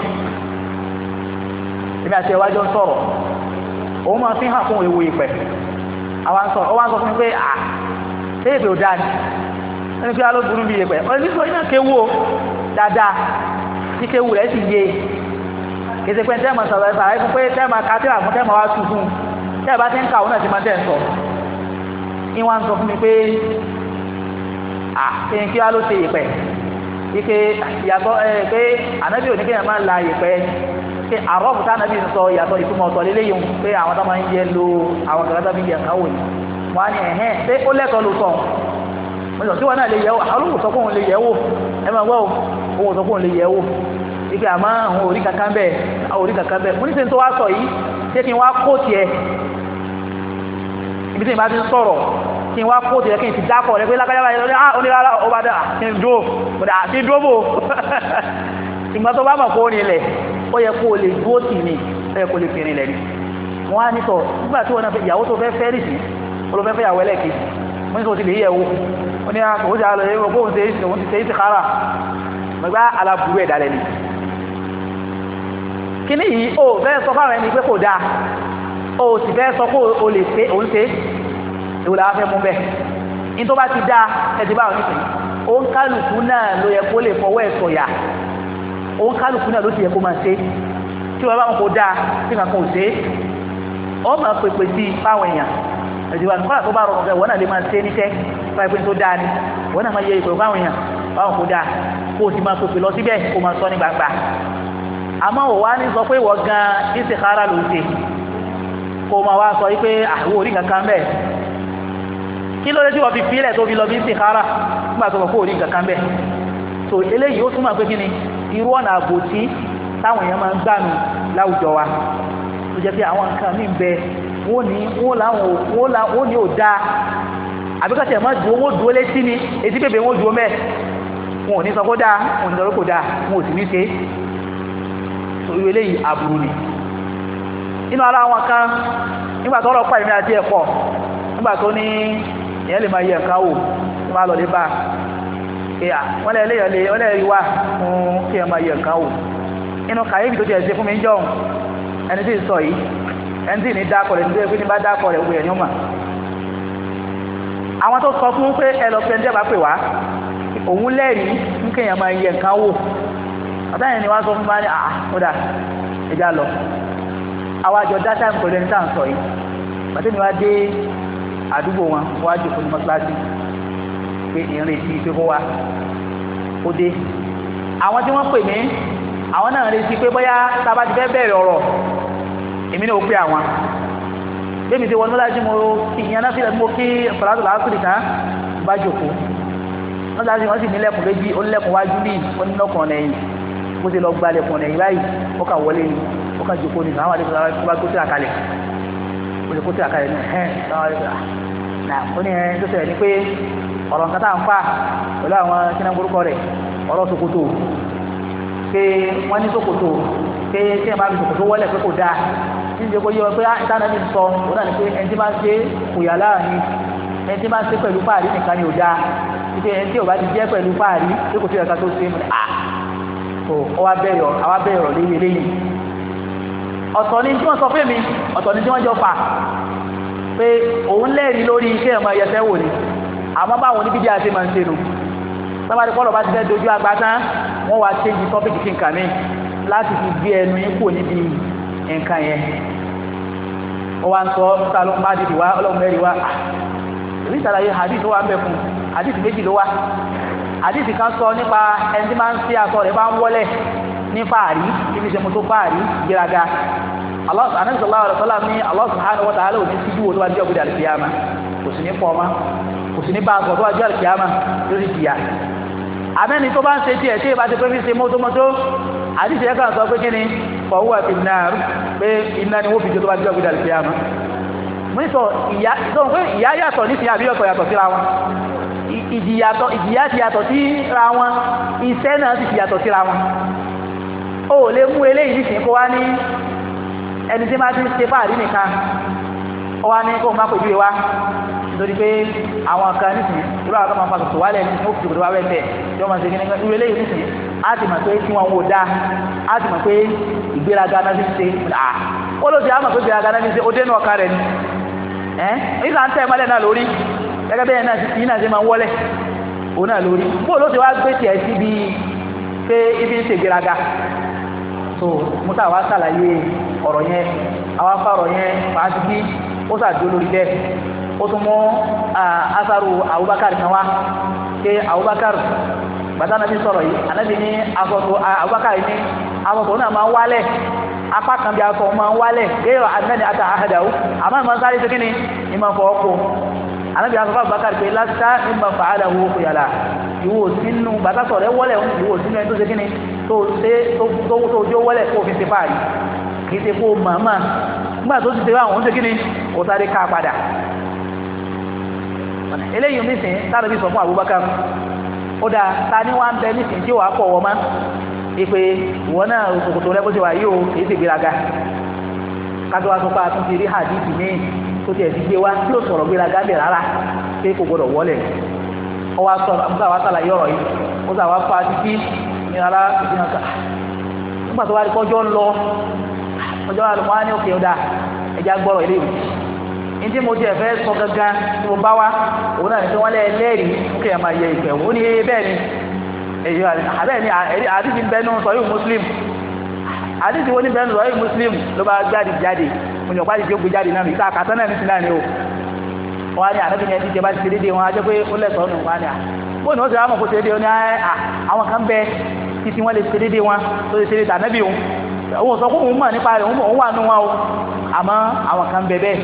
èmi àti ẹwàjọ sọ̀rọ̀ òun máa fi hàn fún ewu ìpẹ́ àwọn sọ̀rọ̀ ó wá sọ fún mi pé ṣé èbè ò dáa ni ẹni pé aló burú bí ìpẹ́ ọ̀rẹ́ nígbà iná kéwú o dáadáa tí kéwú rẹ̀ sì yé kèsì pé tẹ́ẹ̀mà sọ̀rọ̀ ẹ̀sà rẹ̀ fún pé tẹ́ẹ̀mà kátìrà fún tẹ́ẹ̀mà wá tù fún tẹ́ẹ̀ bá ti ń ka òun náà ti máa tẹ́ ń sọ ní wọ́n sọ fún mi pé ẹni kí wá ló ṣe ìpẹ́ ike ìyàtọ̀ pé ànábì oníkéyàn máa ń la ìpẹ́ pé àrọ́bù tá ànábì ń sọ ìyàtọ̀ ìtumọ̀ ọ̀tọ̀ lélẹ́yìn pé àwọn tó máa ń yẹ lo àwọn kẹ̀kẹ́ bí yẹn káwò yìí wọ́n á ní ẹ̀hẹ́n pé ó lẹ́tọ̀ọ́ ló sọ mo sọ tí wọ́n náà lè yẹ̀wò àlùkò sọ fún òun lè yẹ̀wò ẹ máa gbọ́ òun sọ fún òun lè yẹ̀wò ibi àmọ́ àwọn orí kankan bẹ́ẹ̀ mo ní sẹ́ni tó wá sọ yìí ṣé kí n wá kó tiẹ̀ ibi tí n bá ti sọ̀rọ̀ kí n wá kó tiẹ̀ kí n ti dákọ̀ rẹ pé lágbájá báyìí lọ́dẹ́ onírárá ó bá dà kí n dúró mo dà sí dúró bò ìgbà tó bá mọ̀ kó rin lẹ̀ ó yẹ kó o lè dúró tì mí ó yẹ kó o lè fi rin lẹ̀ ni wọ́n á ní sọ nígbà tí wọ́n náà ìyàwó tó fẹ́ fẹ́ rì sí olùfẹ́fẹ́ ìyàwó ẹlẹ́kejì mo ní sọ ti lè yẹ̀ wò ó ní àwọn òṣèlú àlọ́ yẹn kó òun ti ṣe é ti kára mo gbá aláburú ẹ̀dá lẹ́ni kíní yìí ó fẹ́ sọ fáwọn ẹni pé kò dáa ó sì fẹ́ sọ pé o lè ṣe òun ṣe èwo làwọn fẹ́ mú bẹ́ẹ̀ ní tó bá ti dáa ẹ̀dí báwọn nísìnyí òun kálukú náà ló yẹ kó lè fọwọ́ ẹ̀ sọ̀yà òun kálukú náà ló sì yẹ kó máa ṣe tí wọ́n bá wọn kó dáa tí nǹkan kan ò ṣe ó máa pèpè sí fáwọn èèyàn ẹ̀dí báwọn kọ́lá tó bá rọrùn kẹ́ wọ́n náà lè máa ṣe níṣẹ́ fáwọn ìpín tó dáa ni wọ́n náà máa yẹ ìpè fáwọn èèyàn báwọn kó dáa kó o sì máa pèpè lọ síbẹ̀ kó o máa sọ ní gbàgbà àmọ́ ò wá ní sọ pé wọ́n gan istikhara ló ń ṣe kó o máa wá sọ pé àwọn orí kankan bẹ́ẹ̀ kí ló dé tí wọ́n fi fílẹ̀ tó fi lọ bí istikhara nígbà tó wọ́n kó orí kankan bẹ́ẹ̀ so eléyìí ó túmọ̀ pé kí ni irú ọ̀nà àbòtí táwọn èèyàn máa ń gbànú láwùjọ wa tó jẹ́ pé àwọn nǹkan mí bẹ wọ́n ní ò dáa àbíkọ́sẹ̀ mọ́ dúró wọ́n dúró létí ni etí bèbè wọ́n dúró mẹ́ wọn ò ní sọ kó dáa wọn ò ní sọ kó dáa wọn ò sì ní ṣe orí eléyìí àbúrú ni inú ara wọn kan nígbà tó rọ pàìmí àti ẹ̀pọ̀ nígbà tó ní èyàn lè máa yẹ nǹkan wò tó máa lọ lé bá wọ́n lè rí wá fún kí ẹ máa yẹ nǹkan wò inú kàyéfì tó tiẹ̀ ṣe fún mi ń jọun ẹni tí ì sọ yìí ẹni tí ì ní dákọ̀ rẹ̀ nítorí pé ní bá dákọ̀ rẹ̀ gbé ẹ̀ ní ọmọ àwọn tó sọ fún pé ẹ lọ fẹ́ ń jẹ́bàá pè wá òun lẹ́rìí ń kéèyàn máa yẹ nǹkan wò àtàyìn ni wọ́n sọ fún bá ní àkódà ẹjá lọ àwájọ dátà ń pẹ̀lú ẹni tá à ń sọ yìí pàtẹ́ ni wá dé àdúgbò wọn wá jòkó ní mọ́sálásí pé ìrìn sí pé kó wá ó dé àwọn tí wọ́n pè mí àwọn náà retí pé bóyá tábà ti fẹ́ bẹ̀rẹ̀ ọ̀rọ̀ èmi náà ó pé àwọn bébí tí wọ́n mọ́sálásí mo kí ìyẹn náà sílẹ̀ mo kí ọ̀pọ̀lọpọ̀ làásùrì tán bá jòkó mọ́sálásí wọ́n sì nílẹ̀kùn méjì ó nílẹ̀kùn wájú ní onílọ́kàn lẹ́yìn bó ti lọ gbalẹ̀ fún ẹ̀yìn báyìí ó kà wọlé ni ó kà jòkó ni àwọn àdéhùn tó bá kó sí àkàlẹ̀ ó lè kó sí àkàlẹ̀ ní ó ní tó ṣẹlẹ̀ ní pé ọ̀rọ̀ nǹkan tá à ń fà pẹ̀lú àwọn kíná gbórúkọ rẹ̀ ọ̀rọ̀ ṣòkòtò pé wọ́n ní ṣòkòtò pé tí ẹ̀ máa fi ṣòkòtò wọlé pé kò dáa tí ń jẹ́ kó yé wọn pé ìtànàbí sọ ó dà ní pé ẹni tí máa ń ṣe kò yà láàrin ẹni tí máa ń ṣe pẹ̀lú fáàrí nìkan ni ò dáa títí ẹni tí ò bá ti jẹ́ pẹ̀lú fáàrí tí kò sí ẹ̀ka tó ṣe ọwá bẹ̀rẹ̀ ọ̀rọ̀ léyìn léyìn ọ̀tọ̀ ni tí wọ́n sọ fún mi ọ̀tọ̀ ni tí wọ́n jọ fà pé òun lẹ́rìí lórí iṣẹ́ ẹ̀mọ ẹ̀yẹsẹ̀ wò ni àmọ́ báwọn oníbíbí àti máa ń ṣe nù sábàdí kọ́lọ̀ bá ti fẹ́ dojú agbá tán wọ́n wá change topic sí nǹkan mi láti fi gbé ẹnu yín kúrò níbi nǹkan yẹn wọ́n wá ń sọ ta ló ń bá dìdì wá ọlọ́run mẹ́rin wá èmi ìsàlàyé hadith ló wà ń bẹ̀ fún hadith méjì ló wà àdìsí kan sọ nípa ẹni tí máa ń sí aṣọ rẹ̀ bá ń wọlẹ̀ ní fàárí ibi ṣe mo tó fàárí gbéraga Ànábì sallallahu alaihi wasallam ní Allah subhanahu wa ta'ala ò ní síjú wo tó wá jẹ́ ògbé àlùkìyàmá kò sí ní fọ́ọ́má kò sí ní bá aṣọ tó wá jẹ́ àlùkìyàmá lórí ìjìyà àmẹ́ni tó bá ń ṣe tiẹ̀ tí ìbá ti pé fi ṣe mọ́tómọ́tó àdìsí ẹ̀ka sọ pé kíni fọwọ́ fi náà pé iná ni wọ́n fi jẹ́ tó bá jẹ́ ọ̀gbẹ́dà lè fi àmọ́ mo ní sọ ìyá yàtọ̀ nísìnyí àbí ọ̀tọ̀ yàtọ̀ síra wọn ìjìyà ti yàtọ̀ síra wọn iṣẹ́ náà sì ti yàtọ̀ síra wọn ó lè mú eléyìí nísìnyí kó wá ní ẹni tí máa ti ṣe fáàrí nìkan ó wá ní kó má pèjú ìwá nítorí pé àwọn kan nísìnyí irú àwọn kan máa fa tòtò wálẹ̀ ní ó fi tòtò wálẹ̀ bẹ́ẹ̀ tí wọ́n máa ṣe kí ní irú eléyìí nísìnyí á ti mọ̀ pé tí wọ́n wò dáa á ti mọ̀ pé ìgbéraga náà fi ń ṣe ó ló ti á mọ̀ pé ìgbéraga náà fi ń ṣe ó dénú ọkà rẹ̀ ni nígbà ń tẹ́ mọ́lẹ̀ náà lórí gẹ́gẹ́ bẹ́ẹ̀ náà ti náà ṣe máa ń wọ́lẹ̀ òun náà lórí bó ló ti wá gbé tiẹ̀ síbi pé ibi ń ṣègbéraga so musa wa ṣàlàyé ọ̀rọ̀ yẹn àwa fa ọ̀rọ̀ yẹn fàájú bí ó ṣàdúró lórí bẹ́ẹ̀ ó tún mú asaru Abubakar kan wá pé Abubakar bàtà nàbí sọ̀rọ̀ yìí ànábì ní asọ̀tò Abubakar ní asọ̀tò náà máa ń wálẹ̀ apá kan bí asọ̀ máa ń wálẹ̀ gẹ́rọ àdínẹ́ni àtà àhàdàwó àmọ́ ìmọ̀ sáré tó kíni ìmọ̀ fọ́ ọkọ̀ ànábì asọ̀fà Abubakar pé lásìtá ìmọ̀ fàádà wo kò yàrá ìwò sínú bàtà sọ̀rọ̀ wọlé ìwò sínú ẹni tó ṣe kíni tó jó wọlé kó fi ṣe fáàrí kì í ṣe kó màmá nígbà tó ti ṣe wá àwọn ṣe kíni kò sáré ká padà eléyìí nísìn tánàbí sọ fún Abubakar ó dáa ta ní wá ń bẹ nísìn tí wàá pọ̀ wọ́n má ipe ìwọ náà òkòtò rẹ bó ṣe wà yìí o kì í ṣe gbéraga kájọ wá sọ pé a tún ti rí hadithi míì tó tiẹ̀ ti gbé wá tí ó sọ̀rọ̀ gbéraga bẹ̀ rárá pé kò gbọdọ̀ wọlé ọ wá sọ àbúrò àwọn sàlàyé ọ̀rọ̀ yìí ó sà wá fa títí ní ara ìdíyàn ká nígbà tó wá rí kọjọ́ lọ ọjọ́ àlùmọ́ á ní òkè ọ̀dà ẹja gbọ́rọ̀ ilé ìwé ní tí mo tiẹ̀ fẹ́ sọ gangan tí mo bá wá òun náà ní tí wọ́n lẹ́ lẹ́rìí kí ẹ máa yẹ ìpẹ̀ wò ó ní bẹ́ẹ̀ ni èyí àbẹ́ẹ̀ ni àdìsí bẹ́nu sọ̀yìn Muslim àdìsí wọ́n ní bẹ́nu sọ̀yìn Muslim ló bá jáde mo yàn pàdé tí ó gbé jáde náà ìta àkàtọ́ náà ní sí náà ni o wọ́n á ní ànábì ní ẹni tí bá ti ṣe déédéé wọn á jẹ́ pé ó lẹ́sọ̀ọ́ nù wọ́n á ní à bó ni ó ti rá mọ̀ kó ṣe déédéé wọn ní àwọn kan bẹ títí wọ́n lè ṣe déédéé wọn tó lè ṣe déédéé tànábì òun òun sọ fún òun mọ̀ nípa rẹ̀ òun wà nù wọn o àmọ́ àwọn kan bẹ bẹ́ẹ̀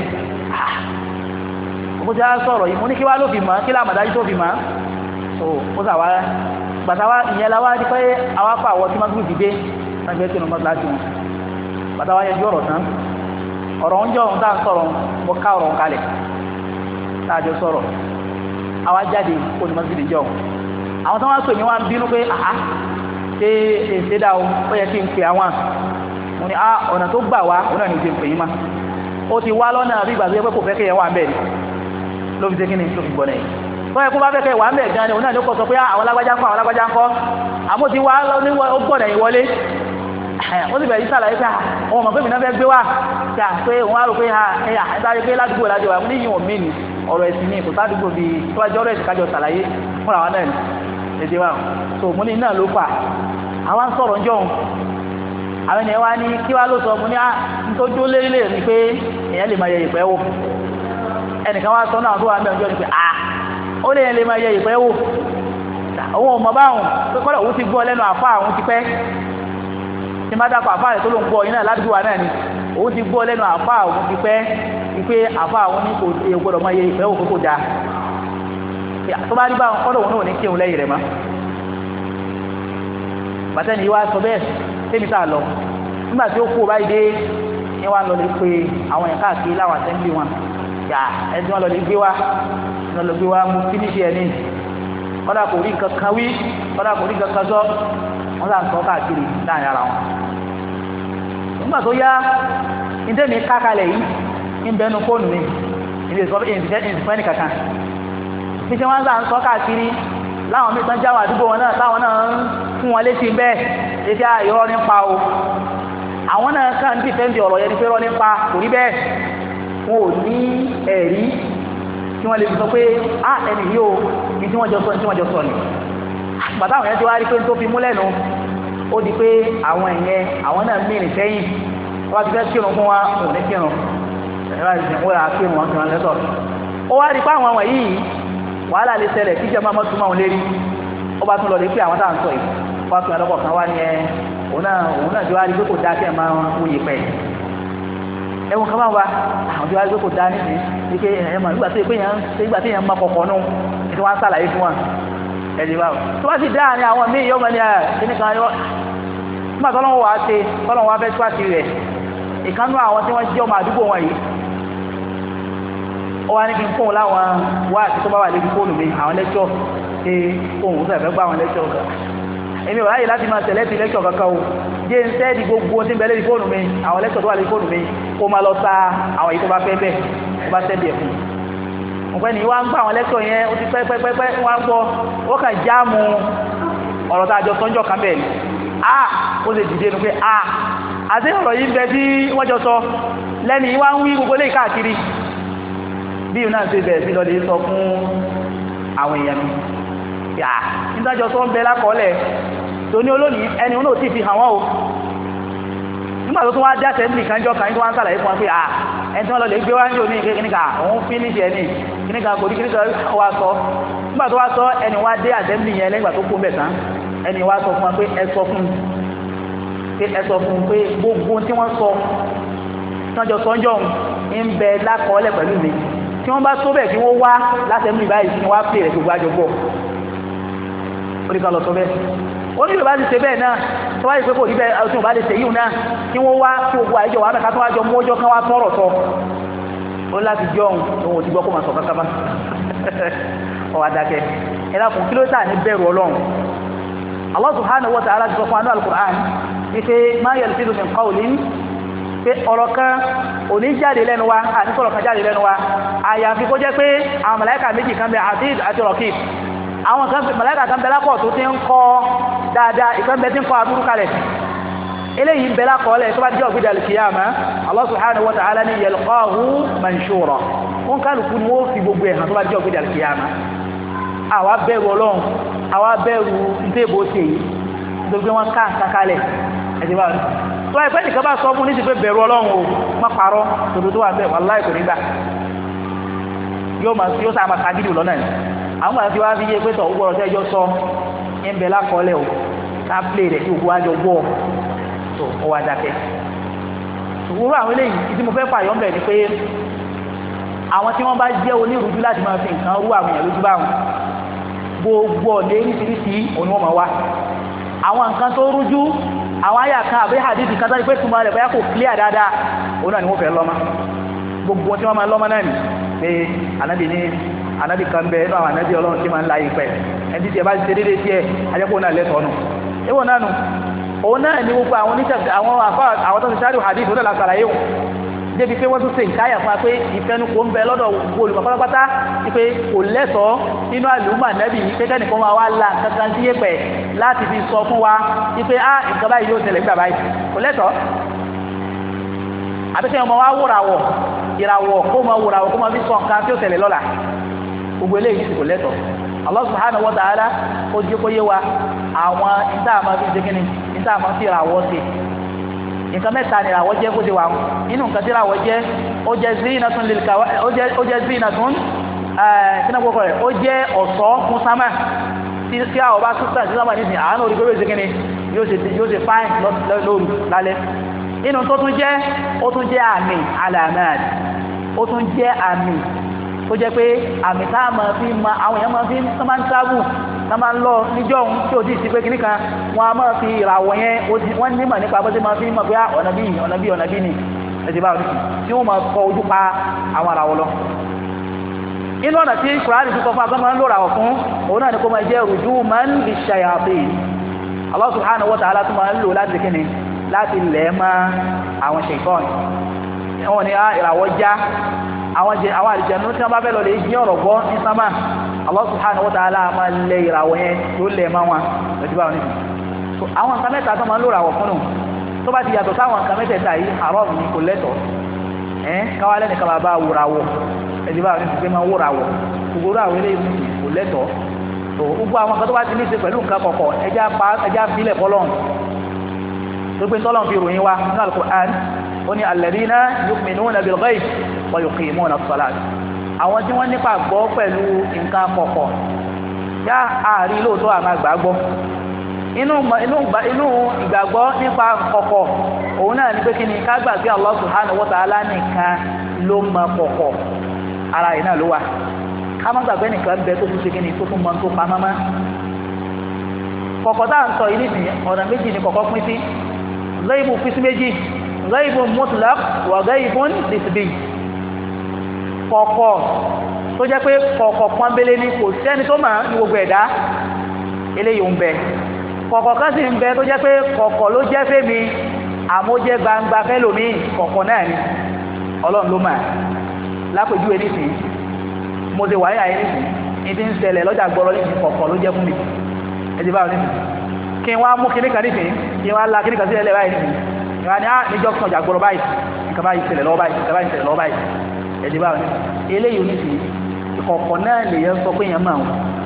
bó ti á sọ̀rọ̀ yìí mo ní kí wá ló fi mọ̀ kí lámàdájú tó fi mọ̀ so ó sà wá gbàtàwá ìyẹn la wá di pé àwa fà wọ tí magrebi dé ẹgbẹ́ tí mo mọ́ láti wọn gbàtàwá yẹn ju ọ̀rọ̀ tán ọ̀rọ̀ ń jọ ohun tá à ń sọ̀rọ̀ mo ká ọ̀rọ̀ kalẹ̀ tá a jọ sọ̀rọ̀ àwa jáde kó ní magrebi jọ àwọn tó wá pè mí wá ń bínú pé àá ṣe èsè dá o ó yẹ kí n pè àwọn mo ní ọ̀nà tó gbà wá òun náà ní ìdè pè yín má ó ti wá lọ́nà bí ìgbà tó yẹ pé kò fẹ́ kéèyàn wà ń bẹ̀ ló fi ṣe kí ni ló fi gbọ́ lẹ́yìn tó yẹ kó bá fẹ́ kẹ́ wà ń bẹ̀ gan ni òun náà ló kọ́ sọ pé àwọn alágbájá ń kọ́ àwọn alágbájá ń kọ́ àmọ́ ti wá ní ó gbọ́dọ̀ yìí wọlé ó sì bẹ̀rẹ̀ sí sàlàyé pé àwọn ọmọ pẹ́mì náà fẹ́ gbé wá pé òun á rò pé ẹ̀dáyé pé ládùúgbò lájọ wà ní ìwọ̀n mí ni ọ̀rọ̀ ẹ̀sìn ní kò sádùúgbò bíi tó bá jẹ́ ọ̀rọ̀ ẹ̀sìn kájọ sàlàyé fúnra wa náà ní èdè wa so mo ní náà ló fà àwa ń sọ̀rọ̀ jọ̀hún àwọn ènìyàn wá ní kí wá ló sọ mo ní nítorí ó lé ní pé èèyàn lè máa yẹ ìpẹ́ wò ẹnìkan wá sọ náà tó wà mẹ́rin jọ ní pé ó lè lè máa yẹ ìpẹ́ wò òun ò mọ̀ báwọn pé kọ́lọ̀ òun ti gbọ́ lẹ́nu àfá àwọn ti pẹ́ tí má dákọ̀ àfá rẹ̀ tó ló ń gbọ́ iná ládùúgbò náà ni òun ti gbọ́ lẹ́nu àfá àwọn ti pẹ́ wípé àfá àwọn ní kò èèyàn gbọ́dọ̀ máa yẹ ìpẹ́ wò kókò dáa tó bá rí báwọn kọ́lọ̀ òun náà ní kírun lẹ́yìn rẹ̀ mọ́ bàtẹ́ni wá sọ bẹ́ẹ̀ tẹ́mi tá a lọ nígbà tí ó kú báyìí dé ní wá lọ lè pe àwọn ẹ̀ka àti láwọn àtẹ́ńbì wọn yà ẹni wọn lọ lè gbé wá mú fínísì ẹ̀ ní kọ́dà kò rí nǹkan kan wí kọ́dà kò rí nǹkan kan sọ wọ́n sà ń sọ káàkiri láàrin ara wọn. nígbà tó yá ìdẹ́mi kákalẹ̀ yìí ń bẹnu fóònù mi ìdí ìsìnkú kankan bí ṣe wọ́n sà ń sọ káàkiri láwọn mí tán jáwà àdúgbò wọn náà táwọn náà ń fún wọn létí bẹ́ẹ̀ létí irọ́ nípa o àwọn náà kàn ń dìfẹ́ǹdì ọ̀rọ̀ yẹn ní pé irọ́ nípa kò rí bẹ́ẹ̀ wọn ò ní ẹ̀rí tí wọ́n lè fi sọ pé ẹni yìí o ní tí wọ́n jọ sọ ni bàtà àwọn yẹn ti wá rí pé tó fi mú lẹ́nu ó di pé àwọn ìyẹn àwọn náà mìíràn sẹ́yìn wọ́n ti fẹ́ kírun fún wa ò ní kírun ẹ̀rọ ìsìnkú rà kírun wọn kírun lẹ́tọ̀ ó wá rí pé àwọn wọ̀nyí wàhálà lè ṣẹlẹ̀ kí jẹ́ máa túnmọ̀ òun lérí ó bá tún lọ lè pé àwọn táà ń sọ yìí wọ́n tún ẹlọ́pọ̀ kan wá ní òun náà jọ wá rí pé kò dá kẹ́ máa wúyè pẹ̀ ẹ̀wọ̀n kan máa wá àwọn jọ wá rí pé kò dá nísìnyí ní pé ẹ̀mọ̀ nígbà tí èèyàn máa kọ̀kọ̀ nù tí wọ́n á sàlàyé fún wọn ẹ̀dì báwò tó bá sì dá ní àwọn míì yọ́mọ ní kíní kan yọ́ nígbà tọ́lọ́wọ́ wá ṣe tọ́lọ́wọ́ wá fẹ́ tó àti rẹ̀ ìkánú àwọn tí wọ́n jẹ́ ọmọ àdúgbò wọn yìí ó wá ní kí n fóun láwọn wá àti tó bá wà lórí fóònù mi àwọn lẹ́kṣọ̀ ṣe fóun fẹ́ gbá àwọn lẹ́kṣọ̀ kan èmi ò ráyè láti máa tẹ̀lé ti lẹ́kṣọ̀ kankan o jẹ́ ń sẹ́ẹ̀dì gbogbo tí ń bẹ lórí fóònù mi àwọn lẹ́kṣọ̀ tó wà lórí fóònù mi kó máa lọ sa àwọn èyí tó bá fẹ́ bẹ́ẹ̀ tó bá sẹ́ẹ̀dì ẹ̀ fún un ọ̀pẹ́ ni wá ń gbá àwọn lẹ́kṣọ̀ yẹn ó ti pẹ́pẹ́pẹ́ wá ń gbọ́ ó kàn jáàmù ọ̀rọ̀ tá a jọ sọ́njọ́ kan bẹ́ẹ̀ ni ó lè dìde nu pé àti ọ̀rọ̀ yìí ń bẹ tí wọ́n jọ sọ lẹ́ni wá ń wí gbogbo lè káàkiri bí yìí náà ṣe bẹ̀rẹ̀ sí lọ́dẹ sọ fún àwọn èèyàn mi yà nígbàjọ tó ń bẹ lákọọ́lẹ̀ tó ní olónìí ẹni náà ti fi hàn wọ́n o nígbà tó tún wá dá sẹ́ńtì kanjọ́ kan tó wá ń sàlàyé fún wọn pé ẹni tí wọ́n lọ lè gbé wá ní òní kíníkà òun fínísì ẹni kíníkà kò ní kíníkà wá sọ nígbà tó wá sọ ẹni wá dé àsẹ́ńtì yẹn lẹ́gbà tó kó mẹ́ tán ẹni wá sọ fún wọn pé ẹ sọ fún pé gbogbo tí wọ́n sọ tọ́jọ́ sọ́njọ́ ń bẹ lákọọ́lẹ̀ pẹ̀lú mi tí wọ́n bá tó bẹ̀ kí wọ́n wá látẹ̀mú ìbáyìí kí wọ́n á pè rẹ̀ gbogbo àjọpọ̀ oníkan lọ sọ bẹ́ẹ̀ ó nílò bá ti ṣe bẹ́ẹ̀ náà tó wáyé pé kò rí bẹ́ẹ̀ ọtún bá lè ṣe yíò náà kí wọ́n wá kí gbogbo àìjọ wà mẹ́ka tó wájọ mú ọjọ́ kan wá tọ́rọ̀ sọ ó láti jọ ohun òtí gbọ́ kó máa sọ kákábá ọwà dákẹ́ ẹ̀dá kùn kí ló tà ní bẹ̀rù ọlọ́run Allah subhanahu wa ta'ala ti sọ fún anú al-Qur'an wípé ma yalfizu min qawlin pé ọ̀rọ̀ kan ò ní jáde lẹ́nu wa àti sọ̀rọ̀ kan jáde lẹ́nu wa àyàfi kó jẹ́ pé àwọn màláíkà méjì kan bẹ Atid àti Raqib àwọn kan màláíkà kan bẹ lápọ̀ tó ti ń kọ́ dáadáa ìkan bẹ tí ń kọ́ aburú kalẹ̀ eléyìí bẹ lákọọ́lẹ̀ tó bá jẹ́ ògbé dàlù kìyàmá Allah subhanahu wa ta'ala ní yalqahu manshura wọn kálukú ni wọ́n fi gbogbo ẹ̀hàn tó bá jẹ́ ògbé dàlù kìyàmá àwa bẹ̀rù ọlọ́run àwa bẹ̀rù ntẹ́bọ̀ ṣe yìí gbogbo wọn ká kakalẹ̀ ẹ̀dẹ̀ bá rí tó ẹ̀pẹ́ nìkan bá sọ fún ní sí pé bẹ̀rù ọlọ́run o má parọ́ tòdó tó wà bẹ́ẹ̀ wallahi kò nígbà yóò sá máa kagídì lọ́nà ẹ̀ àwọn àti wá fi yé pé tọ̀ gbọ́dọ̀ tẹ́jọ́ sọ ń bẹ lákọọ́lẹ̀ o ká plé rẹ̀ kí òkú wájọ gbọ́ tó ọ wá dákẹ́ ṣùgbọ́n àwọn eléyìí tí mo fẹ́ fàyọ́ ń bẹ̀ ni pé àwọn tí wọ́n bá jẹ́ onírúurú láti máa fi nǹkan rú àwọn èèyàn lójú bá wọn gbogbo ọ̀nà oríṣiríṣi òní wọ́n máa wá àwọn nǹkan tó rújú àwọn àyà kan àbí hadith kan tó ní pé túmọ̀ rẹ̀ bóyá kò clear dáadáa òun náà ni wọ́n fẹ́ lọ́mọ gbogbo tí wọ́n máa lọ́mọ náà nì pé ànábì kan bẹ inú àwọn ànábì ọlọ́run tí máa ń la ìpẹ́ ẹni tí ẹ bá ti ṣe déédéé tí ẹ ajẹ́pọ̀ náà lẹ́tọ̀ọ́ nù èwo náà nù òun náà ni gbogbo àwọn oníṣẹ́ àwọn tó ti sáré hadith òun náà la ṣàlàyé wọn débi pé wọ́n tún ṣe ìkáyà fún wa pé ìfẹnukò ń bẹ lọ́dọ̀ olùkọ́ pátápátá ní pé kò lẹ́tọ̀ọ́ nínú àlùmọ̀ nẹ́bì yìí pé kẹ́nìkan máa wá la kankan sí yẹ̀pẹ̀ láti fi sọ fún wa ní pé nǹkan báyìí yóò tẹ̀lé gbà báyìí kò lẹ́tọ̀ọ́ àbí kí wọ́n máa wá wòràwọ̀ ìràwọ̀ kó máa wòràwọ̀ kó máa fi sọ nǹkan tí ó tẹ̀lé lọ́la gbogbo eléyìí kò lẹ́tọ̀ọ́ Allah subhanahu wa ta'ala ó jẹ́ kó yé wa àwọn níta máa fi ṣe kíni níta máa fi ìràwọ̀ ṣe nǹkan mẹ́ta ni ìràwọ̀ jẹ́ kó ti wà nínú nǹkan tí ìràwọ̀ jẹ́ ó jẹ́ zinatun lil ó jẹ́ zinatun sínú gbogbo rẹ̀ ó jẹ́ ọ̀ṣọ́ fún sámà tí àwọ̀ bá tún sàn sí sámà nísìnyí àánú orí gbogbo ìṣẹ́kíni yóò ṣe fáìn lóru lálẹ́ nínú tó tún jẹ́ ó tún jẹ́ àmì alamat ó tún jẹ́ àmì tó jẹ́ pé àmì táà máa fi ma àwọn èèyàn máa fi máa ń travel náà máa ń lọ níjọ́ ohun tí ó dì sí pé kìíní kan wọn a máa fi ìràwọ̀ yẹn wọ́n nímọ̀ nípa bó ṣe máa fi mọ̀ pé ọ̀nà bí ni ẹ̀sìn báwọn tí wọ́n máa kọ ojú pa àwọn àràwọ̀ lọ. inú ọ̀nà tí Kùránì tó kọ fún agbọ́n máa ń lò ràwọ̀ fún òun náà ni kó máa jẹ́ rujuman lish-shayatin Allah subhanahu wa ta'ala tó máa ń lò láti kíni láti lẹ̀ mọ́ àwọn ṣèkọ́n wọn ni ìràwọ̀ já àwọn àlìjẹ̀nú tí wọ́n bá fẹ́ lọ lè jí ọ̀rọ̀ gbọ́ ní sámà Allah subhanahu wa ta'ala máa lẹ ìràwọ̀ yẹn tó lẹ̀ mọ́ wọn lọ́jọ́ báwọn nìkan àwọn nǹkan mẹ́ta tó máa ń lò ràwọ̀ fún nù tó bá ti yàtọ̀ sáwọn nǹkan mẹ́tẹ̀ẹ̀ta yìí haram ni kò lẹ́tọ̀ káwá lẹ́nìkan bá wúrawọ̀ ẹ̀jẹ̀ báwọn nìkan pé máa wúrawọ̀ gbogbo àwọn eléyìí kò lẹ́tọ̀ tó gbogbo àwọn nǹkan tó bá ti ní ṣe pẹ̀lú nǹkan kọ̀kọ̀ ẹja bílẹ̀ fọlọ́n tó gbé tọ́lọ́n fi ròyìn wa nínú Al-Qur'an ó ní alladhina yu'minuna bil ghaib wa yuqimuna as-salat àwọn tí wọ́n nípa gbọ́ pẹ̀lú nǹkan kọ̀kọ̀ yá ààrí lóòótọ́ àmà gbàgbọ́ inú ìgbàgbọ́ nípa kọ̀kọ̀ òun náà ní pé kí ni ká gbà pé Allah subhanahu wa ta'ala nìkan ló mọ kọ̀kọ̀ ara rẹ̀ náà ló wà ká má gbàgbé nìkan bẹ tó tún ṣe kí ni tó tún mọ tó pamọ́ mọ́ kọ̀kọ̀ tá à ń sọ yìí nìsín ọ̀nà méjì ni kọ̀kọ̀ pín sí ghaibu fi sí méjì ghaibu mutlaq wa ghaibu nisbi kọ̀kọ̀ tó jẹ́ pé kọ̀kọ̀ pọ́nbélé ní kò sẹ́ni tó máa ní gbogbo ẹ̀dá eléyìí ń bẹ kọ̀kọ̀ kan sì ń bẹ tó jẹ́ pé kọ̀kọ̀ ló jẹ́ fẹ́mi àmójẹ́ gbangba fẹ́lòmí kọ̀kọ̀ náà ni ọlọ́run ló máa lápèjú ẹni sí mo ti wáyé àyè nìsí ní ti ń ṣẹlẹ̀ lọ́jà gbọ́rọ̀ ní kọ̀kọ̀ ló jẹ́ fún mi ẹ̀dí báwọn nìsí kí wọ́n á mú kíní kan nìsí kí wọ́n á la kíní kan sílẹ̀ báyìí nìsí kí wọ́n á ní níjọ́ kan ọjà gbọ́rọ̀ báyìí nǹkan báyìí ṣẹlẹ̀ lọ́wọ́ báyìí nǹkan báyìí ṣẹlẹ̀ lọ́wọ́ báyìí ẹ̀dí báwọn nìsí eléyìí nìsí kọ̀kọ̀ náà lè yẹn sọ pé yẹn máa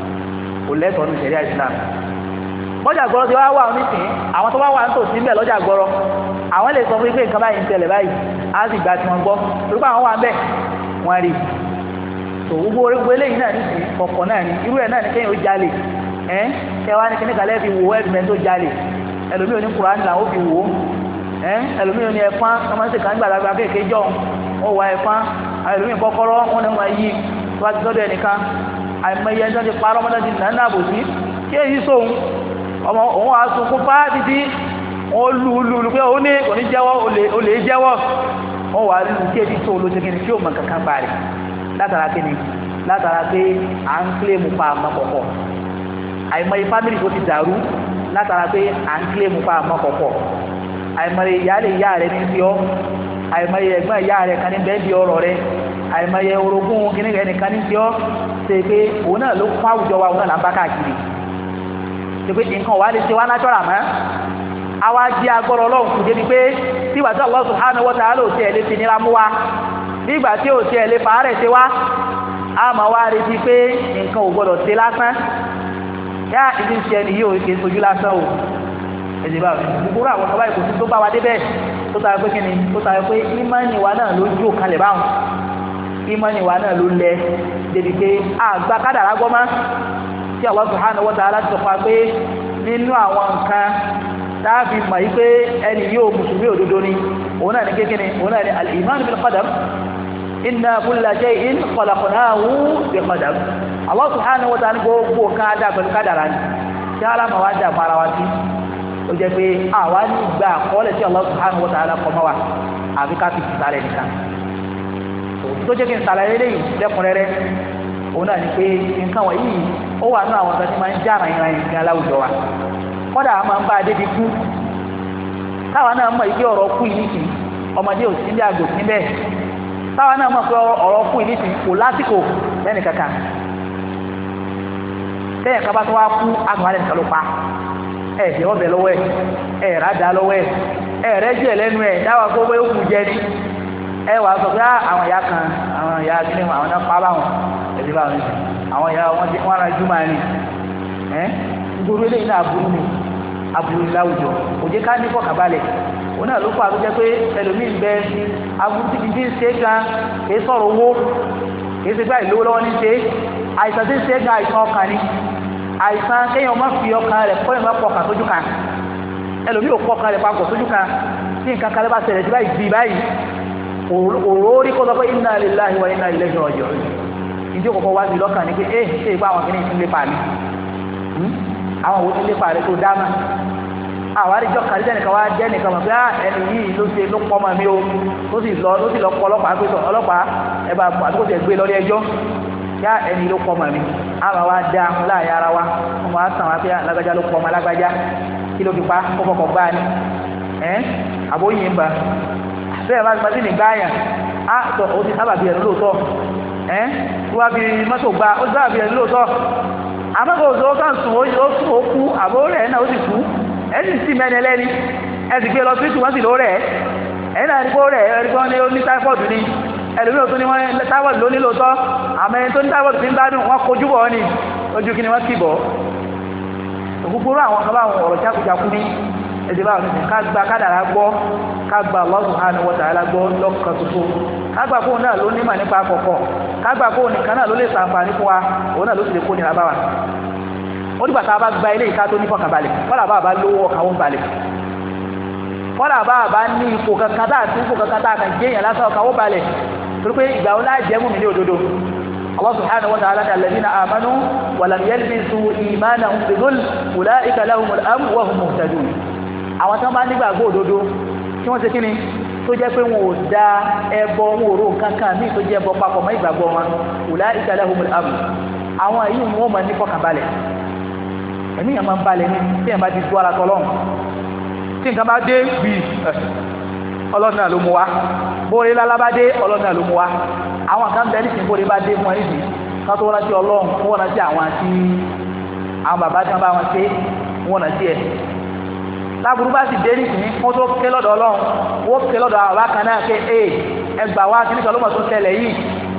kò lẹ́tọ̀ọ́ ní ṣẹ̀ríà Islam lọ́jà gbọ́rọ̀ ti wá wà nísìn àwọn tó wá wà nítòsí ń bẹ̀ lọ́jà gbọ́rọ̀ àwọn lè sọ fún pé nǹkan báyìí ń ṣẹlẹ̀ báyìí á sì gbà tí wọ́n gbọ́ torí pé àwọn wà ń bẹ̀ wọ́n rí tó gbogbo eléyìí náà nísìn kọ̀kọ̀ náà ní irú ẹ̀ náà ní kéèyàn ó jalè kẹwàá ní kíní kalẹ́ fi wò ẹ̀dùnmẹ́ tó jalè ẹlòmíì ò ní Kùránì làwọn fi wò ẹlòmíì ò ní ẹ̀fán ọmọ sì kàn gbàlagbà kéèké jọ ó wà ẹ̀fán ẹlòmíì kọ́kọ́rọ́ wọn ni wọ́n yí tó bá ti sọ́dọ̀ ẹnìkan àìmọye ẹjọ́ ti parọ́ mọ́tò ti nàá nàbò sí kí èyí sóhun ọmọ òun á sunkún fá títí wọn lù pé òun ní kò ní jẹ́wọ́ olè jẹ́wọ́ wọn wà lù kí èyí tó olóṣèlú kí ni tí ó mọ kankan bá rẹ̀ látara kí ni látara pé à ń kílèmù pa àmọ́ kọ̀kọ̀ àìmọye fámìlì tó ti dàrú látara pé à ń kílèmù pa àmọ́ kọ̀kọ̀ àìmọye ìyáálé ìyá rẹ̀ ní fi ọ́ àìmọye ẹ̀gbọ́n ìyá rẹ̀ kan ní bẹ́ẹ̀ di ọ̀rọ̀ rẹ̀ àìmọye orogún kíní rẹ̀ nìkan ní fi ọ́ ṣe pé òun náà ló fún àwùjọ wa òun náà là ń bá káàkiri ṣe pé nǹkan wà lè ṣe wá nájọ́ra mọ́ àwa jí agbọ́rọ̀ ọlọ́run kù débi pé tíwà tí Allah subhanahu wa ta'ala ò tiẹ̀ lè fi nira mú wa nígbà tí ò tiẹ̀ lè fàárẹ̀ ṣe wá a máa wá retí pé nǹkan ò gbọdọ̀ ṣe lásán yá ìdí ń ṣe ẹni yìí ò ṣe sojú lásán o ẹ̀sìn bá gbogbo àwọn ọ̀gá báyìí kò sí tó bá wa débẹ̀ tó tayọ pé kí ni tó tayọ pé ìmánì wa náà ló jó kalẹ̀ báwọn ìmánì wa náà ló lẹ débi pé àgbà kádàrá gbọ́ mọ́ tí Allah subhanahu wa ta'ala ti sọ pé nínú àwọn nǹkan táàfi mọ̀ yí pé ẹni yóò mùsùlùmí òdodo ni òun náà ní kékeré òun náà ní al-iman bil qadar inna kulla shay'in khalaqnahu bi qadar Allah subhanahu wa ta'ala gbogbo kan dá pẹ̀lú kádàrá ni tí aláma wá dá mara wa sí ó jẹ́ pé àwa ní ìgbà àkọọ́lẹ̀ tí Allah subhanahu wa ta'ala kọ́ mọ́ wa àfi ká fi sàlẹ̀ nìkan tó jẹ́ kí n sàlàyé lẹ́yìn lẹ́kùnrẹ́rẹ́ òun náà ni pé nǹkan wọ̀nyí ó wà ní àwọn ọ̀sán tí máa ń já àrìn ìrìn aláwùjọ wa kọ́dà a máa ń bá a débi kú táwa náà mọ̀ ìpé ọ̀rọ̀ kú ìnísìn ọmọdé ò sí ní àgbò sí bẹ́ẹ̀ táwa náà mọ̀ pé ọ̀rọ̀ kú ìnísìn kò lásìkò lẹ́nì kankan tẹ́yìn kan bá tó wá kú agbọ̀n nìkan ló pa ẹ̀ẹ́dẹ̀ ọbẹ̀ lọ́wọ́ ẹ̀ rádà lọ́wọ́ ẹ̀ rẹ́ jẹ́ lẹ́nu ẹ̀ dáwà kó bóyá ó kù jẹ ní ẹ wàá sọ pé àwọn ìyá kan àwọn ìyá kíní àwọn náà pa báwọn ẹ̀dẹ̀ báwọn ní àwọn ìyá wọn ra júmọ̀ ní gbogbo eléyìí náà aburú ni aburú láwùjọ òjé ká ní fọkàbalẹ̀ òun náà ló fà tó jẹ́ pé ẹlòmíín bẹ aburú tí kìí ṣe gan kìí sọ̀rọ̀ owó kìí ṣe gbá ìlówó lọ́wọ́ ní ṣe àìsàn tí ń ṣe gan àìsàn ọkàn ni àìsàn kéèyàn má fi ọkàn rẹ̀ kọ́ ìmọ̀ pọkàn sójú kan ẹlòmíín ò pọ̀ ọkàn rẹ̀ papọ̀ sójú kan tí nǹkan kan lè bá ṣẹlẹ̀ sí báyìí báyìí òróórí kó sọ pé inna lillahi wa inna ilayhi raji'un ìdí òkòkò wá sí lọ́kàn ní pé ṣe ìgbà àwọn kìíní ìtúnlé pàmì àwọn òwò tí lé pàrẹ tó dáma àwọn àríjọ kàríjẹ́ nìkan wá jẹ́ nìkan mọ̀ pé ẹni yìí ló ṣe ló pọ́ mọ́ mi o tó sì lọ pọ̀ ọlọ́pàá pé ọlọ́pàá ẹbà àdúgbò tẹ̀ gbé lórí ẹjọ́ yá ẹni ló pọ́ mọ́ mi àwọn wá dá láàrin ara wa wọn máa sàn wá pé alágbájá ló pọ́ mọ́ alágbájá kí ló fi pa kọ́kọ́ gbá ni àbóyìn ń ba bẹ́ẹ̀ bá ti ní gbáyàn á tọ̀ ó ti sábàbí ẹ̀rọ lóòótọ́ wọ́n fi mọ́tò gba ó ti sábàbí ẹ̀rọ lóòótọ́ àmọ́kòóso ó kàn sùn ó kú àbó rẹ̀ náà ó sì kú ẹ̀sì sí mẹ́ni ẹlẹ́ni ẹ̀sì gbé lọ sí wọ́n sì ló rẹ̀ ẹ̀yìn náà ní kó rẹ̀ ẹ̀rí kan ní ó ní táífọ̀dù ní ẹlòmíràn tó ní wọ́n táífọ̀dù ló nílò tọ́ àmọ́ ẹni tó ní táífọ̀dù ti ń gbádùn wọ́n kojú bọ̀ ní ojú kí ni wọ́n sì bọ̀ òkúkúrú àwọn kan báwọn ọ̀rọ̀ jákujáku ní ẹ̀dẹ̀ báwọn ní ká gba kádàrá gbọ́ ká gba Allah subhanahu wa ta'ala gbọ́ lọ́kàn tuntun ká gbà fóun náà ló nímọ̀ nípa kọ̀kọ̀ ká gbà fóun nìkan náà ló lè ṣàǹfààní fún wa òun náà ló sì lè kó nira bá wa ó dìgbà tá a bá gba ilé ìka tó ní fọkànbalẹ̀ kọ́lá bá bá lówó ọkàn ó balẹ̀ kọ́lá bá ní ipò kankan tá àti ipò kankan tá a kàn jẹ́yàn lásán ọkàn ó balẹ̀ torí pé ìgbà ó láì jẹ́mú mi ní òdodo Allah subhanahu wa ta'ala ní alladhina amanu wa lam yalbisu imanahum bidhulm ulaika lahumul amn wa hum muhtadun àwọn tí wọ́n bá nígbàgbọ́ òdodo tí wọ́n ṣe kí ni tó jẹ́ pé wọn ò da ẹbọ wọn ò rò kankan míì tó jẹ́ ẹbọ papọ̀ mọ́ ìgbàgbọ́ wọn ulaika lahumul amn àwọn èyí ni wọ́n máa ní fọkànbalẹ̀ ẹ̀mí yẹn máa ń balẹ̀ ní tí yẹn bá ti gbọ́ ara tọ́lọ́run tí nǹkan bá dé bí ọlọ́run náà ló mú wa bóore lálá bá dé ọlọ́run náà ló mú wa àwọn kan bẹ́ẹ̀ nísìnyí bóore bá dé fún ẹ nísìnyí ká tó rántí ọlọ́run wọ́n rántí àwọn àti àwọn bàbá tí wọ́n bá wọn ṣe wọ́n rántí ẹ̀ láburú bá sì dé nísìnyí wọ́n tó ké lọ́dọ̀ ọlọ́run wọ́n ké lọ́dọ̀ àwọn bákan náà pé ẹ gbà wá kí nígbà ló mọ̀ tó tẹ̀lẹ̀ yìí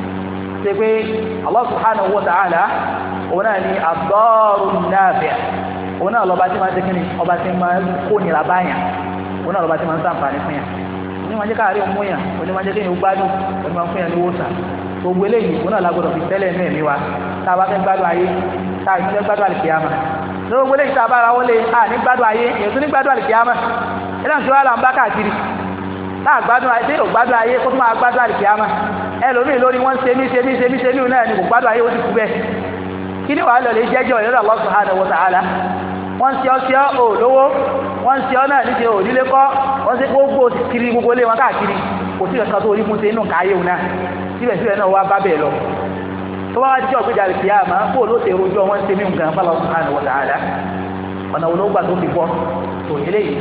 ṣe pé Allah subhanahu wa ta'ala òun náà ni ad-darun nafi' òun náà lọ́ba tí máa ń ṣe kíni ọba tí máa ń kó nira báyà òun náà lọ́ba tí máa ń ṣàǹfààní fún yà òní máa ń jẹ́ káàrí òun yà òní máa ń jẹ́ kéèyàn gbádùn òní máa ń fún yà ní wòsàn gbogbo eléyìí òun náà lágbọ́dọ̀ fi tẹ́lẹ̀ ní ẹ̀mí wa tá a bá fẹ́ gbádùn ayé tá a fẹ́ gbádùn àlìkìyàmà gbogbo eléyìí tá a bá ra wọlé a ní gbádùn ayé èyí tó ní gbádùn àlìkìyàmà ẹlẹ́yìn tí wọ́n là ń bá káàkiri tá a gbádùn ayé tí yóò gbádùn ayé kó tó máa gbádùn àlìkìyàmà ẹlòmíì lórí wọn ṣe mí náà ni kò gbádùn ayé ó ti kú bẹ́ẹ̀ kí ni wàá lọ lè jẹ́jọ́ ìrọ́lọ́ Allah subhanahu wa ta'ala wọ́n ṣe ọ́ ò lówó wọ́n ṣe ọ́ náà níṣe òdílé kọ́ wọ́n ṣe gbogbo kiri gbogbo lé wọn káàkiri kò sí ẹ̀ka tó orí mú ṣe inú káyé òun náà síbẹ̀síbẹ̀ náà wá bá bẹ́ẹ̀ lọ tó bá wá jíjọ́ ògbéjà rẹ̀ kìí àmà kó ló ṣe rojọ́ wọ́n ṣe mí nǹkan fún Allah subhanahu wa ta'ala ọ̀nà olóògbà tó fi bọ́ tó eléyìí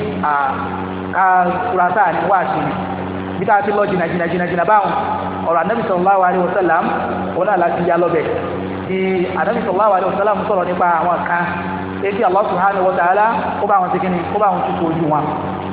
ká kurasa ní wá sí ni bí ká ti lọ jìnnà báwọn ọ̀rọ̀ Ànábì sallallahu alaihi wasallam òun náà láti yá lọ́bẹ̀ tí Ànábì sallallahu alaihi wasallam sọ̀rọ̀ nípa àwọn kan èyí Allah subhanahu wa ta'ala kó bá wọn ti kíni kó bá wọn tutù ojú wọn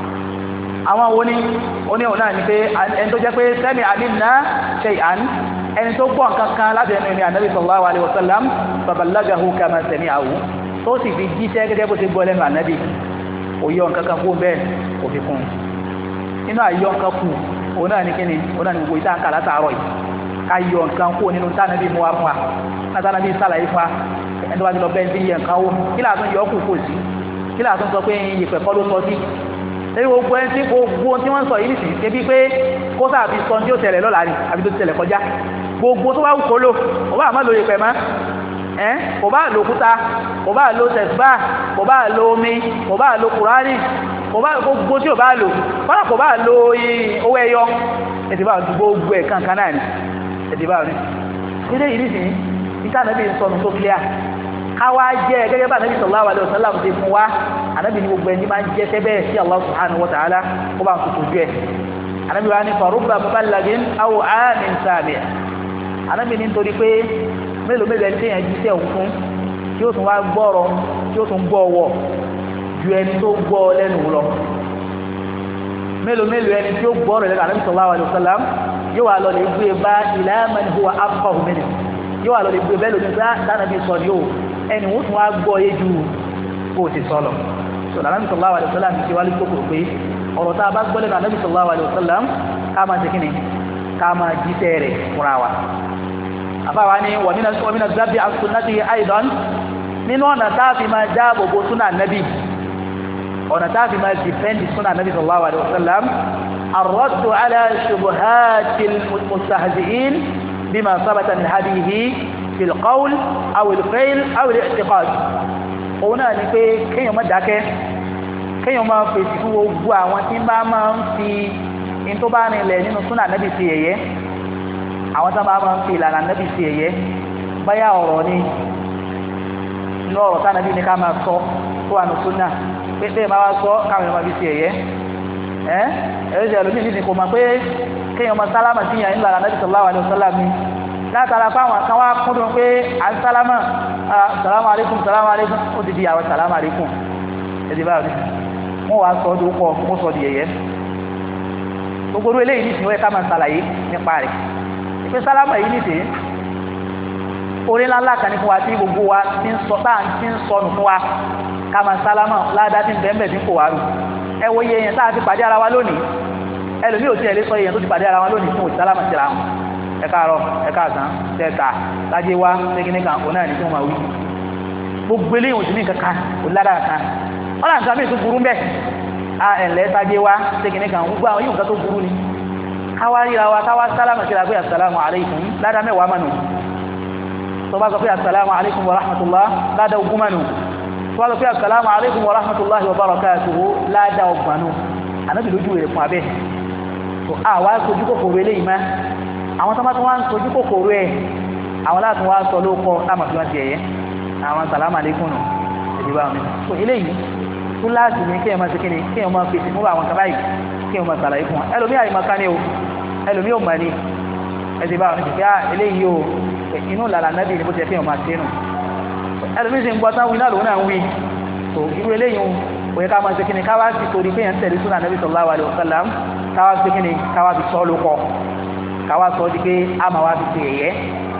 àwọn wo ni ó ní òun náà ni pé ẹni tó jẹ́ pé sẹ́mi alimna shay'an ẹni tó gbọ́ nǹkan kan láti ẹnu ní Ànábì sallallahu alaihi wasallam faballagahu kama sami'ahu tó sì fi jíṣẹ́ gẹ́gẹ́ bó ti gbọ́ lẹ́nu Ànábì òyọ nǹkan kan kó bẹ́ẹ̀ kò fi kún inú àyọ nǹkan kù òun náà ni kíni òun náà ni gbogbo ìta nǹkan látàárọ̀ yìí ká yọ nǹkan kó nínú tánàbí mú wa fún wa látànàbí sàlàyé fún wa ẹni tó bá ti lọ bẹ́ẹ̀ tí yẹ nǹkan wó kí láàtún yọ kù kò sí kí láàtún sọ pé ìyẹ̀pẹ̀ kọ́ ló sọ sí ẹni gbogbo ẹni tí gbogbo tí wọ́n ń sọ yìí nìsín ṣe bí pé kó sáàbí sọ tí ó tẹ̀lẹ̀ lọ́la rí àbí tó ti tẹ̀lẹ̀ kọjá gbogbo tó bá wù kó lò kò bá àmọ́ lo ìyẹ̀pẹ̀ mọ́ kò bá lo òkúta kò bá lo tẹ̀síbà kò bá lo omi kò bá lo kùránì kò bá gbogbo tí ò bá lò kọ́nà kò bá lo owó ẹyọ ẹ̀sìn bá gbogbo ẹ̀ kankan náà ni ẹ̀sìn bá rí ilé ìrísìn ìta nàbí sọnù tó clear káwá jẹ́ gẹ́gẹ́ bá nàbí sallallahu alaihi wasallam ti fún wa ànábì ní gbogbo ẹni máa ń jẹ́ sẹ́bẹ̀ sí Allah subhanahu wa ta'ala kó bá ń tutù jẹ́ ànábì wa ní farubba muballagin aw amin sami' ànábì ní nítorí pé mélòó ẹni téèyàn jíṣẹ́ òun fún tí ó tún wá gbọ́rọ̀ tí ó tún gbọ́ ọwọ́ ju ẹni tó gbọ́ lẹ́nu lọ mélòó ẹni tí ó gbọ́rọ̀ lẹ́nu ànábì sallallahu alaihi wasallam yóò wá lọ lè gbé bá ila man huwa afqahu minhu yóò wà lórí bẹ́ẹ̀ lónìí pé dánábì sọ ní o ẹni wọ́n tún wá gbọ́ yé ju kó o ti sọ lọ so Ànábì sallallahu alaihi wasallam ti wá lè kókò pé ọ̀rọ̀ tá a bá gbọ́ lẹ́nu Ànábì sallallahu alaihi wasallam ká máa ṣe kíni ká máa jíṣẹ́ rẹ̀ fúnra wa àbáwa ni wàmínà zabi as-sunnati aidan nínú ọ̀nà tá a fi máa dáàbò bo súnà Ànábì ọ̀nà tá a fi máa dìfẹ́ndì súnà Ànábì sallallahu alaihi wasallam الرد على شبهات المستهزئين بما ثبت من هديه في القول أو الفعل أو الاعتقاد òun náà ni pé kéèyàn má dákẹ́ kéèyàn máa fèsì fún gbogbo àwọn tí máa ń fi in tó bá rinlẹ̀ nínú súnà Nábì sí yẹ̀yẹ́ àwọn tó máa ń fi ìlànà Nábì sí yẹ̀yẹ́ báyà ọ̀rọ̀ ni inú ọ̀rọ̀ tá Nábì ní ká máa sọ tó wà ní súnà pé bẹ́ẹ̀ máa wá sọ káwọn èèyàn máa fi sí yẹ̀yẹ́ ẹ̀rọ ìṣẹ̀lẹ̀ lómi ìdí kò mọ̀ pé kéèyàn máa sálámà sí yàn nílànà Nábì sallallahu alaihi wasallam mi látara fáwọn kan wá kúndùn pé à ń sálámà sàlámù alaykum sàlámù alaykum ó ti di àwọn sàlámù alaykum ẹ̀dì báyọ̀ ní wọ́n wá sọ ọdún pọ̀ wọ́n sọ di yẹ̀yẹ́ gbogbo orú eléyìí nìsín wọ́n ká máa ṣàlàyé nípa rẹ̀ ìpín sálámà yìí nìsín orí ńláńlá kan ní fún wa tí gbogbo wa ti ń sọnù fún wa ká máa sálámà ládàá tí ń bẹ́ẹ̀ tí ń kò wá rù ẹ wo iye èèyàn tá a ti pàdé ara wa lónìí ẹlòmíì ò tiẹ̀ lè sọ èèyàn tó ti pàdé ara wa lónìí fún òtí sálámà síra wọn ẹ káàárọ̀ ẹ káàsán tẹ́ta lájé wá tẹ́kíní kan òun náà ní tí wọ́n máa wí gbogbo eléyìí òsì ní kankan òládára kan wọ́n náà nǹkan mìíràn tó burú bẹ́ẹ̀ a ẹ̀lẹ́ tájé wá tẹ́kíní kan gbogbo àwọn yìí nǹkan tó burú ni káwá ríra wa káwá sálámà síra pé assalamu alaikum ládá mẹ́wàá mánu tó bá sọ pé assalamu alaikum wa rahmatullah ládá ogún mánu wọ́n lọ pé assalamu alaikum wa rahmatullahi wa barakatuhu láàdá ọgbànú ànábì lójú rẹ̀ fún abẹ́ so àwa sojú kòkòrò eléyìí má àwọn tó bá tún wá ń sojú kòkòrò ẹ̀ àwọn láti wá sọ lóòkọ́ láàmà fi wọ́n ti ẹ̀yẹ àwọn assalamu alaikum nù ìdíbà mi so eléyìí fún láti ní kí ẹ máa ṣe kí ni kí ẹ máa fèsì fún àwọn kan báyìí kí ẹ máa ṣàlàyé fún wọn ẹlòmí àyèmọ̀ká ni o ẹlòmí ò mọ̀ ni ẹ̀sìn bá wọn ti fi eléyìí o inú làlà nábì ni bó ti ẹ̀ kí ẹ máa ṣe nù ẹlòmí sì ń gbọ́ táwọn iná lòun náà ń wí so irú eléyìí kò yẹ ká máa ṣe kí ni káwá sí torí pé yẹn ń tẹ̀lé súnà nábì sallallahu alaihi wasallam káwá ṣe kí ni káwá fi sọ́ lókọ káwá sọ di pé a máa wá fi ṣe ẹ̀yẹ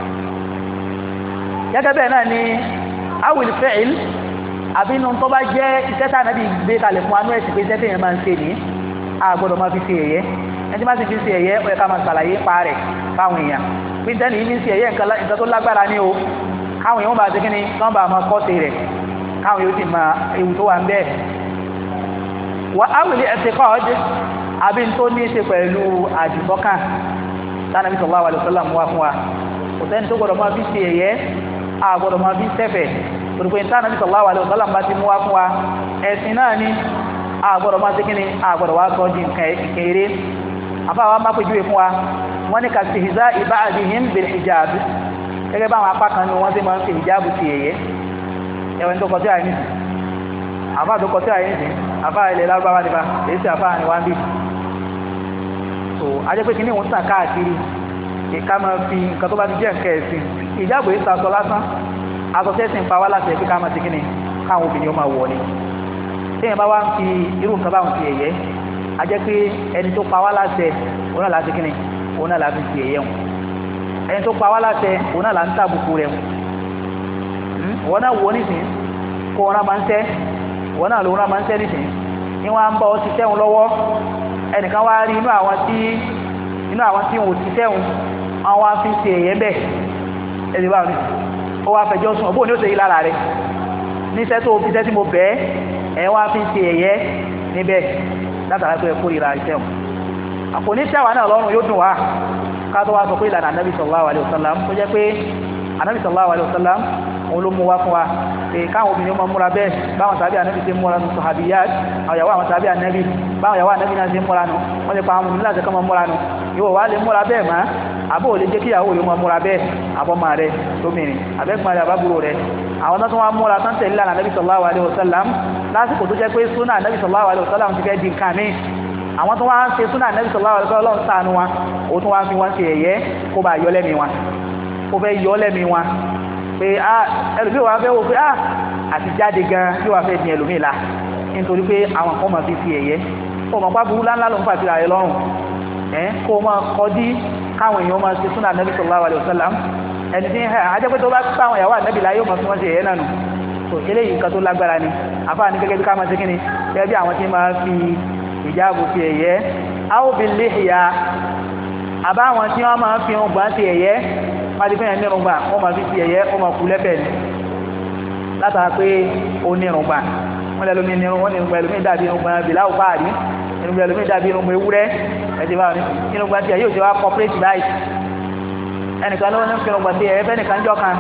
gẹ́gẹ́ bẹ́ẹ̀ náà ni awil fi'il àbínú tó bá jẹ́ iṣẹ́ tá nábì gbé kalẹ̀ fún anú ẹ̀sìn pé iṣẹ́ tẹ̀yẹn máa ń ṣe ní a gbọ́dọ̀ máa fi ṣe ẹ̀yẹ ẹni tí máa ti fi ṣe ẹ̀yẹ ó yẹ ká máa ṣàlàyé pa rẹ̀ fáwọn èèyàn pé tẹ́ni yìí ń ṣe ẹ̀yẹ nǹkan tó lágbára ní o káwọn èèyàn bá ti kí ni wọ́n bá máa kọ́ sí rẹ̀ káwọn yóò sì máa ewu tó wà ń bẹ́ẹ̀ wà áwìlì ẹ̀sìnkọ́ọ̀d àbí tó ní ṣe pẹ̀lú àdìsọ́kàn tánàbí sallallahu alaihi wasallam wá fún wa kò sẹ́ni tó gbọ́dọ̀ máa fi ṣe ẹ̀yẹ a gbọ́dọ̀ máa fi ṣẹ̀fẹ̀ torípé tánàbí sallallahu alaihi wasallam bá ti mú wá fún wa ẹ̀sìn náà ni a gbọ́dọ̀ máa ṣe kí ni a gbọ́dọ̀ wá sọ di nǹkan eré àfáà má pèjúwe fún wa wọ́n ní kàṣìhìzá ba'dihim bil hijab gẹ́gẹ́ báwọn apá kan ní wọ́n tí máa ń fi ìjáàbù ti ẹ̀yẹ ẹwẹ́n tó kọ sí àìníṣì àfáà tó kọ sí àìníṣì àfáà ilẹ̀ lárúbáwá nípa èyí sí àfáà ní wá ń bí so ajẹ́ pé kí ní òun tàn káàkiri ìka máa fi nǹkan tó bá ti jẹ́ nǹkan ẹ̀sìn ìjáàbù yìí sàṣọ lásán aṣọ tẹ́sìn pa wá láti ẹ̀pẹ́ ká máa ti kí ni káwọn obìnrin ó máa wọ̀ ni téèyàn bá wá ń fi irú nǹkan báwọn ti ẹ̀yẹ ajẹ́ pé ẹni tó pa wá láti ẹ̀ òun náà láti kí ni òun náà láti ti ẹ̀yẹ wọn ẹni tó pa wá láṣẹ òun náà là ń tàbùkù rẹ̀ wọ́n náà wọ́n nìsín kó wọn náà máa ń tẹ́ wọ́n náà lòun náà máa ń tẹ́ nìsín ní wọ́n á ń bọ́ ọ ti tẹ́hun lọ́wọ́ ẹnìkan wá rí inú àwọn tí wọn ò ti tẹ́hun àwọn wá fi ṣe ẹ̀yẹ bẹ́ẹ̀ ẹ̀sìn báwọn nìsín ó wá fẹjọ́ sùn ọ̀bọ̀n ni ó ṣe yí lára rẹ̀ níṣẹ́ tó fi ṣẹ́ tí mo bẹ́ẹ̀ ẹ̀ wá fi ṣe ẹ̀yẹ níbẹ̀ látara pé ẹ̀kọ́ ìra ìṣẹ́hun àpò oníṣẹ́wà náà lọ́rùn yóò dùn wá ká tó wá sọ pé ìlànà anábì sallallahu alaihi wasallam tó jẹ́ pé anábì sallallahu alaihi wasallam òun ló mú wá fún wa pé káwọn obìnrin máa múra bẹ́ẹ̀ báwọn tàbí anábì ṣe múra nù sahabiyat àwọn ìyàwó àwọn tàbí anábì báwọn ìyàwó anábì náà ṣe múra nù wọ́n lè pa àwọn obìnrin láti kọ́ máa múra nù ìwọ wá lè múra bẹ́ẹ̀ má àbó ò lè jẹ́ kí ìyàwó rẹ̀ máa múra bẹ́ẹ̀ àbọ́mọ rẹ̀ lómìnrin àbẹ́gbọ́n rẹ̀ àbábúrò rẹ̀ àwọn tó wá múra tán tẹ̀lé ìlànà anábì sallallahu alaihi wasallam lásìkò tó jẹ́ pé súnà anábì sallallahu alaihi wasallam ti fẹ́ di nǹkan míì àwọn tó wá ń ṣe súnà Ànábì sallallahu alaihi wasallam ṣàánú wa ó tún wá fi wọ́n ṣe ẹ̀yẹ kó bá yọ lẹ́mìí wọn kó fẹ́ yọ lẹ́mìí wọn pé ẹlòmíì wà fẹ́ wò pé àti jáde gan yóò wá fẹ́ dín ẹlòmíì la nítorí pé àwọn kan máa fi ẹ̀yẹ kó mọ̀ pa burú láńlá ló ń fàtí ààrẹ lọ́rùn kó máa kọdí káwọn èèyàn máa ṣe súnà Ànábì sallallahu alaihi wasallam ẹni tí ajẹ́ pé tó bá pa àwọn ìyàwó Ànábì láyé máa fi wọ́n ṣe ẹ̀yẹ náà nù so eléyìí nǹkan tó lágbára ni àfáà ní gẹ́gẹ́ bí ká máa ṣe kí ni gẹ́gẹ́ bí àwọn tí máa fi ìjáàbù ti ẹ̀yẹ áwòbìnléhìyà àbáwọn tí wọ́n máa ń fi ọgbà ti ẹ̀yẹ máa ti fẹ́yàn nírùngbà wọ́n máa fi ti ẹ̀yẹ wọ́n máa kú lẹ́bẹ̀ ní látara pé ó nírùngbà wọ́n lẹ́lómi nírùngbà ẹlòmí dàbí irùngbà bìláwù báàrí irùngbà ẹlòmí dàbí irùngbà ewúrẹ́ ẹ̀dẹ̀ bá irùngbà tí ẹ̀ yóò ti wá corporate báyìí ẹnìkan ló ń fi irùngbà ti ẹ̀yẹ fẹ́nìkan jọ kan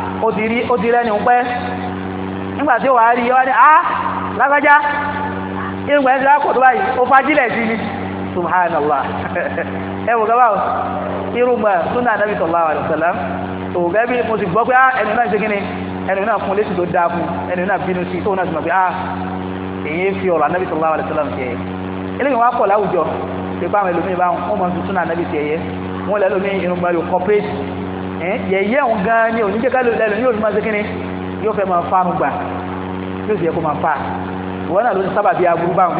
ó ti rẹ́ni ń pẹ́ nígbà tí ó wà á rí ọ ní lágbájá irúgbà ẹ̀sẹ̀ àkọ̀tọ̀ báyìí ó fagílẹ̀ sí ní subhanallah ẹwọ gaba irúgbà súnà Ànábì sallallahu alaihi wasallam tó gẹ́bí mo sì gbọ́ pé ẹni náà ṣe kíni ẹni náà fún létí tó dáa fún ẹni náà bínú sí tó náà sì mọ̀ pé èyí fi ọ̀rọ̀ Ànábì sallallahu alaihi wasallam ti ẹ̀yẹ eléyìí wọ́n á pọ̀ láwùjọ pé pàwọn ẹlòmíì bá wọn mọ̀ sí súnà Ànábì ti ẹ̀yẹ wọ́n lẹ́lòmíì irúgbà yóò corporate yẹ̀yẹ́ òun gan ni oníjẹ́ká lẹ́lòmíì yóò máa ṣe kíni yóò fẹ́ máa fánu gbà yóò sì yẹ kó máa fa ìwọ náà ló ti sábà bí aburú báwọn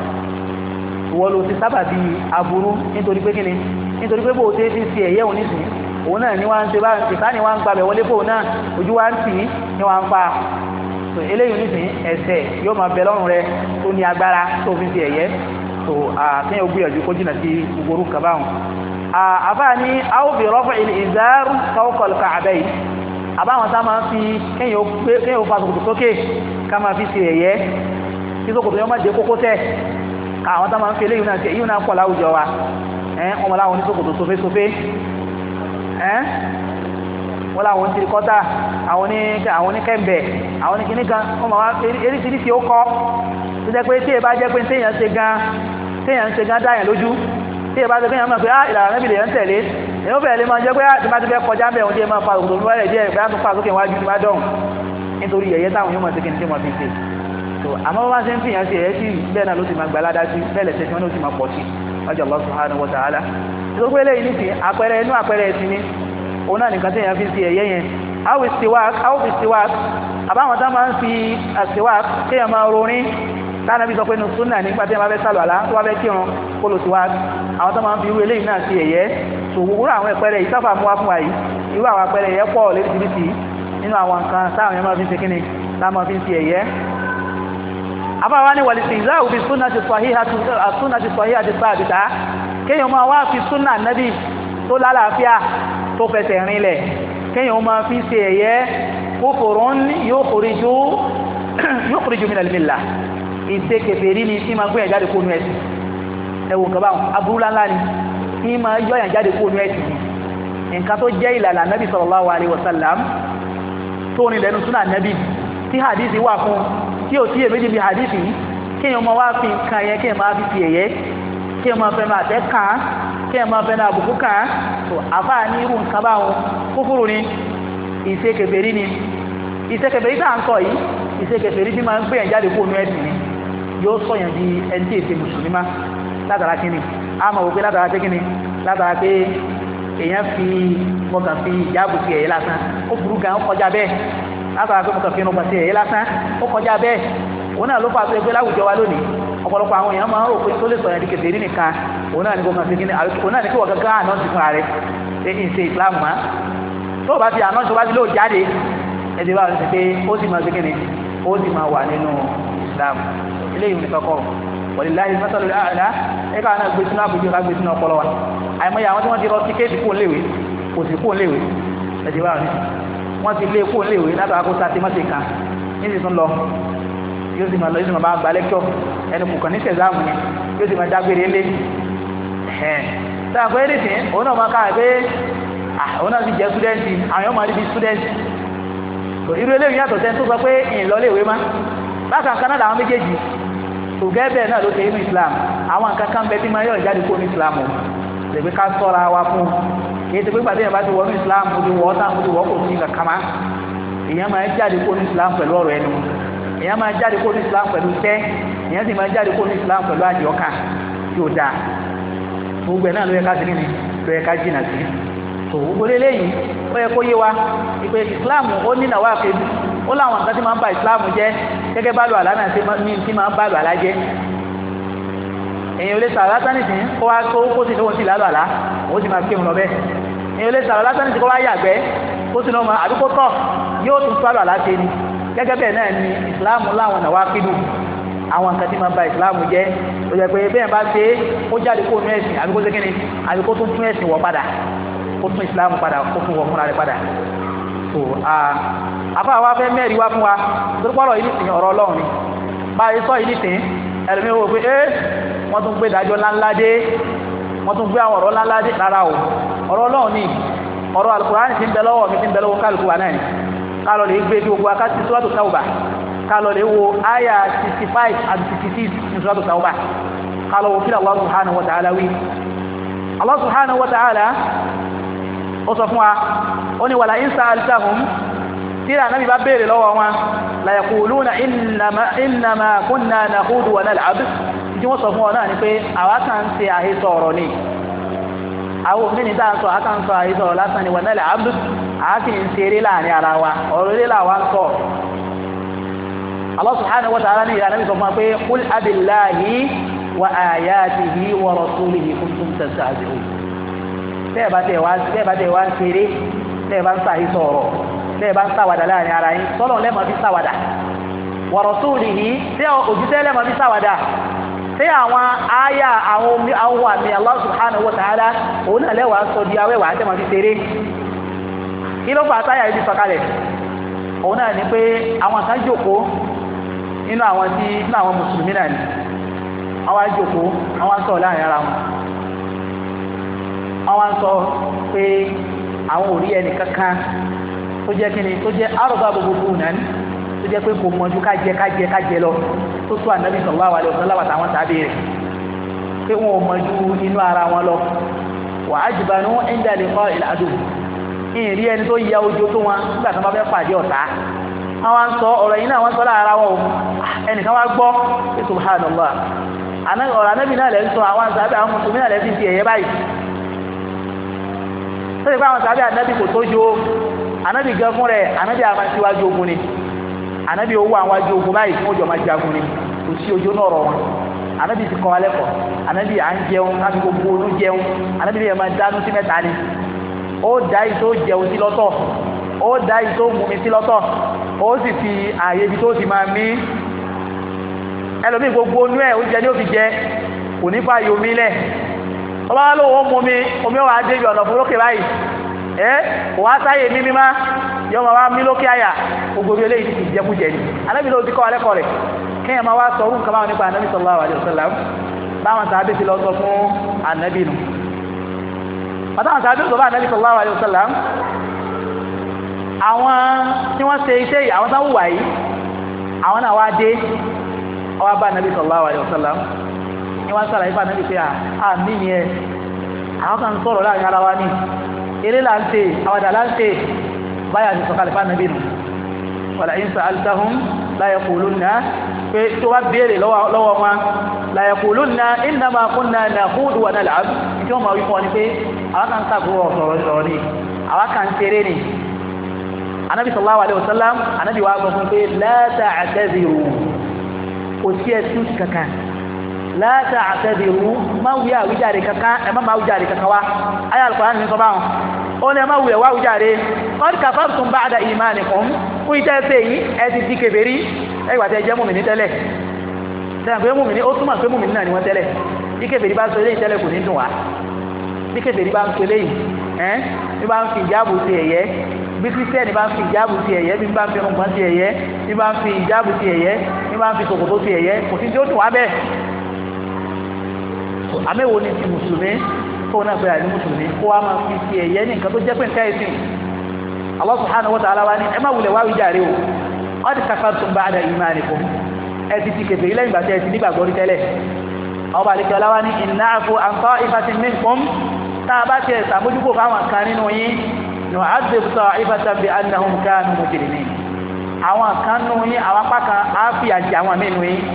ìwọ ló ti sábà bí aburú nítorí pé kíni nítorí pé bó o ṣe fi ṣe ẹ̀yẹ́ òun nísìnyí òun náà ni wọ́n ń ṣe bá ìta ni wọ́n ń gbàbẹ̀ wọlé fóun náà ojú wa ń tì í ni wọ́n ń fa eléyìí nísìnyí ẹ̀ṣẹ̀ yóò máa bẹ lọ́rùn rẹ tó ní agbára tó fi ṣe ẹ̀yẹ́ tó àkéyàn gbìyànjú kó jìnà sí gbogbo orúkọ báwọn. àbá ní áwòbí rọ́fọ̀ ìzáàrú fawqa ka'bayn àbáwọn tá máa ń fi kéèyàn fa sòkòtò sókè ká máa fi ṣe ẹ̀yẹ́ tí sòkòtò yẹn má jẹ́ kókó tẹ̀ àwọn tá máa ń fi eléyìí náà ṣe èyí náà pọ̀ láwùjọ wa ọmọ láwọn ní sòkòtò sófésófé wọ́n láwọn ní tirikọ́tà àwọn ní kẹ́ńbẹ̀ àwọn ní kíní kan wọ́n máa wá eríṣiríṣi ó kọ́ tó jẹ́ pé tí ẹ bá jẹ́ pé téèyàn ń ṣe gan dáyàn lójú tí ẹ bá jẹ́ kéèyàn mọ̀ pé ìlànà Ànábì lèyàn tẹ̀lé èyàn bẹ̀rẹ̀ lè máa jẹ́ pé tí bá ti fẹ́ kọjá ń bẹ̀ wọ́n jẹ́ máa fa òkùnkùn wálẹ̀ díẹ̀ ìgbà tó fà sókè wájú ti bá dọ̀hùn nítorí ẹ̀yẹ táwọn yóò mọ̀ sí kí n tí wọ́n fi ṣe so àmọ́ wọ́n máa ṣe ń fi hàn sí ẹ̀yẹ sí bẹ́ẹ̀ náà ló ti máa gbà ládá sí bẹ́ẹ̀ lẹ̀sẹ̀ tí wọ́n ló ti máa pọ̀ sí wájú Allah subhanahu wa ta'ala tó gbé lẹ́yìn ní sí àpẹẹrẹ inú àpẹẹrẹ ẹ̀sìn ni òun náà nìkan tí èèyàn fi ń ṣe ẹ̀yẹ yẹn áwì siwak àbáwọn tá máa ń fi siwak kéèyàn máa rorin Ànábì sọ pé nínú súnà nígbà tí wọ́n bá fẹ́ sálọ àlá tó wá fẹ́ kírun kó lò siwak àwọn tó máa ń fi irú eléyìí náà sí ẹ̀yẹ so gbogbo àwọn àpẹẹrẹ yìí sáfà mú wá fún wa yìí irú àwọn àpẹẹrẹ yẹn pọ̀ lóríṣiríṣi nínú àwọn nǹkan táwọn yẹn máa fi ń ṣe kíni láwọn máa fi ń ṣe ẹ̀yẹ àbáwá ní wàlìsìnzá òbí súnà ti sọ̀hí àti sáàbìtá kéèyàn máa wá fi súnà nábì tó lálàáfíà tó fẹsẹ̀ rinlẹ̀ kéèyàn máa fi ṣe ẹ̀yẹ kufurun yukhriju minal millah ìṣe kèfèrí ni tí máa gbé ẹ̀jáde kó nú ẹ̀sìn ẹ̀wọ̀n kaba aburú ńlá ni tí máa yọ ẹ̀jáde kó nú ẹ̀sìn nǹkan tó jẹ́ ìlànà nábì sallallahu alaihi wasallam tó ní lẹ́nu súnà nábì tí hadisi wà fún tí ò tí è méjì bí hadisi kéèyàn máa wá fi nǹkan yẹn kéèyàn máa fi ẹ̀yẹ kéèyàn máa fẹ́nu àtẹ́ kàn kéèyàn máa fẹ́nu àbùkù kàn tó àfáà ní irú nǹkan báwọn kúfúrú ni ìṣe kèfèrí ni ìṣe kèfèrí tá à ń sọ yìí ìṣe kèfèrí tí máa ń gbéyàn jáde kó nú ẹ̀sìn ni yóò sọ̀yàn di ẹni tí èsè mùsùlùmí má látara kíni a máa wò pé látara pé kíni látara pé èèyàn fi mọ̀kàn fi ìjáàbù sí ẹ̀yẹ lásán ó burú gan ó kọjá bẹ́ẹ̀ látara pé mọ̀kàn fi irun gbà sí ẹ̀yẹ lásán ó kọjá bẹ́ẹ̀ òun náà ló fà tó ẹgbẹ́ láwùjọ wa lónìí ọ̀pọ̀lọpọ̀ àwọn èèyàn máa ń rò pé tó lè sọ̀yàn di kèfèrí nìkan òun náà ní kó máa fi kíni òun náà ní kí wọ́n gángan àná ti fún ààrẹ ṣe ìṣe ìsìlámù má tó bá ti àná tó bá ti lóò jáde ẹ̀dẹ̀ bá ti pé ó sì máa fi kíni ó sì máa wà nínú ìsìlámù eléyìí nìkan kọ́ walillahi masalul a'la ẹ̀ka náà gbé sínú àbújọ ká gbé sínú ọpọlọ wa àìmọye àwọn tí wọ́n ti rọ tíkẹ́ẹ̀tì kó léwe kò sí kó léwe ẹ̀dẹ̀ bá wọ́n ti lé kó léwe látara kó sáté mọ́tì kan ní sì tún lọ yóò sì máa lọ yóò sì máa bá gba lẹ́kítọ̀ ẹni kò kàn ní sẹ̀záàmù ni yóò sì máa dágbére lé sáà pé ní sìn òun náà máa ká pé òun náà sì jẹ́ súdẹ́ǹtì àwọn yóò máa rí bí súdẹ́ǹtì irú eléyìí yàtọ̀ sẹ́ni tó sọ pé ìlọléèwé má bákan kan náà làwọn méjèèjì tògẹ́bẹ̀ náà ló ṣe inú Islam àwọn nǹkan kan bẹ tí máa yọ̀ jáde kó ní Islam o lè pé ká sọ́ra wa fún èyí tó pé gbàdé yẹn bá ti wọ ní Islam mo ti wọ́ ọ́ tán mo ti wọ́ kò sí kankan má èèyàn máa jáde kó ní Islam pẹ̀lú ọ̀rọ̀ ẹnu èèyàn máa jáde kó ní Islam pẹ̀lú tẹ́ èèyàn sì máa jáde kó ní Islam pẹ̀lú àdìọ́kà tí ó dáa gbogbo ẹ̀ náà ló yẹ ká sí kíni ló yẹ ká jìnà sí tó gbogbo eléyìí ó yẹ kó yé wa ìpè Islam ó ní nàwa àfẹ́bù ó láwọn nǹkan tí máa ń ba Islam jẹ́ gẹ́gẹ́ bá lò àlá náà ní tí máa ń bá lò àlá jẹ́ èèyàn ò lè sàrọ̀ látánìsì kó wá kó sì lóhun sí lálọ́ àlá ó sì máa kéwọn lọ bẹ́ẹ̀ èèyàn ò lè sàrọ̀ látánìsì kó wá yàgbẹ́ kó sì lọ́mọ àdúgbò tọ̀ yóò tún sálọ̀ àlá ṣe ni gẹ́gẹ́ bẹ́ẹ̀ náà ni Islam láwọn nàwa àfẹ́bù àwọn nǹkan tí máa ń ba Islam jẹ́ ó jẹ́ pé bẹ́ẹ̀ bá ṣe ó jáde kó nú ẹ̀sìn àbí kó ṣe kíni àbí kó tún tún ẹ̀sìn wọ̀ padà kó tún Islam padà kó tún wọ̀ fúnra rẹ̀ padà so àfa wa fẹ́ mẹ́rin wá fún wa torí pọ́lọ̀ yìí nìsín ọ̀rọ̀ Ọlọ́run ni báyìí sọ yìí nìsín ẹlòmí wo pé wọ́n tún gbé ìdájọ́ ńláńlá dé wọ́n tún gbé àwọn ọ̀rọ̀ ńláńlá dé rárá o ọ̀rọ̀ Ọlọ́run ni ọ̀rọ̀ Al-Qur'ani ti ń bẹ lọ́wọ́ mi ti ń bẹ lọ́wọ́ kálukú wa náà ni kálọ̀ lè gbé bí gbogbo akásí Suratu Tawbah kálọ̀ lè wo àyà 65 àti 66 ní Suratu Tawbah kálọ̀ wo kí Allah subhanahu wa ta'ala wí Allah subhanahu wa ta'ala ó sọ fún wa ó ní wàlá in sa'altahum tí Ànábì bá béèrè lọ́wọ́ wọn la yaquluna innama kunna nakhudu wa nal'ab tí wọ́n sọ fún wọn náà ni pé àwa kan ń ṣe àhesọ ọ̀rọ̀ ni àwọn òmìnir tá à ń sọ àkàn sọ àhesọ ọ̀rọ̀ lásán ni wa nal'ab àákì ń ṣeré láàrin ara wa ọ̀rọ̀ ilé làwa ń sọ Allah subhanahu wa ta'ala ní Ànábì sọ fún wa pé qul abillahi wa ayatihi wa rasulihi kuntum tastahzi'un tẹ́ẹ̀ bá tẹ̀ wá ń ṣeré tẹ́ẹ̀ bá ń sàáyí sọ̀rọ̀ tẹ́ẹ̀ bá ń sàwàdà láàrin ara yín sọ́lọ̀ lẹ́mọ̀ bí sàwàdà wa rasulihi tẹ́ òjíṣẹ́ lẹ́mọ̀ bí sàwàdà tẹ́ àwọn áyà àwọn àmì Allah subhanahu wa ta'ala òun náà lẹ́wà sọ di awẹ́wà tẹ́mọ̀ bí ṣeré kí ló fà táyà ibi sọ̀kalẹ̀ òun náà ni pé àwọn kan jókòó nínú àwọn mùsùlùmí náà ni àwọn jókòó àwọn sọ láàrin ara wọn àwọn sọ pé àwọn ò rí ẹni kankan tó jẹ́ kíni tó jẹ́ àrùbá gbogbo náà tó jẹ́ pé kò mọ̀jú kájẹ lọ tó tó ànábì sallallahu alaihi wasallam àtàwọn tàbí rẹ̀ pé wọn ò mọ̀jú inú ara wọn lọ wà ajbanu inda liqa'il adu ìrí ẹni tó ya ojú tó wọn nígbà tó máa fẹ́ pàdé ọ̀tá wọ́n sọ ọ̀rọ̀ yìí náà wọ́n sọ lára wọn ẹnìkan wá gbọ́ pé subhanallah ọ̀rọ̀ anábì náà lẹ́ ń sọ àwọn àṣàbí àwọn mùsùlùmí náà lẹ́sìn ti ẹ̀yẹ báyìí tó ti pé àwọn àṣàbí anábì kò tójú anábì gan fún rẹ̀ anábì àmà síwájú ogun ni anábì owó àwọn ajú ogun báyìí fún òjò máa jagun ni kò sí ojú náà rọ̀ wọn anábì ti kọ́ wa lẹ́kọ̀ọ́ anábì à ń jẹun láti gbogbo onú jẹun anábì yẹn máa dánú sí mẹ́ta ni ó dá ìtó jẹun sí lọ́tọ̀ ó dá ìtó mumi sí lọ́tọ̀ ó sì fi ààyè ibi tó ti máa mí ẹlòmí gbogbo onú ẹ̀ oúnjẹ ní ó fi jẹ kò ní fà yóò mílẹ̀ ọba wá lóòwò mumi omi ó wà á débi ọ̀nà fún lókè báyìí kò wá sáyè mímí má yọ ma wá mí lókè àyà gbogbo bí eléyìí ti jẹkújẹ ni anábì ló ti kọ́ alẹ́kọ̀ọ́ rẹ̀ kéèyàn máa wá sọ orúkọ máa nípa anábì sallallahu alaihi wasallam báwọn sàábé ti lọ sọ fún anábì nù pàtàkì sàábé sọ bá anábì sallallahu alaihi wasallam àwọn tí wọ́n ṣe iṣẹ́ àwọn tán wùwà yìí àwọn náà wá dé ọwá bá anábì sallallahu alaihi wasallam ní wọ́n sára ifá anábì pé àmì ni ẹ àwọn kan sọ̀rọ̀ láàrin ara wa ní eré là ń ṣe àwàdà là ń ṣe báyà ti sọ̀kalẹ̀ fún anábì nù wala in sa'altahum la yaqulunna pé tó wá béèrè lọ́wọ́ wọn la yaqulunna innama kunna nakhudu wa nal'ab tí wọ́n máa wí fún ọ ni pé àwọn kan sàkóso ọ̀rọ̀ ni àwọn kan ṣeré ni anabi sallallahu alaihi wasallam anabi wa gbọ́ fún pé la ta'tadiru kò sí excuse kankan la ta'tadiru máa wí àwíjàre kankan ẹ máa wíjàre kankan wá ayé Al-Qur'an ní sọ báwọn ó ní ẹ máa wíwẹ̀ wá wíjàre qad kafartum ba'da imanikum fún ìtẹ́ ẹsẹ̀ yìí ẹ ti di kèfèrí ẹgbà tẹ́ jẹ́ mùmìnì tẹ́lẹ̀ tẹ́lẹ̀ pé mùmìnì ó túmọ̀ pé mùmìnì náà ni wọ́n tẹ́lẹ̀ bí kèfèrí bá sọ eléyìí tẹ́lẹ̀ kò ní dùn wá bí kèfèrí bá ń sọ eléyìí bí bá ń fi ìjáàbù sí ẹ̀yẹ bí kírísítẹ́nì bá ń fi ìjáàbù sí ẹ̀yẹ bí bá ń fi ọmọgbọ́n sí ẹ̀yẹ bí bá ń fi ìjáàbù sí ẹ̀yẹ bí bá ń fi ṣòkòtò sí ẹ̀yẹ kò sí tí ó dùn wá bẹ́ẹ̀ àmẹ́wò ni ti mùsùlùmí kó náà pé àní mùsùlùmí kó wá máa fi sí ẹ̀yẹ ní nǹkan tó jẹ́ pé nǹkan ẹ̀sìn Allah subhanahu wa ta'ala wa ni ẹ má wulẹ̀ wá wíjàre o qad kafartum ba'da imanikum ẹ ti ti kèfèrí lẹ́yìn ìgbà tí ẹ ti nígbàgbọ́ rí tẹ́lẹ̀ ọba àlekẹ́ ọlá wa ní in na'fu an ta'ifatin minkum tá a bá ti ẹ̀ sàmójúkò fáwọn kan nínú yín nu'adhib ta'ifatan bi annahum kanu mujrimin àwọn kan nínú yín àwọn apá kan á fìyà jẹ àwọn mí nínú yín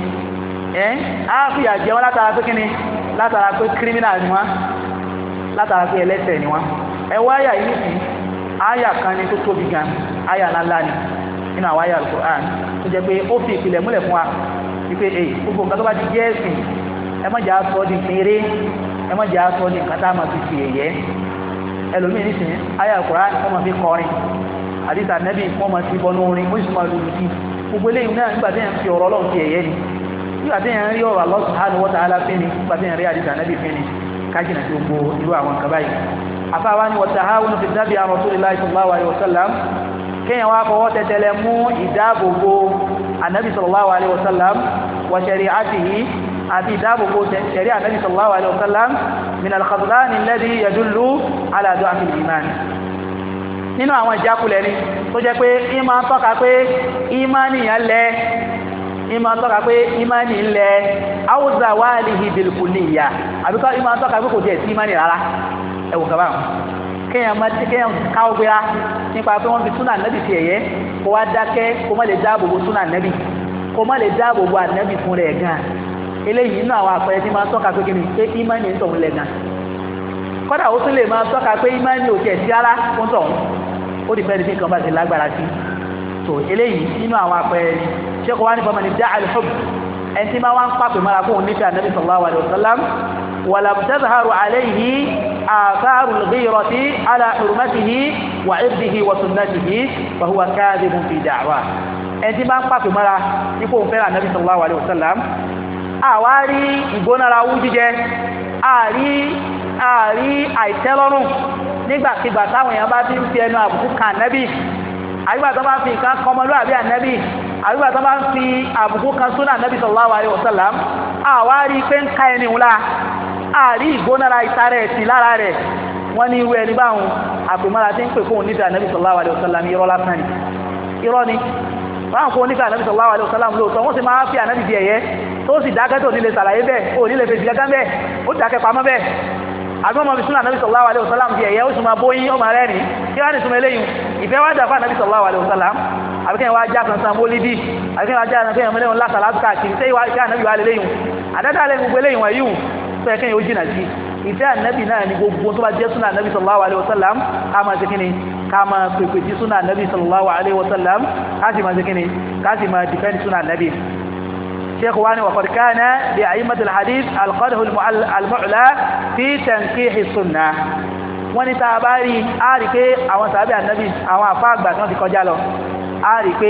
á fìyà jẹ wọn látara pé kíni látara pé criminal ni wọn látara pé ẹlẹ́ṣẹ̀ ni wọn ẹ wá àyà yìí nìsín àyà kan ni tó tóbi gan àyà ńláńlá ni nínú àwọn àyà Al-Qur'an tó jẹ́ pé ó fi ìpìlẹ̀ múlẹ̀ fún wa wípé gbogbo nǹkan tó bá ti jẹ́ ẹ̀sìn ẹ má jà á sọ di péré ẹ má jà á sọ di nǹkan tá a máa fi fi ẹ̀yẹ ẹlòmíì nìsín àyà Al-Qur'an wọ́n máa fi kọrin àdìsá nẹ́bí wọ́n máa ti bọnú orin wọ́n sì máa lù sí gbogbo eléyìí náà nígbà tí yẹn fi ọ̀rọ̀ Ọlọ́run fi ẹ̀yẹ ni nígbà tí yẹn rí ọ̀rọ̀ Allah subhanahu wa ta'ala fẹ́ ni nígbà tí yẹn rí àdìsá nẹ́bí fẹ́ ni kájìnà tí gbogbo irú àwọn nǹkan báyìí afáwa ni wàtàháwọn fi dábì àwọn Rasulullahi sallallahu alaihi wasallam kíyàn wá fọwọ́ tẹ́tẹ́lẹ̀ mú ìdáàbòbò annabi sallallahu alaihi wasallam wa shari'atihi àti ìdáàbòbò shari'a annabi sallallahu alaihi wasallam min al-khadlan alladhi yadullu ala du'af al-iman nínú àwọn ìjákulẹ̀ ni tó jẹ́ pé ìmá tọ́ka pé ìmánìyàn lẹ́ ìmá tọ́ka pé ìmánì lẹ́ aw zawalihi bil kulliyya àbíkọ́ ìmá tọ́ka pé kò jẹ́ sí ìmánì rárá ẹwù kaba kéèyàn káwọ́ gbéra nípa pé wọ́n fi súnà nẹ́bì ti ẹ̀yẹ́ kó wá dákẹ́ kó má lè dáàbòbò súnà nẹ́bì kó má lè dáàbòbò ànẹ́bì fún rẹ̀ gan eléyìí inú àwọn àpẹẹrẹ tí máa ń tọ́ka pé kí ni pé ìmánì ń tọ̀hún lẹ̀ gan kọ́dà ó tún lè máa tọ́ka pé ìmánì ò tiẹ̀ sí ara fún tọ̀hún ó di fẹ́ẹ́ ní nǹkan bá ti lágbára sí tó eléyìí inú àwọn àpẹẹrẹ ni ṣé kò wá ní fọmọ ní dá al-hubb ẹni tí máa wá ń pàpè mọ́ra kó nífẹ̀ẹ́ ànẹ́bì sallallahu alaihi wasallam ولم تظهر عليه آثار الغيرة على حرمته وعرضه وسنته فهو كاذب في دعواه ẹni bá ń pàpè mọ́ra nípò òun fẹ́ràn Ànábì sallallahu alaihi wasallam àwárí ìgbónára wú jíjẹ àrí àìtẹ́lọ́rùn nígbàkigbà táwọn èèyàn bá ti ń fi ẹnu àbùkù kan Ànábì àgbà tó bá ń fi nǹkan kọmọlúwàbí Ànábì àgbà tó bá ń fi àbùkù kan súnà Ànábì sallallahu alaihi wasallam àwárí pé ń ká ẹni ńlá àrí ìgbónára ìtara ẹ̀sìn lára rẹ̀ wọ́n ní irú ẹni báwọn àpèmọ́ra tí ń pè fóun nífẹ̀ẹ́ ànábì sallallahu alaihi wasallam irọ́ lásán ni irọ́ ni báwọn kó nífẹ̀ẹ́ ànábì sallallahu alaihi wasallam lóòótọ́ wọ́n sì máa fi ànábì di ẹ̀yẹ tó sì dákẹ́ tó nílé sàlàyé bẹ́ẹ̀ ó nílé fèsì gẹ́gẹ́ bẹ́ẹ̀ ó dákẹ́ pamọ́ bẹ́ẹ̀ àbí ọmọ bisúnà ànábì sallallahu alaihi wasallam di ẹ̀yẹ ó sì máa bóyín ó máa rẹ́rìn kí wá ní túnmọ̀ eléyìn ìfẹ́ wá dàfà ànábì sallallahu alaihi wasallam àbíkẹ́ wá já kan san mólídì àbíkẹ́ wá já kan mẹ́lẹ́wọ̀n lásàlátù káàkiri tẹ́ ìwà ìfẹ́ ànábì wà lélẹ́yìn àdádálẹ̀ gbogbo eléyìn wọ̀nyí tó ẹ̀kẹ́ yóò jìnà sí ìfẹ́ ànábì náà ni gbogbo tó bá jẹ́ súnà ànábì sallallahu alaihi wasallam ká máa ṣe kíni ká máa pèpè sí súnà ànábì sallallahu alaihi wasallam ká sì máa ṣe kíni ká sì máa dìfẹ́ndì súnà ànábì sheikh wani wa qad kana li a'immat al-hadith al-qadh al-mu'la fi tankih as-sunnah wani tabari ari pé àwọn sahabi ànábì àwọn àfáà àgbà tí wọ́n ti kọjá lọ ari pé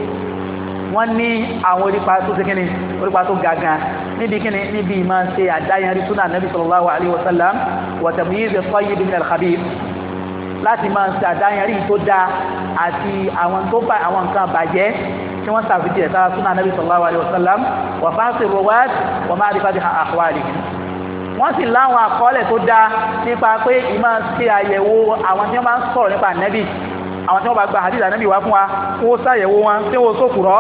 wọ́n ní àwọn orípa tó ṣe kíni orípa tó gagan níbi kíni níbi máa ṣe àdáyanrí súnà ànábì sallallahu alaihi wasallam wa tamyiz at-tayyib min al-khabith láti máa ṣe àdáyanrí tó dáa àti àwọn tó bá àwọn nǹkan bàjẹ́ tí wọ́n sàfidì ẹ̀ sára súnà ànábì sallallahu alaihi wasallam wa fáṣí ruwat wa ma'rifati ahwalihim wọ́n sì láwọn àkọọ́lẹ̀ tó dáa nípa pé ìmá ṣe àyẹ̀wò àwọn tí wọ́n máa ń sọ̀rọ̀ nípa ànábì àwọn tí wọ́n bá gba hadith ànábì wá fún wa kó ṣàyẹ̀wò wọn tí wọ́n sókùrọ́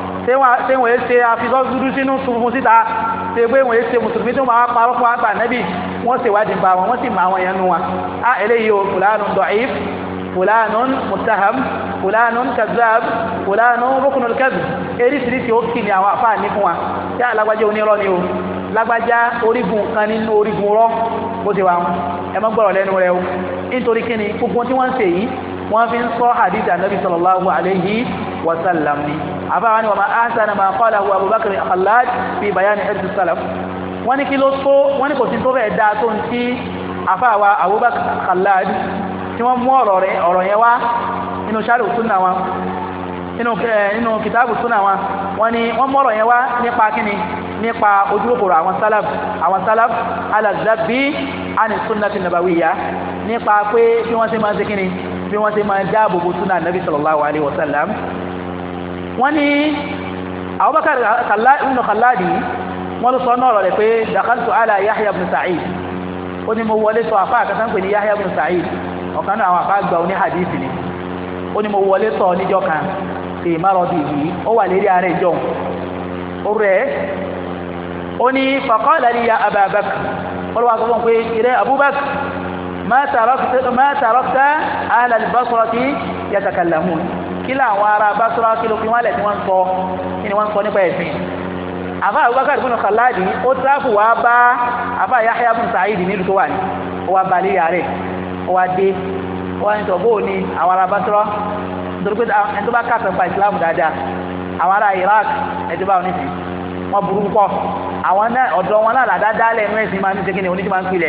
tí wọ́n ṣe àfisọ́ dúdú sínú funfun síta tí wọ́n ṣe mùsùlùmí tí wọ́n máa parọ́ fún wa pa ànábì wọ́n sì wádìí pa wọn wọ́n sì máa wọn yẹn nu wọn á eléyìí o fulanun da'if fulanun muttaham fulanun kazzab fulanun ruknul kadhib eríṣiríṣi ó kì ní àwọn àfáà ní fún wa tí alágbájá onírọ́ ni o lágbájá orígun kan nínú orígun rọ́ bó ti wà ẹ má gbọ́rọ̀ lẹ́nu rẹ o nítorí kíni gbogbo tí wọ́n ń ṣe yìí wọ́n fi ń sọ hadith ànábì sallallahu alaihi wasallam ni àfáà ni wa ma ahsana ma qalahu abubakar al-khallad fi bayan hadith salaf wọ́n ní kí ló tó wọ́n ní kò sí tó bẹ́ẹ̀ dáa tó ń tí àfáà wa abubakar al-khallad tí wọ́n mú ọ̀rọ̀ yẹn wá inú sharh sunna wọn inú kìtàbù súnà wọn ni wọ́n mọ́rọ̀ yẹn wá nípa kíni nípa ojúkòkòrò àwọn salaf alazzabi ani sunnati nabawiyya nípa pé bí wọ́n ṣe máa ṣe kíni bí wọ́n ṣe máa dáàbòbò súnà nabi sallallahu alaihi wasallam wọ́n ni Abubakar ibn Khalladi wọ́n ló sọ náà rẹ̀ pé dakhaltu ala Yahya ibn Sa'id ó ní mo wọlé sọ àfáà kan pè ní Yahya ibn Sa'id ọ̀kan náà àwọn àfáà gbà oní hadithi ni ó ní mo wọlé sọ níjọ́ kan fi maradi yìí ó wà lérí ààrẹ ìjọ ó rẹ̀ ó ní faqala li ya Aba Bakr olùwà sọ fún pé ìrẹ́ Abubakar ma tarakta ahla al-Basrati yatakallamun kí láwọn ará Basra kí ló fi wọ́n lẹ̀ tí wọ́n sọ kí ni wọ́n sọ nípa ẹ̀sìn àfá Abubakar ibn Khalladi ó tráfù wá bá àfá Yahya ibn Sa'id nílùú tó wà ní ó wá bá lérí ààrẹ ó wá dé ó wá ní tọ̀ bóò ní àwọn ará Basra nítorí pé ẹni tó bá kàtà pa ìsìláàmù dáadáa àwọn ará Iraq ẹjọ́ bá wọn nísìn wọ́n burú púpọ̀ àwọn náà ọ̀dọ́ wọn náà làdá dálẹ̀ ẹnu ẹ̀sìn máa ń ṣe kí ni oníṣẹ́ máa ń pilẹ̀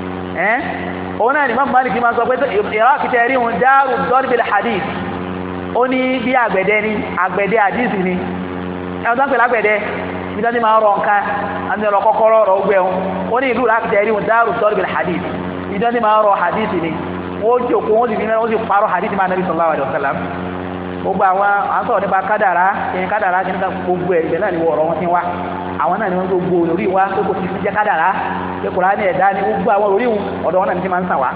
òun náà ni Imam Malik máa ń sọ pé Iraq tẹ́ rí wọn dáàrú dọ́rìbìlì hadith ó ní bí àgbẹ̀dẹ ni àgbẹ̀dẹ hadith ni ẹ̀wọ̀n tó ń pè lágbẹ̀dẹ bí wọ́n ti máa ń rọ nǹkan àti ọ̀rọ̀ kọ́kọ́rọ́ ọ̀rọ̀ ogbẹ̀ wọn ó ní ìlú Iraq tẹ́ rí wọn dáàrú dọ́rìbìlì hadith bí wọ́n ti máa ń rọ hadith ni wọ́n jòkó wọ́n sì parọ́ hadith máa Nabi sallallahu alaihi wasallam gbogbo àwọn àǹsọ̀ nípa kádàrá ẹ̀yìn kádàrá kí nígbà gbogbo ẹ̀gbẹ̀ náà ni wọ́n ọ̀rọ̀ wọn ti wá àwọn náà ni wọ́n gbogbo lórí wá tó kò sí jẹ́ kádàrá pé Kùránì ẹ̀dá ni gbogbo àwọn lórí ọ̀dọ̀ wọn náà ni ti máa ń sàn wá.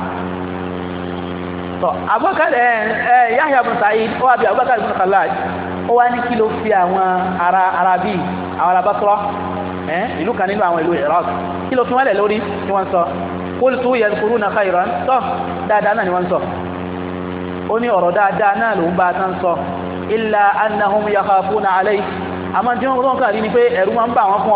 Abubakar Yahya ibn Sa'id ó wà bí Abubakar ibn Khallad ó wá ní kí ló fi àwọn ará bíi àwọn ará Basra ìlú kan nínú àwọn ìlú Iraq kí ló fi wọ́n lẹ̀ lórí tí wọ́n sọ qultu yadhkuruna khayran tó dáadáa náà ni wọ́n sọ ó ní ọ̀rọ̀ dáadáa náà ló ń bá tán sọ illa annahum yakhafuna alayhi àmọ́ tí wọ́n kàrí ní pé ẹ̀rù máa ń bà wọ́n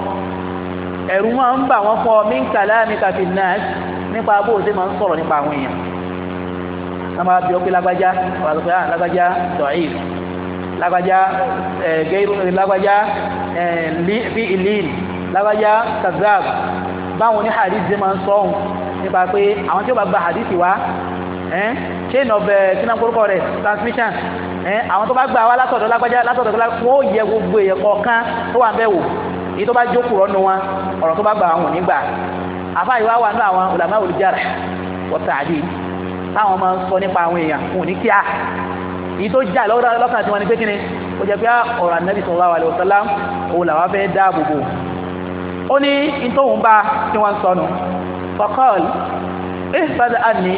fún ọ min kalamika fin nas nípa bó ṣe máa ń sọ̀rọ̀ nípa àwọn èèyàn wọ́n máa bí ó pé lágbájá lágbájá da'if lágbájá gairu lágbájá fi ilin lágbájá kazzab báwọn ní hadith ṣe máa ń sọ ohun nípa pé àwọn tí ó bá gba hadith wá chain of kínàkórúkọ rẹ̀ transmission àwọn tó bá gbà wá látọ̀dọ̀ lágbájá wọ́n ó yẹ gbogbo èèyàn kọ̀ọ̀kan tó wà ń bẹ̀ wò èyí tó bá jókòó rọ́nu wọn ọ̀rọ̀ tó bá gbà wọn ò ní gbà àfáà ìwá wà ní àwọn ulama al-jarh wa ta'dil táwọn máa ń sọ nípa àwọn èèyàn wọn ò ní kíá èyí tó jà lọ́kàn tí wọ́n ní pé kíni ó jẹ́ pé ọ̀rọ̀ Ànábì sallallahu alaihi wasallam òun làwọn fẹ́ dáàbòbò ó ní ìtòhùn bá tí wọ́n sọnù faqal ihfaz anni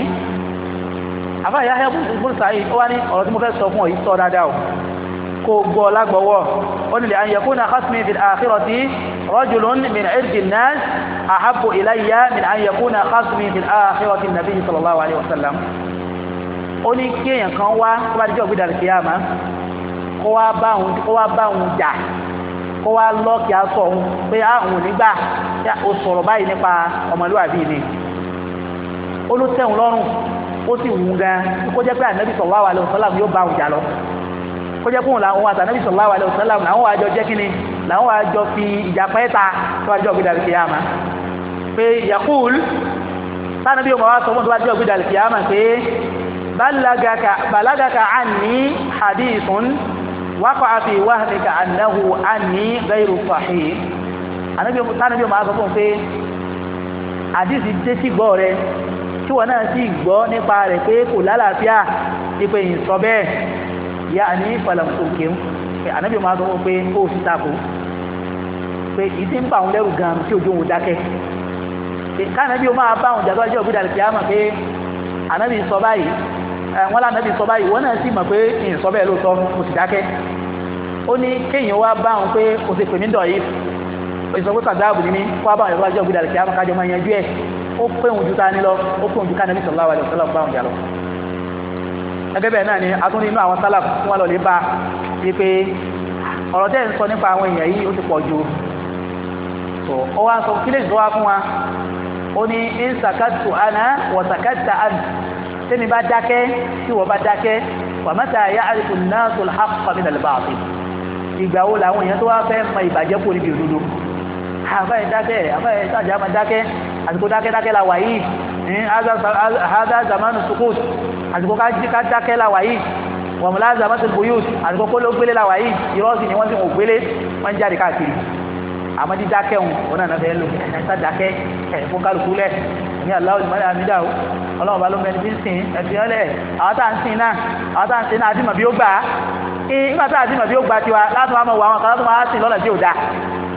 àbá Yahya ibn Sa'id ó wá ní ọ̀rọ̀ tí mo fẹ́ sọ fún ọ yìí sọ dáadáa kó gbọ́ lágbọ́wọ́ ó ní li an yakuna khasmi fil akhirati rajulun min irdi an-nas ahabbu ilayya min an yakuna khasmi fil akhirati an-nabi sallallahu alaihi wasallam ó ní kí èèyàn kan wá tó bá dijọ́ gbídà kìyàmá kó wá bá òun jà kó wá lọ́ọ̀kì aṣọ òun pé àwọn onígbà ó sọ̀rọ̀ báyìí nípa ọmọlúwàbí ni ó ló tẹ̀wọ̀n lọ́rùn ó sì wù gan kó jẹ́ pé ànábì sallallahu alaihi wasallam yóò bá òun jà lọ kó jẹ́ fún àwọn àtànábì sallallahu alaihi wasallam làwọn àjọ jẹ́ kíni làwọn àjọ fi ìjà pẹ́ta tó bá dijọ́ gbídà kìyàmá pé yakul tánàbí ọmọ wa sọ fún tó bá dijọ́ gbídà kìyàmá pé balagaka anni hadithun waqa'a fi wahmika annahu anni ghayru sahih tánàbí ọmọ wa sọ fún pé àdìsí dé sí gbọ́ rẹ̀ tí wọ́n náà sì gbọ́ nípa rẹ̀ pé kò lálàáfíà ní pé ìsọ bẹ́ẹ̀ ya ní falamsoke pé ànábì máa sọ pé ó sì tako pé ìdí ń bá òun lẹ́rù gan tí ojú òun dákẹ́ káànábì ó máa bá òun jàdọ́ ọjọ́ òbí dàrí kìámà pé ànábì sọ báyìí wọ́n lánàbì sọ báyìí wọ́n náà sì mọ̀ pé ìsọ bẹ́ẹ̀ lóòótọ́ mo sì dákẹ́ ó ní kéèyàn wá bá òun pé kò sì pè mí dọ̀ yìí ìsọ̀kú kàdáàbù ní mí kó wá bá òun jàdọ́ ọjọ́ òbí dàrí kìámà kájọ máa yanjú ẹ̀ ó pé òun ju ta ní lọ ó pé òun ju káànábì sallallahu alaihi wasallam bá òun jà lọ gẹ́gẹ́ bẹ́ẹ̀ náà ni a tún ní inú àwọn sálàfù tí wọ́n lọ lè bá i pé ọ̀rọ̀ tẹ́ ń sọ nípa àwọn èèyàn yìí ó ti pọ̀ jù so ó wá sọ kí lè sọ wá fún wa ó ní in sakatu ana wa sakata an tẹ́mi bá dákẹ́ tí wọ́n bá dákẹ́ wa mata ya'rifu an-nasu al-haqqa min al-batil ìgbà wo làwọn èèyàn tó wá fẹ́ mọ ìbàjẹ́ kò níbi òdodo àbáyé sájà máa dákẹ́ àsìkò dákẹ́ la wà yìí hada zamanu sukut àsìkò ká dákẹ́ la wà yìí wà mú láàzà mọ́tò buyut àsìkò kó ló gbélé la wà yìí ìrọ́sì ni wọ́n sì mú gbélé wọ́n ń jáde káàkiri àmọ́ di dákẹ́ òun náà fẹ́ lò ẹ̀sà dákẹ́ ẹ̀fún kálukú lẹ̀ ní aláwọ̀ ìmọ̀lẹ́ àmìdá o ọlọ́run bá ló mẹ́ni tí ń sìn ẹ̀sìn ọlẹ̀ àwọn tá à ń sìn náà àti mọ̀ bí ó gbà á nígbà tá àti mọ̀ bí ó gbà tiwa láti máa mọ̀ wọ àwọn kan láti máa sìn lọ́nà tí ò dáa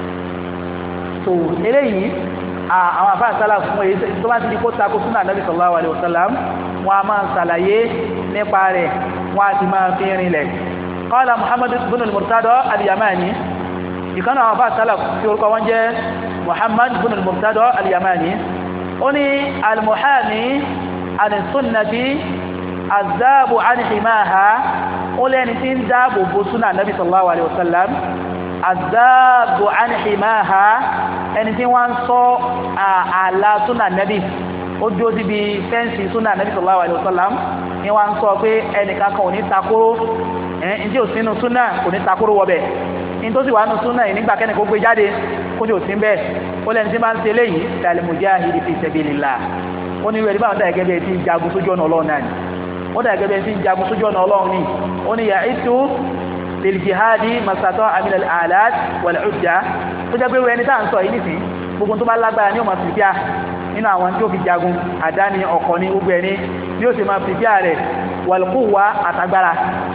so eléyìí àwọn àfáà sálà fún èyí tó bá ti di kó tako súnà Nabi sallallahu alaihi wasallam wọn a máa ṣàlàyé nípa rẹ̀ wọn a ti máa fi rinlẹ̀ qala Muhammad ibn al-Murtada al-Yamani ìkànnà àwọn àfáà sálà tí orúkọ wọn jẹ́ Muhammad ibn al-Murtada al-Yamani ó ní al-muhami an sunnati azabu an himaha ó lẹ́ni tí ń dáàbò bo súnà Nabi sallallahu alaihi wasallam azabu an himaha ẹni tí wọ́n ń sọ ààlà súnà nẹ́bì ó dúró síbi fẹ́ǹsì súnà nẹ́bì sallallahu alaihi wasallam ni wọ́n ń sọ pé ẹnìkan kan ò ní takóró ẹ̀yìn tí ò sínú súnà kò ní takóró wọbẹ̀ ní tó sì wà nù súnà yìí nígbà kẹ́ni kó gbé jáde kó ní òsín bẹ́ẹ̀ ó lẹ́ni tí máa ń ṣe léyìí kal mujahidi fi sabilillah ó ní ìrẹ̀lẹ́ báwọn dàgẹ́ bẹ́ẹ̀ tí ń jagun sójú ọ̀nà ọlọ́run náà ni ó dàgẹ́ bẹ́ẹ̀ tí ń jagun sójú ọ̀nà ọlọ́run ni ó ní ya'itu liljihadi masata'a min al-alat wal-udda tó jẹ́ pé wẹ́n ní táà ń sọ yìí nìsín gbogbo tó bá lágbára ní ó máa pìpíà nínú àwọn tí ó fi jagun àdáni ọkọ̀ ní gbogbo ẹni bí ó sì máa pìpíà rẹ̀ wal-quwwa àtagbára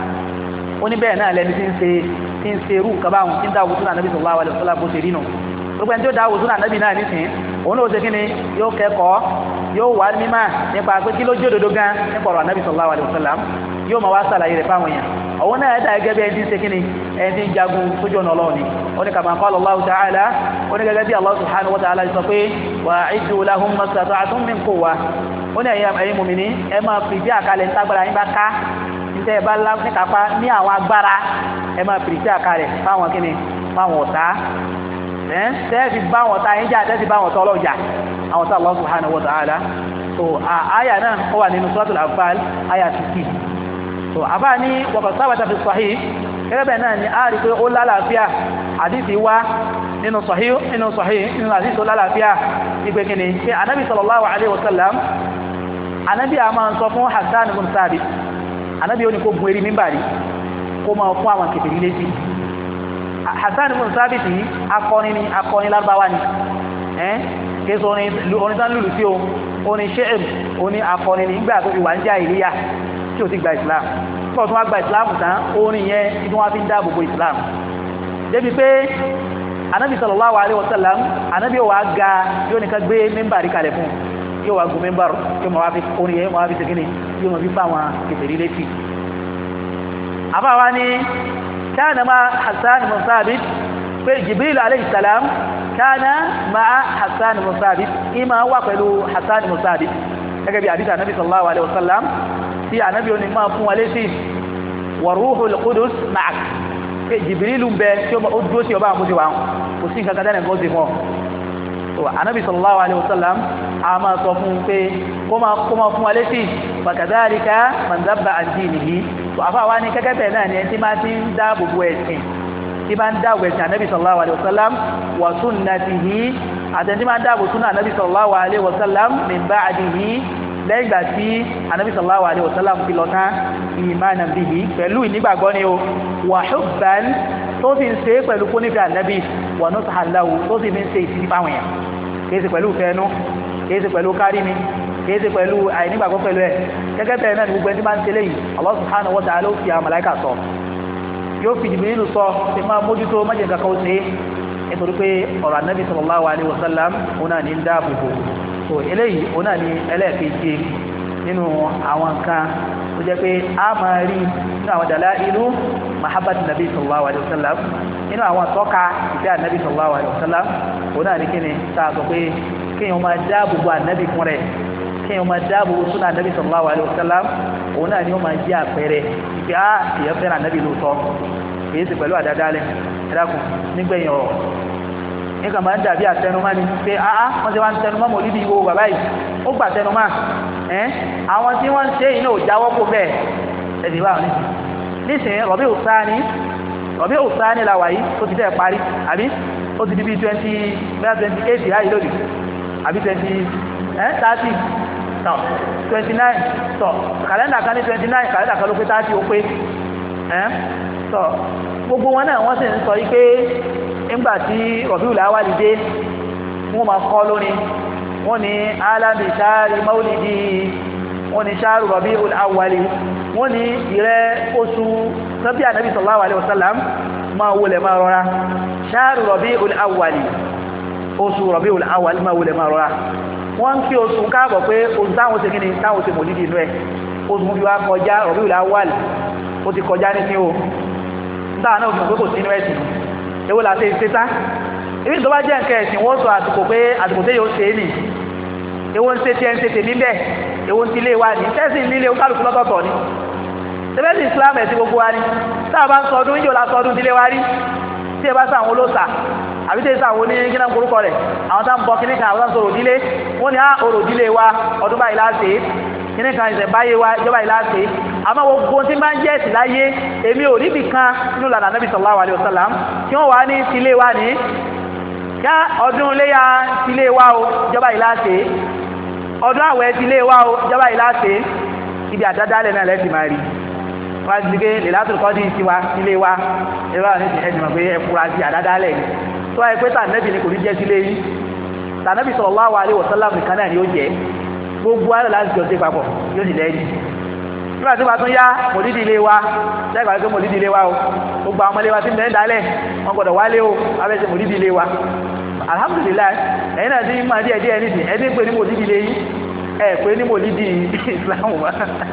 ó ní bẹ́ẹ̀ náà lẹni tí ń ṣe irú nǹkan báwọn tí ń dáwọ́ súnà Nabi sallallahu alaihi wasallam bó ṣe rí nù gbogbo ẹni tí ó dáwọ́ súnà Nabi náà nìsín òun náà ó ṣe kí ni yóò kẹ́kọ̀ọ́ yóò wá mímọ̀ nípa pé kí ló jẹ́ òdodo gan nípa ọ̀rọ̀ Nabi sallallahu alaihi wasallam yóò máa wá sàlàyé rẹ̀ fáwọn èèyàn òun náà ẹ̀dà gẹ́gẹ́ bí ẹni tí ń ṣe kí ni ẹni tí ń jagun sójú ọ̀nà Ọlọ́run ni ó ní kama qala Allahu ta'ala ó ní gẹ́gẹ́ bí Allah subhanahu wa ta'ala sọ pé wa'iddu lahum mastata'tum min quwwa ó ní ẹ̀yin mùmìnì ẹ máa fi bí àkàlẹ̀ nítagbára yín bá ká níta ẹ bá ní kápá ní àwọn agbára ẹ máa fi àkàlẹ̀ fáwọn kí ni fáwọn ọ̀tá tẹ́ẹ̀fì bá wọn ta yín jà tẹ́ẹ̀fì bá wọn tọ́ ọlọ́jà àwọn tá Allah subhanahu wa ta'ala so àyà náà ó wà nínú suratul Anfal àyà 60 so àbá ní waqad sabata fi sahih gẹ́gẹ́ bẹ́ẹ̀ náà ni a rí pé ó lálàáfíà àdìsí wá nínú àdìsí ó lálàáfíà ìgbé kìíní pé anábì sallallahu alaihi wasallam anábì a máa ń sọ fún Hassan ibn Thabit anábì ó ní kó gun eré mímbàrí kó máa fún àwọn kèfèrí létí Hassan ibn Thabit yìí akọni lárúbáwá ni késo orin tán lùlù sí o orin she'ib oní akọni nígbà tó fi wà ń jà ìlíyà tí ó ti gba Islam pọ̀ tó wá gba Islam tán orin yẹn tí wọ́n fi ń dáàbò bo Islam débi pé anábì sallallahu alaihi wasallam anábì wà ga yóò nìkan gbé mímbàrí kalẹ̀ fún yóò wá gun mímbàrò yóò máa wá fi orin yẹn máa wá fi segin yóò máa fi fún àwọn kèfèrí létí. àbáwá ni kana ma Hassan ibn Thabit pé Jibril alayhi salam kana ma Hassan ibn Thabit ìmọ̀ wà pẹ̀lú Hassan ibn Thabit gẹ́gẹ́ bí àdìsí anabi sallallahu alayhi wa sallam tí anabi oní máa fún wa létí wa ruhul qudus ma'ak pé Jibril ń bẹ tí ó dúró tí ọba àmúti wa kò sí nǹkan kan dáná nǹkan ó ti fún ọ anabi sallallahu alayhi wa sallam a máa sọ fún pé kó máa fún wa létí fakadhalika man dabba an dinihi tó àfa wa ní kẹ́kẹ́ bẹ́ẹ̀ náà ni ẹni tí máa ti ń dáàbò bo ẹ̀sìn tí máa ń dáàbò ẹ̀sìn anabi sallallahu alayhi wa sallam wa sunnatihi àtẹ̀ntí máa ń dáàbò súnà anabi sallallahu alayhi wa sallam min ba'dihi lẹ́yìn ìgbà tí anabi sallallahu alayhi wa sallam fi lọ tán imanan bihi pẹ̀lú ìnígbàgbọ́ ni o wa hubban tó fi ń ṣe pẹ̀lú kó nífẹ̀ẹ́ anabi wa nushan lahu tó sì fi ń ṣe ìsinmi fáwọn èèyàn kìí ṣe pẹ̀lú fẹ́nu kìí ṣe pẹ̀lú kárí mi kìí ṣe pẹ̀lú àìnígbàgbọ́ pẹ̀lú ẹ̀ gẹ́gẹ́ bẹ́ẹ̀ náà ni gbogbo ẹni tí máa ń tẹ́lẹ̀ yìí Allah subhanahu wa ta'ala ó fi àwọn màláíkà sọ yóò fi Jibrilu sọ ṣe máa mójútó májè kankan ó ṣe nítorí pé ọ̀rọ̀ anabi sallallahu alayhi wa sallam òun náà ní ń dáàbòbò so eléyìí òun náà ní ẹlẹ́ẹ̀kejì nínú àwọn nǹkan tó jẹ́ pé a máa rí nínú àwọn dalailu mahabbat nabi sallallahu alayhi wa sallam nínú àwọn tọ́ka ìfẹ́ anabi sallallahu alayhi wa sallam òun náà ní kíni tá a sọ pé kéèyàn máa dáàbòbò anabi fún rẹ̀ kéèyàn máa dáàbòbò súnà anabi sallallahu alayhi wa sallam òun náà ni ó máa jẹ́ àpẹẹrẹ ìfẹ́ èèyàn fẹ́ràn anabi lóòótọ́ èyí sì pẹ̀lú àdádálẹ̀ ẹ̀dàkùn nígbẹ̀yìn ọ̀rọ̀ nígbà máa ń dàbí àtẹnumá ni pé wọ́n ti wá ń tẹnumá mọ̀ níbi ìwò bàbá yìí ó gbà tẹnumá àwọn tí wọ́n ń ṣe iná ò jáwọ́ kó bẹ́ẹ̀ ẹ̀dì wà nísìnyí rọ̀bí òsáni la wà yìí tó ti fẹ́ parí àbí ó ti di bí 28 láyé lónìí àbí 30 tọ̀ 29 tọ̀ kàlẹ́ndà kan ní 29 kàlẹ́ndà kan ló pé 30 ó pé tọ̀ gbogbo wọn náà wọ́n sì ń sọ yí pé nígbà tí Rabiul Awwal dé wọ́n máa kọ́ lónìí wọ́n ní alábi sáàrí maulidi wọ́n ní sáàrù Rabiul Awwal wọ́n ní ìrẹ́ oṣù sábí ànábì sallallahu alaihi wasallam máa wọlé máa rọra sáàrù Rabiul Awwal oṣù Rabiul Awwal máa wọlé máa rọra wọ́n kí oṣù káàbọ̀ pé oṣù táwọn ṣe kíni táwọn ṣe mòlídì inú ẹ̀ oṣù mú fi wá kọjá Rabiul Awwal ó ti kọjá ní sí o táà náà fún pé kò sínú ẹ̀sìn ewó láti ìsẹ́ta ibi tó bá jẹ́ nǹkan ẹ̀sìn wọ́n sọ àsìkò pé àsìkò tẹ́ yóò ṣe é nì ewó ń ṣe tí ẹ ń ṣe tèmi bẹ́ẹ̀ ewó ń ti lé wa ní tẹ́sì nílé kálukú lọ́tọ̀ọ̀tọ̀ ni tẹ́bẹ́sì Islam ẹ̀sìn gbogbo wa ni táà bá ń sọ ọdún yóò lásọ ọdún tilé wa rí tí ẹ bá sọ àwọn olóòsà àbí tẹ́ sọ àwọn onígínà korúkọ rẹ̀ àwọn tá ń bọ kíníkan àwọn tá ń sọ òdílé wọ́n ní òròdílé wa ọdún báyìí láti kíníkan ìṣẹ̀báyé wa ìjọba ìláṣẹ àmọ́ gbogbo tí máa ń jẹ́ ẹ̀sìn láyé èmi ò níbì kan nínú ìlànà Nabi sallallahu alaihi wasallam tí wọ́n wà ní tilé wa ní yá ọdún léyà tilé wa o ìjọba ìláṣẹ ọdún àwẹ̀ tilé wa o ìjọba ìláṣẹ ibi àdádálẹ̀ náà lẹ́sìn máa rí wọ́n ti gbé Lailatul Qadr sí wa tilé wa ẹ̀rọ àwọn ẹ̀sìn mọ̀ pé ẹ̀kúra sí àdádálẹ̀ tó wáyé pé tànẹ́bì ni kò ní jẹ́ tilé yìí tànẹ́bì sallallahu alaihi wasallam nìkan náà ni ó jẹ́ gbogbo ayọ̀ láti jọ sí papọ̀ yóò sì lẹ́yìn nígbà tí wọ́n tún yá mòlídì ilé wa lẹ́gbàá pé mòlídì ilé wa o gbogbo àwọn ọmọlé wa ti ń bẹ̀rẹ̀ dálẹ̀ wọ́n gbọ́dọ̀ wálé o abẹ́sẹ̀ mòlídì ilé wa alhamdulillah ẹ̀yin náà ti máa díẹ̀ díẹ̀ nísìn ẹ̀ ti ń pè ní mòlídì ilé yìí ẹ̀ pé ní mòlídì Islam wa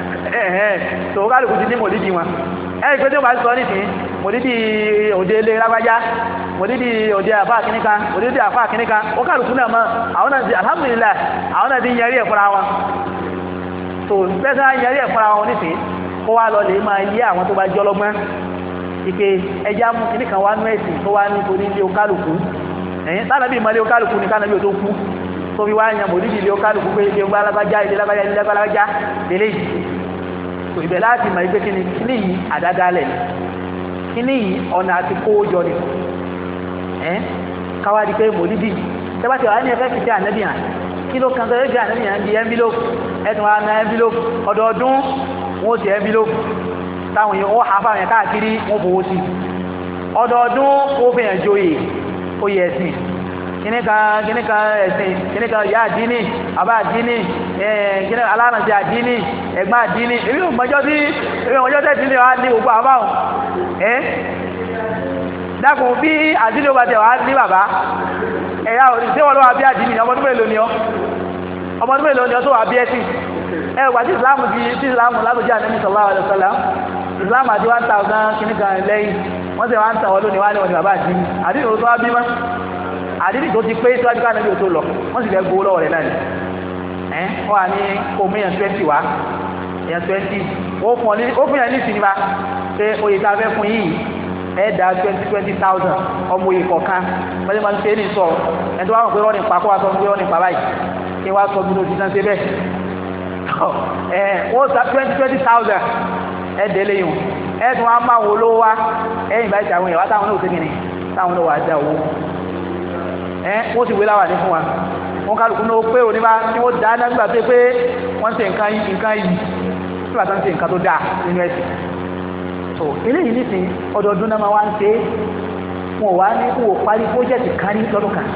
tó kálukú ti ní mòlídì wọn ẹ̀ pé tí wọ́n bá sọ nísìn mòlídì òde ilé lágbájá mòlídì òde àfá kìníkan mòlídì àfá kìníkan ó kálukú náà mọ́ àwọn náà ti alhamdulillah àwọn náà ti yẹrí ẹ̀ fúnra wọn tó pẹ́sẹ́ yẹrí ẹ̀ fúnra wọn nísìn kó wá lọ lè máa yé àwọn tó bá jẹ́ ọlọ́gbọ́n ìpè ẹja mú kìníkan wá nú ẹ̀sìn tó wá ní torí ilé okálukú ẹ̀yìn tánàbí ìmọ̀lé okálukú ní kánàbí ò tó kú tó fi wá yan mòlídì ilé okálukú pé ilé lágbájá ilé lágbájá lélẹ́yìí tó ibẹ̀ láti mọ̀ ìgbé kíní yìí àdádálẹ̀ kíní yìí ọ̀nà àti kówó jọ ni káwá di pé mòlídì tẹ́bàtì wà ní ẹfẹ́ fìtẹ́ ànẹ́bì hàn kí ló kan tẹ́lẹ̀ fìtẹ́ ànẹ́bì hàn di envelope ẹ̀tùn wa na envelope ọdọọdún wọ́n ti envelope táwọn èèyàn wọ́n hàfà yẹn káàkiri wọ́n fowó sí ọdọọdún ó fèèyàn joyè oyè ẹ̀sìn kíníkan ẹ̀sìn kíníkan ìyá àdínì àbá àdínì kíníkan alárànṣẹ́ àdínì ẹ̀gbọ́n àdínì èmi ò mọjọ́ tẹ́sílẹ̀ wa ní gbogbo àbáwọn dákùn bí àdínì ó bá tẹ̀ wá ní bàbá ẹ̀yà òṣìṣẹ́ wọn ló wà bí àdínì ọmọ tó mélòó ni ọ́ ọmọ ọdún mélòó ni ọ tó wà bí ẹtì ẹ wà tí ìsìláàmù látòjá Ànábì sallallahu alaihi wasallam ìsìláàmù àti 1000 kìíní kan lẹ́yìn wọ́n sì wá ń tàn wọ́n lónìí wá ní wọn ni bàbá àdínì àdínì tó wá bí mọ́ àdínì tó ti pé síwájú ká Ànábì tó lọ wọ́n sì fẹ́ gbowó lọ́wọ́ rẹ̀ náà ni wọ́n wà ní kò mú èèyàn 20 wá èèyàn 20 ó fún yẹn ní ìsinmi pé oyè tá a fẹ́ fún yìí ẹ̀ẹ́dà 20,000 ọmọ oyè kọ̀ọ̀kan wọ́n máa ń ṣe ní sọ ẹni tó wá mọ̀ pé rọ́ọ̀nì pa kó wá sọ pé rọ́ọ̀nì pa báyìí kí wá sọ gbúdọ̀ òṣìṣẹ́ ṣe bẹ́ẹ̀ wọ́n sa 20,000 ẹ̀ẹ́dẹ̀ lẹ́yìn ẹ̀ẹ́dùn wọn máa wò lówó wá ẹ̀yìn báyìí àwọn èèyàn wá táwọn náà tẹ́gìnì táwọn náà wà á dá owó wọ́n sì wé láwà ní fún wa wọ́n kálukú náà pé òní bá tí wọ́n dá nígbà tó pé wọ́n ṣe nǹkan yìí nígbà tó ń ṣe nǹkan tó dáa nínú ẹ̀sìn so eléyìí nísìn ọdọọdún náà máa wá ń ṣe wọn wá ní wò parí pọ́jẹ́tì kan ní lọ́dún kan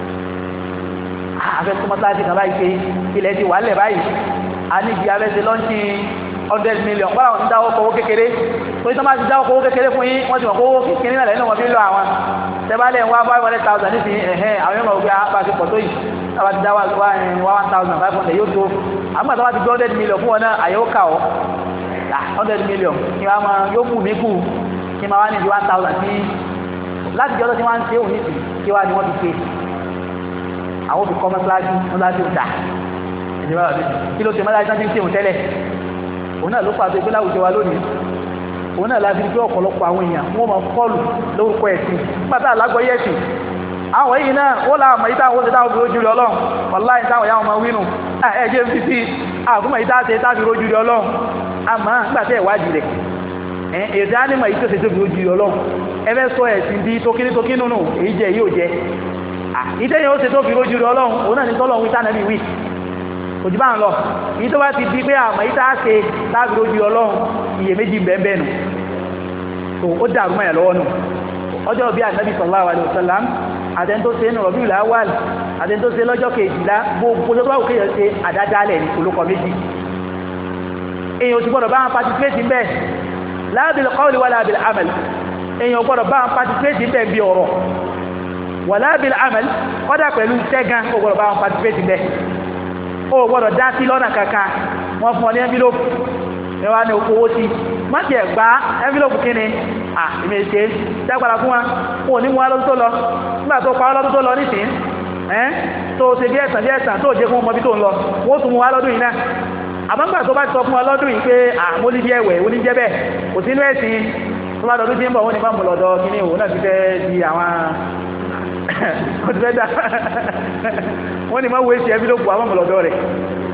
àfẹ́ tó mọ́tàlásì kan báyìí pé ilẹ̀ ti wà lẹ̀ báyìí a ní ibi abẹ́sẹ̀ lọ́ńtì 100 million wọ́n àwọn ti dáwọ́ kọ́wọ́ kékeré torí tó máa ti dáwọ́ kọ́wọ́ kékeré fún yín wọ́n ti mọ̀ kọ́wọ́ kékeré náà lẹ́nu wọn fi lọ àwọn tẹ́bálẹ̀ ń wá 500,000 nísìn ẹ̀hẹ́n àwọn yóò mọ̀ gbé apáṣẹ pọ̀ tó yìí táwa ti dáwọ́ 1,500 yóò tó àgbà tó wá ti gbé 100 million fún wọn náà àyẹ̀wò kà ọ́ 100 million kí wọ́n máa yóò kù mí kù kí máa wá ní 1,000 ní láti jọ́ tó ti wá ń ṣe òun nìsín kí wá ni wọ́n ti ṣe àwọn òbí kọ́ mọ́sálásí ọ̀dà kí ló ṣe mọ́sálásí náà ti ń ṣe òun tẹ́lẹ̀ òun náà ló pàṣẹ pé láwùjọ wa lónìí òun náà láti rí pé ọ̀pọ̀lọpọ̀ àwọn èèyàn wọ́n máa kọlù lórúkọ ẹ̀sìn pátá alágbọ̀yé ẹ̀sìn àwọn yìí náà ó láwọn ọmọ ìta àwọn òṣèlú àwọn òṣèlú ojúlé ọlọ́run wàláhì táwọn ìyá wọn máa wínú ẹ̀jẹ̀ fi sí àkúmọ̀ ìta ṣe táfi ojúlé ọlọ́run àmọ́ nígbàtẹ́ ìwádìí rẹ̀ èdè ánìmọ̀ yìí tó ṣe tóbi ojúlé ọlọ́run ẹfẹ́ sọ ẹ̀sìn bí tókíní nù èyí jẹ yóò jẹ ìtẹ́yìn ó ṣe tóbi ojúlé ọlọ́run òun náà ní tọ́lọ̀ wí tánàbí wí òjì bá ń lọ èyí tó bá ti di pé àmọ́ ìta ṣe táfi ojúlé ọlọ́run iyèméjì bẹ́ẹ̀ nù tó ó dàrú mọ́ ẹ̀ lọ́wọ́ nù ọjọ́ bí Ànábì sallallahu alaihi wasallam àtẹ́ntó ṣe ní Rabiul Awwal àtẹ́ntó ṣe lọ́jọ́ kejìlá gbogbo tó bá wù kéèyàn ṣe àdádálẹ̀ ní olókọ méjì èèyàn ti gbọ́dọ̀ bá wọn participate ń bẹ́ la bil qawli wala bil amal èèyàn gbọ́dọ̀ bá wọn participate ń bẹ́ bí ọ̀rọ̀ wala bil amal kọ́dà pẹ̀lú tẹ́gàn ó gbọ́dọ̀ bá wọn participate ń bẹ́ ó gbọ́dọ̀ dá sí lọ́nà kankan wọ́n fún ọ ní envelope ẹwà ní owó tí má jẹ́ gbá envelope kíni ìmẹ̀ṣẹ́ dágbàrá fún wa wọn ò ní mú wá lọ́dún tó lọ nígbà tó pa lọ́dún tó lọ nìsín tó ṣe bí ẹ̀sàn tó jẹ́ fún ọmọ bí tó ń lọ wọ́n tún mú wá lọ́dún yìí náà àbágbà tó bá sọ fún wa lọ́dún yìí pé àmúlí bí ẹ̀wẹ̀ oníjẹ́ bẹ́ẹ̀ kò sínú ẹ̀sìn tó bá lọ́dún tí ń bọ̀ wọ́n ní máa mú lọ́dọ̀ kíní òun náà ti fẹ́ di àwọn ọdún wọ́n ní máa wé sí envelope àwọn mú lọ́dọ̀ rẹ̀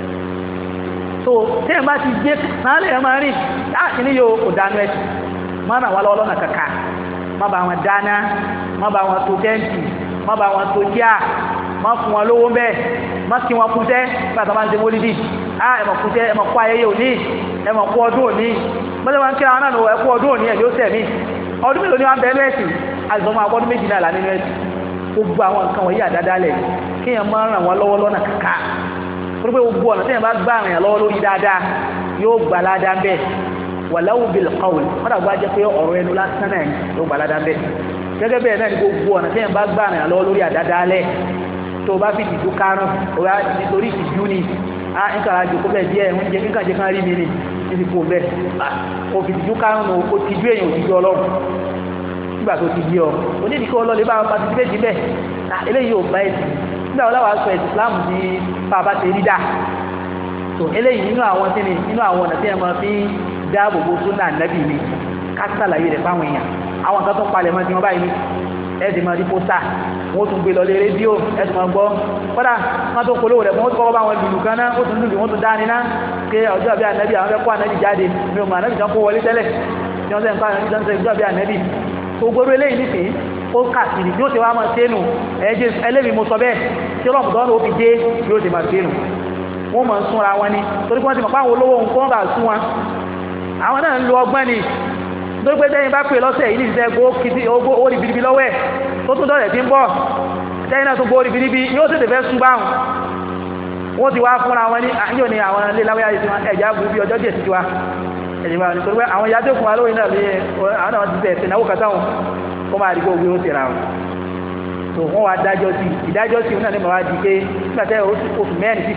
so tí ẹ̀ bá ti gbé náàlẹ̀ ẹ̀ máa rìn láàkíní yóò kò dánú ẹ̀sìn má ràn wá lọ́wọ́ lọ́nà kàkà má bá wọn dáná má bá wọn tó tẹ́ǹtì má bá wọn tó kíá má fún wọn lówó bẹ́ẹ̀ má kí wọn kúṣẹ́ nígbà tó máa ń ṣe mólídì ẹ̀mọ̀ kúṣẹ́ ẹ̀mọ̀ kú ayẹyẹ òní ẹ̀mọ̀ kú ọdún òní mọ́tẹ́ wọn kí àwọn náà ẹ̀kú ọdún òní ẹ̀yọ́ sẹ̀mí ọdún mélòó ni wọn bẹ̀rẹ̀ ẹ̀sìn àìsàn ọdún méjì náà là nínú ẹ̀sìn gbogbo àwọn nǹkan wọ̀nyí àdádálẹ̀ kéèyàn má ràn wọn lọ́wọ́ lọ́nà kàkà torí pé gbogbo ọ̀nà tẹ́yìn bá gbà rìn lọ́wọ́ lórí dáadáa yóò gbà ládàá bẹ́ẹ̀ wàláwù bil qawl kọ́dà bá jẹ́ pé ọ̀rọ̀ ẹnu lásán náà yóò gbà ládàá bẹ́ẹ̀ gẹ́gẹ́ bẹ́ẹ̀ náà ni gbogbo ọ̀nà tẹ́yìn bá gbà rìn lọ́wọ́ lórí àdádálẹ̀ tó bá fi tìjú kárùn ọ̀rá nítorí ìtìjú ni nǹkan àjò kó bẹ́ẹ̀ díẹ̀ oúnjẹ nǹkan jẹ́ kan rí mi ni níbi kò bẹ́ẹ̀ ó fi tìjú kárùn ó tìjú èèyàn òtìjú ọlọ́run nígbà tó ti di ọ onídìíkọ́ ọlọ́lẹ̀ bá participate bẹ́ẹ̀ eléyìí ò bá ẹ̀sìn nígbà wọn láwàá sọ Islam di bàbá ṣe rí dà tó eléyìí nínú àwọn tí ni nínú àwọn ọ̀nà tí ẹ máa fi dáàbò bo súnà nábì ni ká sàlàyé rẹ̀ fáwọn èèyàn àwọn kan tó palẹ̀ mọ́ tí wọ́n báyìí ẹ̀sìn máa di pósítà wọ́n tún gbé lọlé rédíò ẹ̀sìn máa gbọ́ kọ́dà wọ́n tó polówó rẹ̀ wọ́n tó kọ́ bá wọn lùlù kan náà ó tún lùlù wọ́n tún dání ná pé ọjọ́ àbí ànábì àwọn fẹ́ kó ànábì jáde mi ò mọ ànábì kan kó wọlé tẹ́lẹ̀ tí wọ́n sẹ́ ń pa ànábì kan sẹ́ ọjọ́ àbí ànábì gbogbo eléyìí nìsín ó kàkiri bí ó ti wá máa ṣénu ẹ̀jẹ̀ ẹlẹ́mìí mo sọ bẹ́ẹ̀ tí ọlọ́pù tọ́nà ó fi dé bí ó ti máa ṣénu wọ́n máa ń súnra wọn ni torí wọ́n ti mọ̀ fáwọn olówó nǹkan bá sún wọn àwọn náà ń lo ọgbọ́n ni nítorí pé tẹ́yìn bá pè lọ́sẹ̀ yìí nìṣẹ́ ó rí biribi lọ́wọ́ ẹ̀ tó tún dọ̀rẹ̀ tí ń bọ̀ tẹ́yìn náà tún gbó rí biribi yóò tètè fẹ́ sún báhùn wọ́n ti wá fúnra wọn ní àyíò ní àwọn ilé láwẹ́yà ẹ̀já bu bí ọjọ́ díẹ̀ sí wa ẹ̀jẹ̀ wa nítorí pé àwọn ìyá tó kùn wá lóyìn náà lé àwọn náà ti bẹ̀ ẹ̀sẹ̀ kàtàwọn kó máa rí gbogbo ó ti ra wọn tó wọ́n wá dájọ́ sí ìdájọ́ sí náà ní màá di pé nígbàtẹ́ oṣù mẹ́rin sísì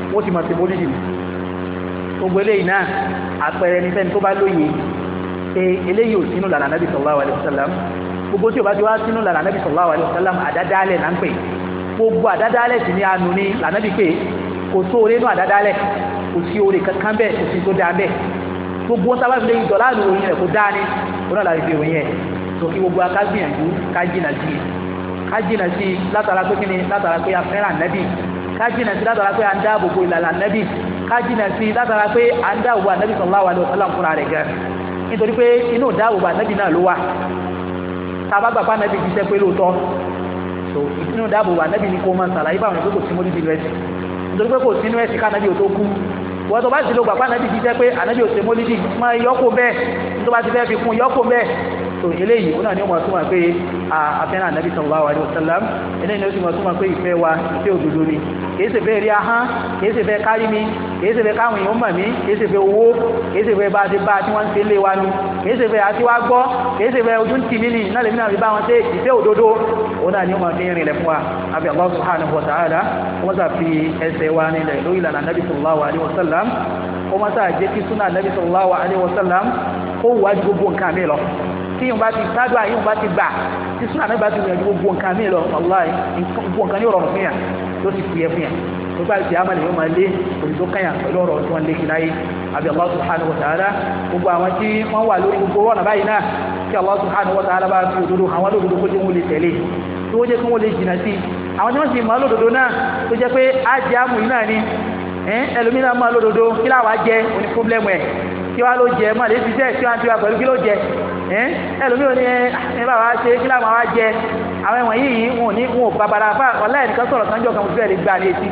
wọ́n ti máa ṣe mólídì ní gbogbo eléyìí náà àpẹẹrẹ ní fẹ́ni tó bá lóye pé eléyìí ò sínú lànà Nabi sallallahu alaihi wasallam gbogbo tí ò bá ti wá sínú lànà Nabi sallallahu alaihi wasallam àdádálẹ̀ là ń pè gbogbo àdádálẹ̀ sì ní anu ní lànàbí pé kò sóore nú àdádálẹ̀ kò sí oore kankan bẹ́ẹ̀ kò sí tó dáa bẹ́ẹ̀ gbogbo wọn sábà fi lè dọ̀lá àlù òyìn rẹ̀ kó dáa ní òun náà láti fi òyìn ẹ̀ tó kí gbogbo aká gbìyànjú ká jìnà sí látara pé kíni látara pé a fẹ́ràn nẹ́bì ká jìnà sí látara pé a ń dáàbò bo ìlànà nẹ́bì ká jìnà sí látara pé a ń dáàbò ànẹ́bì sallallahu alaihi wasallam fúnra rẹ̀ gan nítorí pé inú dáàbò ànẹ́bì náà ló wà tá a bá gbàgbá ànẹ́bì jíṣẹ́ pé lóòótọ́ so inú dáàbò ànẹ́bì ni kò máa ṣàlàyé báwọn ẹgbẹ́ kò sí mọ́lídì rẹ̀ nítorí pé kò sínú ẹ̀sìn ká ànẹ́bì ò tó kú wọ́n tó bá ti lo gbàgbá ànẹ́bì jíṣẹ́ pé ànẹ́bì ò ṣe mọ́lídì máa yọ́kò bẹ́ẹ̀ tó bá ti fẹ́ fi kún yọ́kò bẹ́ẹ̀ so eléyìí ó náà ni ó mọ̀ túnmọ̀ pé àfẹ́ràn ànẹ́bì sallallahu alaihi wasallam eléyìí ni ó sì mọ̀ túnmọ̀ pé ìfẹ́ wa ìfẹ́ òdodo ni kìí ṣe fẹ́ rí ahán kìí ṣe fẹ́ kárí mi kìí ṣe fẹ́ káwọn èèyàn mọ̀ mí kìí ṣe fẹ́ owó kìí ṣe fẹ́ bá ti bá tí wọ́n ń ṣe lé wa nu kìí ṣe fẹ́ àti wá gbọ́ kìí ṣe fẹ́ ojú ń tì mí nì náà lèmi náà fi bá wọn ṣe ìfẹ́ òdodo ó náà ni ó mọ̀ fi rìnlẹ̀ fún wa àbí Allah subhanahu wa ta'ala wọ́n sà fi ẹsẹ̀ wa nílẹ̀ lórí ìlànà Nabi sallallahu alaihi wasallam wọ́n sà jẹ́ kí súnà Nabi sallallahu alaihi wasallam kó wájú gbogbo nǹkan mi lọ tí yóò bá ti gbádùn àyè yóò bá ti gbà tí súnà náà bá ti gbìyànjú gbogbo nǹkan mi lọ wàláì gbogbo nǹkan ní ọ̀rọ̀ fún yà ló ti fi ẹ̀fún yà tó bá ti àmàlẹ̀ yóò máa lé òdìdó kányà pẹ̀lú ọ̀rọ̀ tí wọ́n lé kí láyé àbí Allah subhanahu wa ta'ala gbogbo àwọn tí wọ́n wà lórí gbogbo ọ̀nà báyìí náà kí Allah subhanahu wa ta'ala bá fi òdodo àwọn lódodo kó jẹ́ wọ́n lè tẹ̀lé tí wọ́n jẹ́ kí wọ́n lè jìnà sí àwọn tí wọ́n sì máa lódodo náà tó jẹ́ pé á jẹ́ àmù yìí náà ni ẹlòmínà máa lódodo kí láwàá jẹ́ oní pọ́blẹ́mù ẹ̀ kí wá ló jẹ máa lè fi jẹ́ kí wá ti wá pẹ̀lú kí ló jẹ ẹlòmí ò ní ẹbá wá ṣe kí láwọn wá jẹ àwọn ẹ̀wọ̀n yìí wọn ò ní wọn ò bàbàrà fà ọ̀láì nìkan sọ̀rọ̀ sanjọ́ kan fún ẹ̀rí gbà ní etí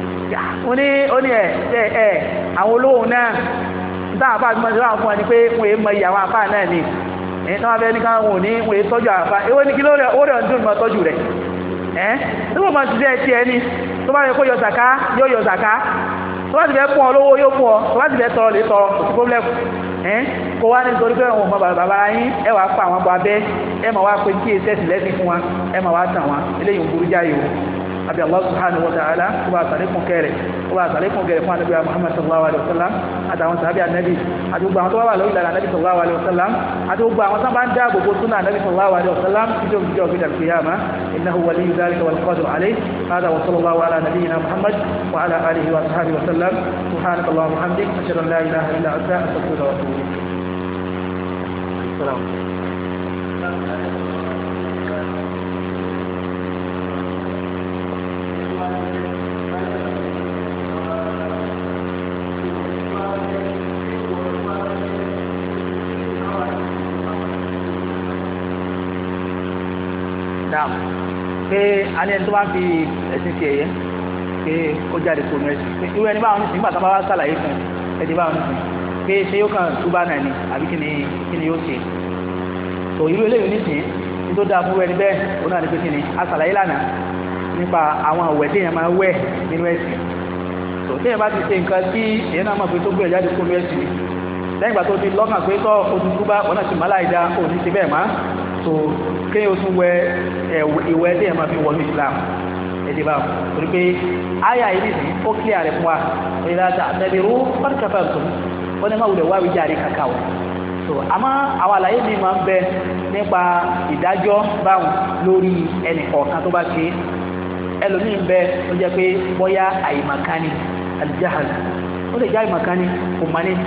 ó ní ẹ̀ àwọn olóhùn náà táwọn afá àti mọ́sílá fún wa ni pé wọ́n èé mọ iye àwọn afá náà ni ẹ̀yìn tí wọ́n fẹ́ ní káwọn ò ní wọ́n èé tọ́jú àfá ewé ní kí lórí ó rẹ̀ ń dùn mọ́ tọ́jú rẹ̀ tí wọ́n máa ti jẹ́ ti ẹni tó bá yẹ kó yọ zàká yóò yọ zàká tó bá ti fẹ́ fún ọ lówó yóò fún ọ tó bá ti fẹ́ tọrọ lè tọrọ kò sí pọ́blẹ́mù kó wá ní nítorí pé àwọn ọmọ bàbá yín ẹ wàá pa àwọn ọmọ abẹ́ ẹ máa wá pé kí èsẹ́sì lẹ́sìn fún wa ẹ máa wá tàn wá eléyìí ń burú jáyò àbí Allah subhanahu wa ta'ala kó bá àtàlékún kẹrẹ̀ fún ànábì Muhammad sallallahu alaihi wasallam àtàwọn sàbí ànábì àti gbogbo àwọn tó wà lórí ìlànà ànábì sallallahu alaihi wasallam àti gbogbo àwọn tó bá ń dá gbogbo súnà ànábì sallallahu alaihi wasallam títí òfin jọ gbígbà qiyamah innahu waliyyu dhalika wal qadiru alayhi hada wa sallallahu ala nabiyyina Muhammad wa ala alihi wa sahbihi wa sallam subhanaka allahumma wa bihamdik ashhadu an la ilaha illa anta astaghfiruka wa atubu ilayk. Pé a ní ẹni tó bá ń fi ẹ̀sìn ti ẹ̀yẹ pé ó jáde kó nẹ́ẹ̀sì pé irú ẹni báwọn nísìnyí gbàtà bá wá sàlàyé fún ẹni báwọn nísìnyí pé ṣé yóò kàn túbá náà ni àbí kí ni yóò ṣe tó irú eléyìí nísìnyí ní tó dáa fún ẹni bẹ́ẹ̀ ó náà ní pé kí ni a sàlàyé lánàá nípa àwọn àwẹ̀ tí èèyàn máa wẹ̀ nínú ẹ̀sìn tó tí èèyàn bá ti ṣe nǹkan tí èèyàn náà mọ̀ pé tó gbé jáde kó nẹ́ẹ̀sì ni lẹ́yìn ìgbà tó ti lọ́kàn pé tọ́ oṣù túbá wọn náà ti má láì dá òní ti bẹ́ẹ̀ má tó kéèyàn ó tún wẹ ìwẹ̀ tí èèyàn máa fi wọnú Islam ẹ̀dẹ̀ bá torí pé àyà yìí nìsín ó kílẹ̀ rẹ̀ fún wa ìlàjà àtẹ̀bẹ̀rú pàtàkì tó wọ́n ní máa wulẹ̀ wá wíjàre kàkà o so àmọ́ àwọn àlàyé mi máa ń bẹ nípa ìdájọ́ báwọn lórí ẹnì kọ̀ọ̀kan tó bá ṣe ẹlòmíì ń bẹ ó jẹ́ pé bóyá àìmàkánì aljahal ó lè jẹ́ àìmàkánì kò má ní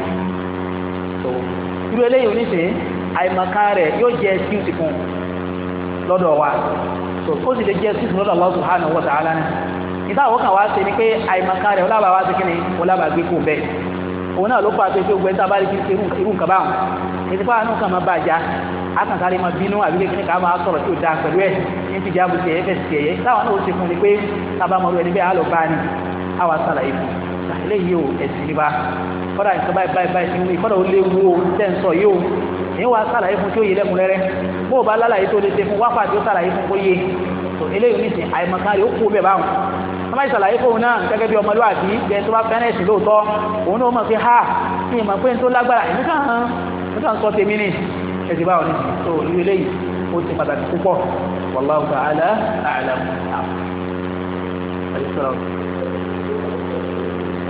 so irú eléyìí oníṣẹ́ àìmàkán rẹ̀ yóò jẹ́ excuse fún lọ́dọ̀ wa so ó sì lè jẹ́ excuse lọ́dọ̀ Allah subhanahu wa ta'ala náà ìta àwọn kan wá ṣe ni pé àìmàkán rẹ̀ ọlábàá wá sí kí ni ọlábàá gbé kó bẹ́ẹ̀ òun náà ló fà pé gbogbo ẹ̀ta bá rí kí irú nǹkan báwọn ètò fáwọn náà kàn máa bàjá akàkàrí máa bínú àbílẹ̀ kí ní ká máa sọ̀rọ̀ tí ó dáa pẹ̀lú ẹ̀ ní ti jábù sí ẹ̀fẹ̀ sí ẹ̀yẹ táwọn náà ó ṣe fún ni pé tábàmọ́rú ẹni bẹ́ẹ̀ á lọ bá ní àwa sàlàyé fún eléyìí ò ẹ̀sìn níbà kọ́dà nǹkan báyìí ti ń wí kọ́dà ó léwu o tẹ́ ń sọ yìí o èyí wàá sàlàyé fún tí ó yé lẹ́kùnrẹ́rẹ́ bó o bá lálàyé tó lè ṣe fún wáfà tí ó sàlàyé fún kó yé tó eléyìí ní sìn àìmọ̀kan rẹ̀ ó kú bẹ́ẹ̀ báwọn wọ́n máa ń sàlàyé fóun náà gẹ́gẹ́ bí ọmọlúwàbí bẹ́ẹ̀ tó bá fẹ́ràn ẹ̀sìn lóòótọ́ òun náà mọ̀ pé ha ní ìmọ̀ pé n tó lágbára èmi kàn sọ tèmi ní ẹ̀sìn báwọn ní tó irú eléyìí ó ti pàtàkì púpọ̀ wallahu ta'ala a'lam.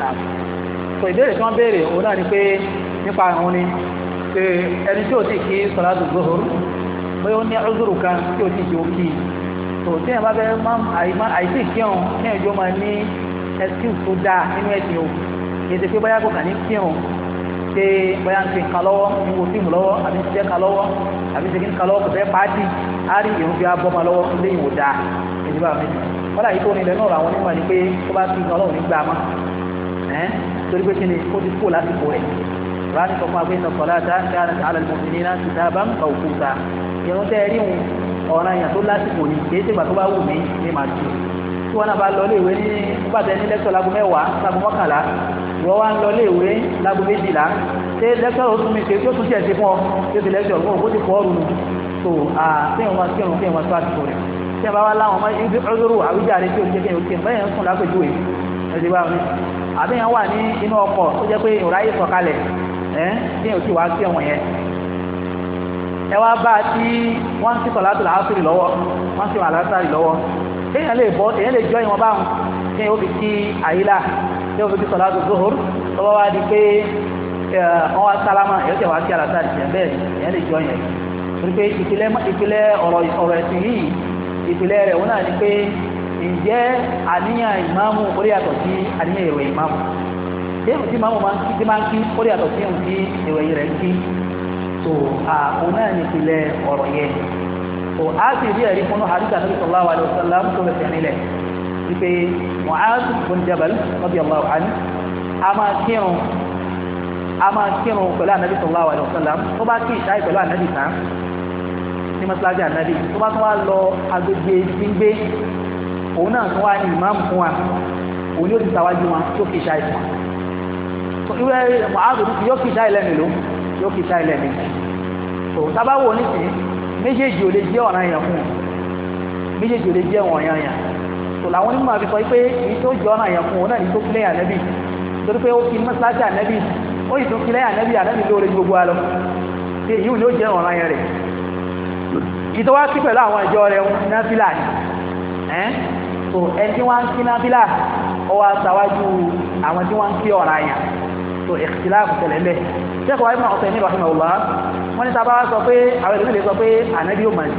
so ìbéèrè tí wọ́n béèrè òun náà ni pé nípa àwọn ni pé ẹni tí ò tí kí sọ̀látù zuhur bóyá ó ní uzuru kan tí ò tí kí ó kí so tí ẹ̀ bá fẹ́ àìsí kírun ní ẹjọ́ máa ní excuse tó dáa nínú ẹ̀sìn o kì í ṣe pé bóyá kò kàn ní kírun pé bóyá ń fi nǹkan lọ́wọ́ ń wo fíìmù lọ́wọ́ àbí ń ṣiṣẹ́ kan lọ́wọ́ àbí ń ṣe kí nǹkan lọ́wọ́ kò fẹ́ pàtì á rí ìrún bí a bọ́ ma lọ́wọ́ léyìn ò dáa èdè bá mi wọ́n láyé tó nílẹ̀ náà àwọn onímọ̀ ni pé tó bá fi nǹkan lọ́wọ́ ní gbà mọ́ torí pé kí ni ó ti kó lásìkò rẹ̀ rani sọ fún agbẹ́sọ̀ sọ̀láta kanat ala al-mu'minina kitaban mawquta ìrún tẹ́ rí òun ọ̀ràn èèyàn tó lásìkò ní kìí ṣègbà tó bá wù mí ní màá tù tí wọ́n náà bá lọ léèwé ní nígbàtẹ́ ní lẹ́kṣọ̀ lágbo 10 lágbo 11 ìwọ wá ń lọ léèwé lágbo 12 ṣé lẹ́kṣọ̀ ó tún mi ṣe tí ó tún ṣẹ̀ ṣe fún ọ tí ó ti lẹ́kṣọ̀ fún òkú ti pọ̀ ọ́rùn tó àtẹ̀yìn wọn kírun kí wọn tó àsìkò rẹ̀ tí a bá wá láwọn ọmọ ibi ọdúnrún àwíjàre tí ó jẹ́ kéèyàn kéèyàn bẹ́ẹ̀ ń sùn lápèjúwe ẹ̀sìn bá mi àbẹ́yàn wà ní inú ọkọ̀ tó jẹ́ pé ìráyè sọ̀kalẹ̀ tí yóò ti wá sí ẹ̀wọ̀n yẹn ẹ wá bá tí wọ́n ń sí sọ̀látù làásìrì lọ́wọ́ wọ́n sì wà lásàrì lọ́wọ́ èèyàn lè jọ ìwọ̀n báwọn tí yóò fi kí àyílà tí yóò fi kí sọ̀látù zuhur lọ́wọ́ wá di pé wọ́n wá sálámà èyí tẹ̀ wá sí àlásàrì tiẹ̀ bẹ́ẹ̀ èèyàn lè jọ yẹn torí pé ìpìlẹ̀ ọ̀rọ̀ ẹ̀sìn yìí ìpìlẹ̀ rẹ̀ wọ́n náà ni pé ǹjẹ́ àníyàn ìmáàmù orí yàtọ̀ sí àníyàn èrò ìmáàmù déhùn tí máàmù máa ń kí ó lè yàtọ̀ sí ohun tí ìròyìn rẹ̀ ń kí so òun náà ní ìpìlẹ̀ ọ̀rọ̀ yẹn so a sì rí ẹ̀rí fún hadith Nabi sallallahu alaihi wasallam tó bẹ̀rẹ̀ nílẹ̀ wípé Mu'adh bin Jabal radiyallahu anhu a máa kírun pẹ̀lú Nabi sallallahu alaihi wasallam tó bá kí ìṣáì pẹ̀lú Nabi tán ní mọ́sálásí Nabi tó bá tún wá lọ agbègbè gbígbé òun náà tún wá ní ìmáàmù fún wa òun yóò ti tàwájú wọn tó kí ìṣáì fún wa ìwé Mu'adh yóò kí ìṣáì lẹ́nu ló yóò kí ìṣáì lẹ́nu tó tábàwò nísìnyí méjèèjì ò lè jẹ́ ọ̀ràn èèyàn fún un méjèèjì ò lè jẹ́ ọ̀ràn èèyàn tó làwọn onímọ̀ àfi sọ pé èyí tó jẹ́ ọ̀ràn èèyàn fún un náà ní tó kílẹ̀ ànẹ́bì torí pé ó kí mọ́sálásí ànẹ́bì ó yìí tó kílẹ̀ ànẹ́bì lóore gbogbo wa lọ tí èyí ò ní ó jẹ́ ọ̀ràn èèyàn rẹ̀ ìtọ́wá kí pẹ̀lú àwọn ìjọ rẹ̀ náfìlà ni so ẹni tí wọ́n ń kí náfìlà ó wá ṣáwájú àwọn tí wọ́n ń kí ọ̀ràn èèyàn so ikhtilaf tẹ̀lé mẹ́ ṣẹ́kọ̀ọ́ ibn Uthaymeen rahimahullah wọ́n ní sábà sọ pé àwọn ìlú lè sọ pé ànábì ò máa sí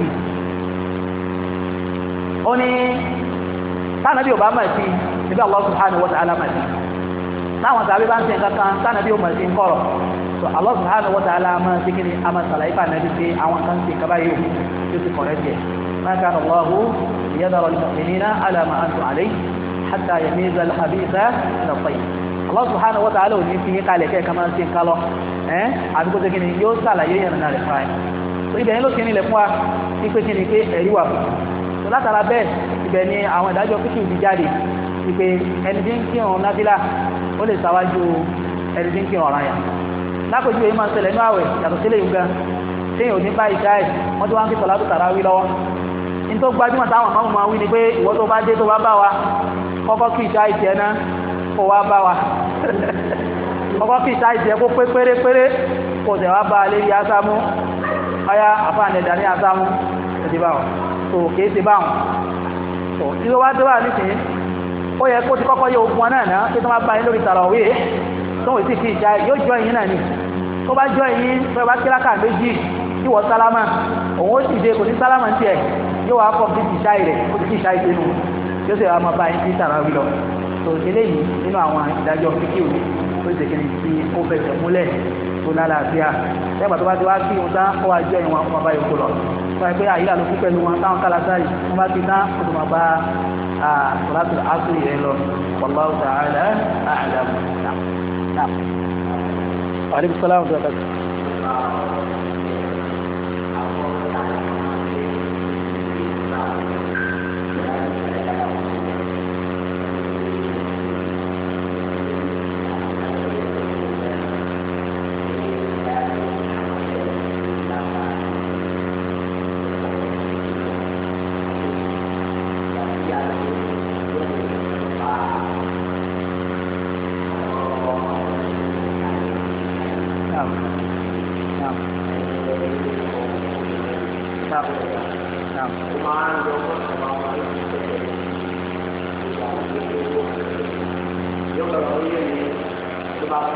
ó ní tánàbí ò bá máa sí níbi Allah subhanahu wa ta'ala máa sí láwọn tàbí bá ń ṣe nǹkan kan tánàbí ò máa sí ń kọ̀rọ̀ so Allah subhanahu wa ta'ala máa sí kí ni a máa sàlàyé fún ànábì pé àwọn kan ṣe kaba yóò yóò ti kọ̀rẹ́ jẹ ma kana Allahu liyadhara al-mu'minina ala ma antum alayhi hatta yamiza al-khabitha min at-tayyib Allah subhanahu wa ta'ala ò ní fi yín kalẹ̀ kẹ́ kama ṣe ń kalọ́ àdúgbò tó kíni yóò sàlàyé yẹn náà rẹ̀ fún ẹ so ibẹ̀ yẹn ló kíni lẹ̀ fún wa ní pé kíni pé ẹ̀rí wà fún so látara bẹ́ẹ̀ ibẹ̀ ni àwọn ìdájọ́ fíkì ti jáde wípé ẹni tí ń kírun náfìlà ó lè ṣáwájú ẹni tí ń kírun ọ̀ranyàn lápòjú èyí máa ń ṣẹlẹ̀ ní àwẹ̀ yàtọ̀ sílẹ̀ yìí gan téèyàn ò ní bá ìṣá ẹ̀ wọ́n tó wá ń kí sọ̀látù tàràwí lọ́wọ́ ní tó gbajúmọ̀ táwọn máa ń máa wí ni pé ìwọ tó bá dé tó bá bá wa kọ́kọ́ kí ìṣá ìṣẹ́ náà kó wá bá wa ọkọ̀ kí ìṣá ìṣẹ́ kó pé pérépéré kò tẹ̀ wá bá lérí asámú ọya àfáànẹ̀dà ní asámú ẹ̀dì báwọn tó kìí ṣe báwọn tó tí ó wá tó wà nísìnyí ó yẹ kó ti kọ́kọ́ yẹ ogun náà náà tí tó máa bá yín lórí tàràwí tó wọ́n sì kí ìṣá yóò jọ ìyín náà ni tó bá jọ ìyín tó bá kíláka méjì tí wọ́n sálámà òun ó sì dé kò ní sálámà tiẹ̀ yóò wá kọ́ bí ìṣá rẹ̀ ó ti kí ìṣá ìṣẹ́nu yóò sì wá máa bá yín sí tàràwí lọ tó eléyìí nínú àwọn ìdájọ́ fíkìrù tó ṣe kìnnì tí ó fẹsẹ̀ múlẹ̀ tó lálàáfíà lẹ́gbàá tó bá ti wá kí wọn tán ó wá jẹ́ ìwọ̀n ọmọ bá yòókù lọ tó wáyé pé àyílà ló kú pẹ̀lú wọn táwọn kálásárì wọn bá ti tán ó tó máa bá sọ̀rọ̀tò àṣírí rẹ̀ lọ wallahu ta'ala a'lam. Aleykum salaam wa rahmatulah. Yo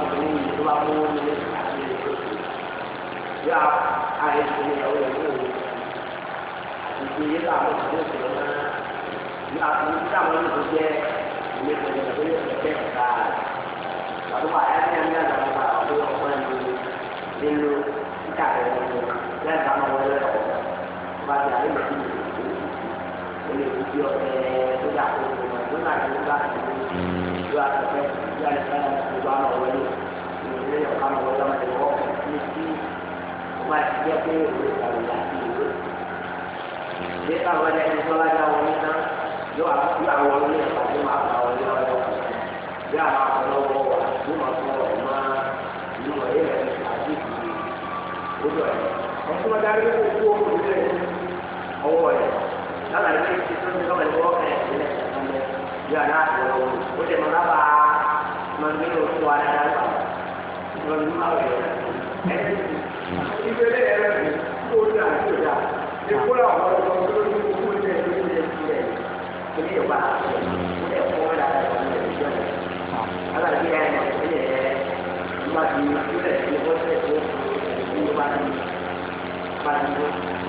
ní ìlú bá mú ní àti ìlú yá àìsí ìyàwó ìyàwó àti ìdílé àwọn ìṣòro náà ní àtúntò tí àwọn ìlú jẹ́ ilé ìpínlẹ̀ tó yẹ kí ẹ ká àdúgbò àyájọ́ ní àgbàlagbà ọdún ọgbọ́n ní nínú kíkà rẹ̀ nínú lẹ́yìn táwọn wọlé ọ̀rọ̀ bá ti àlejò sí ìlú ilé ìdí ọ̀tẹ̀ tó dà kó tó mọ̀ tó náà ní bá ti ìlú àtẹ̀fẹ́ ìlú àtẹ̀fẹ́ ìlú àwọn wọlé ìlú ọ̀ká àwọn wọlé ọmọdé wọ́n ní sí ọba ìjẹ́ pé ìlú ìgbàlódé àti ìlú. Ilé táwọn ẹni tó lájà wọlé náà yóò àwọn wọlé ẹ̀ka tó máa bá wọlé ọjọ́ bí àwọn akọ̀lọ́wọ́ wà ní wọn fún ọ̀rọ̀ máa ìlú ọ̀rẹ́ rẹ̀ àti ìlú lójú ẹ̀. Ọ̀sùn wọn darí kó kú owó ìlú ẹ̀ ọwọ́ ẹ̀ lálà ilé ti tó ní lọ́wọ́ ìwọ́ ẹ̀ ìpínlẹ̀ ìpínlẹ̀ bí àná àtọ̀lọ́wọ́ ó jẹ́ mọ́lá bá máa gbé oṣù wa dáadáa lọ ìwọ̀n ní máa wẹ̀ ẹ̀. Ìgbélé ẹ̀rọ ìlú tó dà tó dà ìkúrò àwọn ọ̀dọ́ tó ní kókó ilé ìlú ini coba udah mau ada juga ada lagi yang ini lagi udah di proses itu barang itu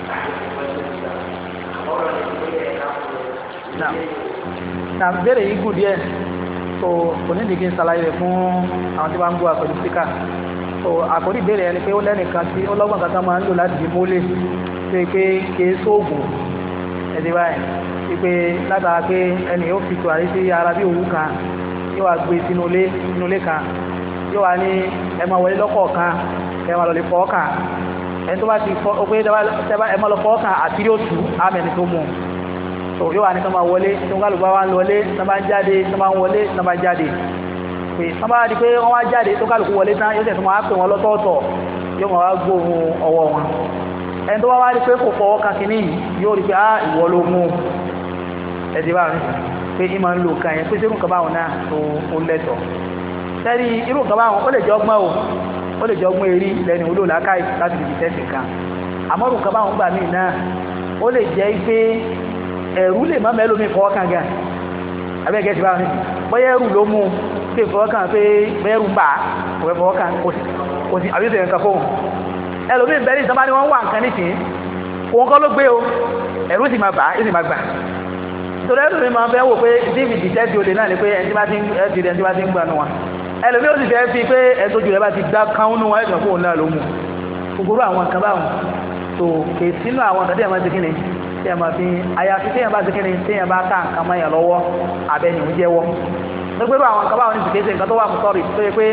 orang itu ya nah bẹ̀rẹ̀ yìí gùn díẹ̀ so kò ní dìgín ṣàlàyé fún àwọn tí wọ́n ń gbọ́ àpẹẹrẹ síkà so àkórí ìbéèrè ẹni pé ó lẹ́nìkan tí ó lọ́gbọ̀n kan tó máa ń lò láti di mólè tó yẹ pé kìí sóògùn ẹ̀dí báyìí wípé látara pé ẹni yóò fi tùwárí sí ara bí òwú kan yóò wá gbé sínú ilé kan yóò wá ní ẹ máa wọlé lọ́kọ̀ọ̀kan ẹ máa lọ lè fọ́ kàn ẹni tó bá ti fọ́ ó pé ẹ máa lọ fọ́ kàn àti yóò tú àmẹ́ni tó mú so yóò wá ní kí wọ́n máa wọlé tí wọ́n kálùbá wá ń wọlé tí wọ́n bá ń jáde tí wọ́n bá ń wọlé tí wọ́n bá ń jáde pé wọ́n bá di pé wọ́n wá jáde tó kálùkù wọlé tán yóò tẹ̀ tó máa pè wọ́n lọ́tọ̀ọ̀tọ̀ yóò máa wá gbóhùn ọwọ́ wọn ẹni tó wá rí pé kò fọwọ́ kan kìíní yóò rí pé ìwọ ló mú ẹ̀dí bá rí pé ìmọ̀ ń lò kan yẹn pé sí irú nǹkan báwọn náà tó ó lẹ́tọ̀ sẹ́rí irú nǹkan báwọn ó lè jẹ́ ọgbọ́n o ó lè jẹ́ ọgbọ́n erí lẹ́nu olóò lákàì láti lè tẹ́sì kan àmọ́ irú nǹkan báwọn gbà míì náà ó lè jẹ́ pé ẹ̀rú lè má mẹ́lòmí fọwọ́ kan gan abẹ́gẹ́ ti báwọn ní bóyá ẹ̀rù ló mú pé fọwọ́ kan pé bẹ́ẹ̀rù ń bà á kò fẹ́ fọwọ́ kan kò sí àbí ìṣẹ̀yìn kan fóun ẹlòmí ìbẹ̀rẹ̀ ìsọ́mọ́ ni wọ́n wà nǹkan nìsín òun kọ́ ló gbé o ẹ̀rù sì máa bà á ó sì máa gbà torí ẹlòmí máa fẹ́ wò pé david tẹ́tí olè náà ni pé ẹni tí bá ti ń gbà nù wọn ẹlòmí ó sì fẹ́ fi pé ẹ̀tọ́jú rẹ̀ bá ti dá káwọn nù wọn ẹ̀sùn fóun náà ló mú gbogbo àwọn nǹkan báwọn tó kè sínú àwọn nǹkan tí ẹ̀ máa ti kíni tí ẹ̀ máa fi àyàfi tí ẹ̀ bá ti kíni tí ẹ̀ bá ká nǹkan máa yà lọ́wọ́ abẹ́ni ò jẹ́wọ́ gbogbo àwọn nǹkan báwọn ní ti kéde nǹkan tó wà fún sọ́ọ̀rì tó yẹ pé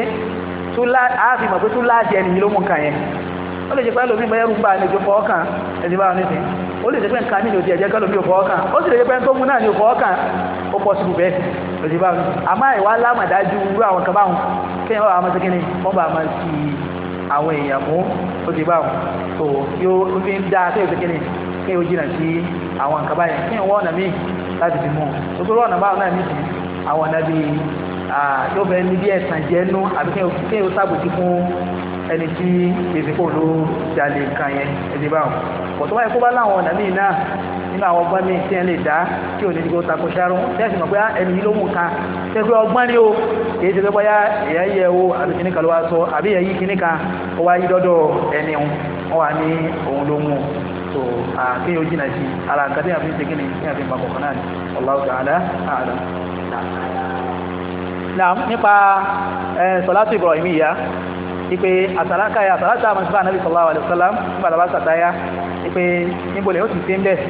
àáfi mọ̀ pé tún láàjẹ ẹni ló mú nǹkan yẹn ó lè jẹ́ pé ẹlòmí mẹ́rù ń bá ní ojú fọwọ́ kan ẹ̀sìn báwọn nísìn ó lè jẹ́ pé nǹkan nílò ti ẹ̀jẹ̀ kẹlòmí ò fọwọ́ kan ó sì lè jẹ́ pé tó mú náà ní ò fọwọ́ kan ó pọ̀ sí bùbẹ́ ẹ̀sìn báwọn àmọ́ ìwà lámàdájú irú àwọn kan báwọn kéèyàn wà á máa ṣe kíni wọ́n bá máa ti àwọn èèyàn mú ó ti báwọn tó yóò fi ń dá kéèyàn ṣe kíni kéèyàn ó jìnà sí àwọn nǹkan báyẹn kéèyàn wọ́n ọ̀nà míì láti fi mú gbogbo ọ̀nà báwọn náà nísìn àwọn ọ̀nà bíi yóò bẹ ní bí ẹ̀sán jẹ́nu àbí kéèyàn ó sábòtí fún ẹni tí èsìkò ló jalè nǹkan yẹn ẹni báwọn pọ̀ tó wáyé kó bá láwọn ọ̀nà míì náà nínú àwọn ọgbọ́n míì tí ẹ lè dá tí ò ní ní kó takò ṣárún tẹ́sì mọ̀ pé ẹni yìí ló mú nǹkan tẹ́ pé ọgbọ́n ní o kìí ṣe pé bóyá èyàn yẹ o àbí kíní kan ló wá sọ àbí èyàn yí kíní kan ó wá yí dọ́dọ̀ ẹni wọn wà ní òun ló mú so kí yóò jìnà sí ara nǹkan tí a fi ń ṣe kíni tí a fi ń pa kọ̀ọ̀kan náà ni Allahu ta'ala a'lam. Naam nípa salatu Ibrahimiyya ipe àtàlákà ya àtàlákà àmà sí Ànábì sallallahu alaihi wasallam nígbàtà bá sàtáyá ipe níbolẹ̀ ó ti tí ń bẹ̀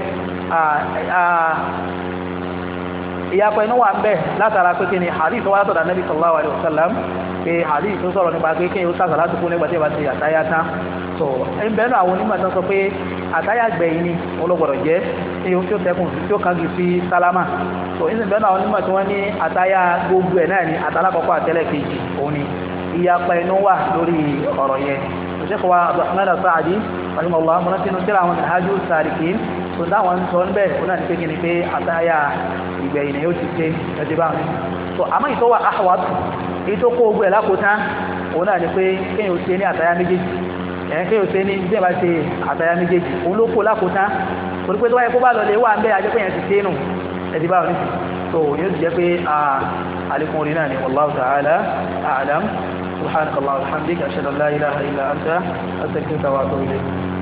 ìyapọ̀ inú wà ń bẹ̀ látara pé kí ni hadith wá látọ̀dọ̀ Ànábì sallallahu alaihi wasallam pé hadith tó sọ̀rọ̀ nípa pé kí o sàtà láti fún nígbàtí ìbá ti àtáyá tán so ń bẹ̀rẹ̀ àwọn onímọ̀ tán sọ pé àtáyá gbẹ̀yìn ni olóògbọ̀dọ̀ jẹ́ tí ó tẹ́kùn tí ó kángi sí sálámà so ń bẹ̀rẹ̀ àwọn onímọ̀ tí wọ́n ní àtáyá gbogbo ẹ̀ náà ni àtàlákọ̀ọ́kọ́ àtẹ́lẹ̀kejì òun ni ìyapa inú wà lórí ọ̀rọ̀ yẹn Sheikh wa Abdurrahman As-Sa'di rahimahullah mọ́nà sínú tíra àwọn Minhaju Salikin tó dáwọn ń sọ ń bẹ̀ ó náà ní pé kí ni pé àtàyà ìgbẹ̀yìn yóò ti ṣe ẹ̀dẹ̀ bá mi so àmọ́ ìtọ́wà ahwat èyí tó kó ogun ẹ̀ lákòótán òun náà ní pé kéèyàn ó ṣe ní àtàyà méjèèjì kéèyàn ó ṣe ní bí ẹ bá ṣe àtàyà méjèèjì òun ló kó lákòótán torí pé tó wáyé kó bá lọ lè wà ń bẹ́ ajẹ́ pé yẹn ti ṣe nù ẹ̀dẹ̀ bá mi so yóò jẹ́ pé àlékún orí náà ni wallahu ta'ala a'lam subhanakallahumma wa bihamdika ashhadu an la ilaha illa anta astaghfiruka wa atubu ilayk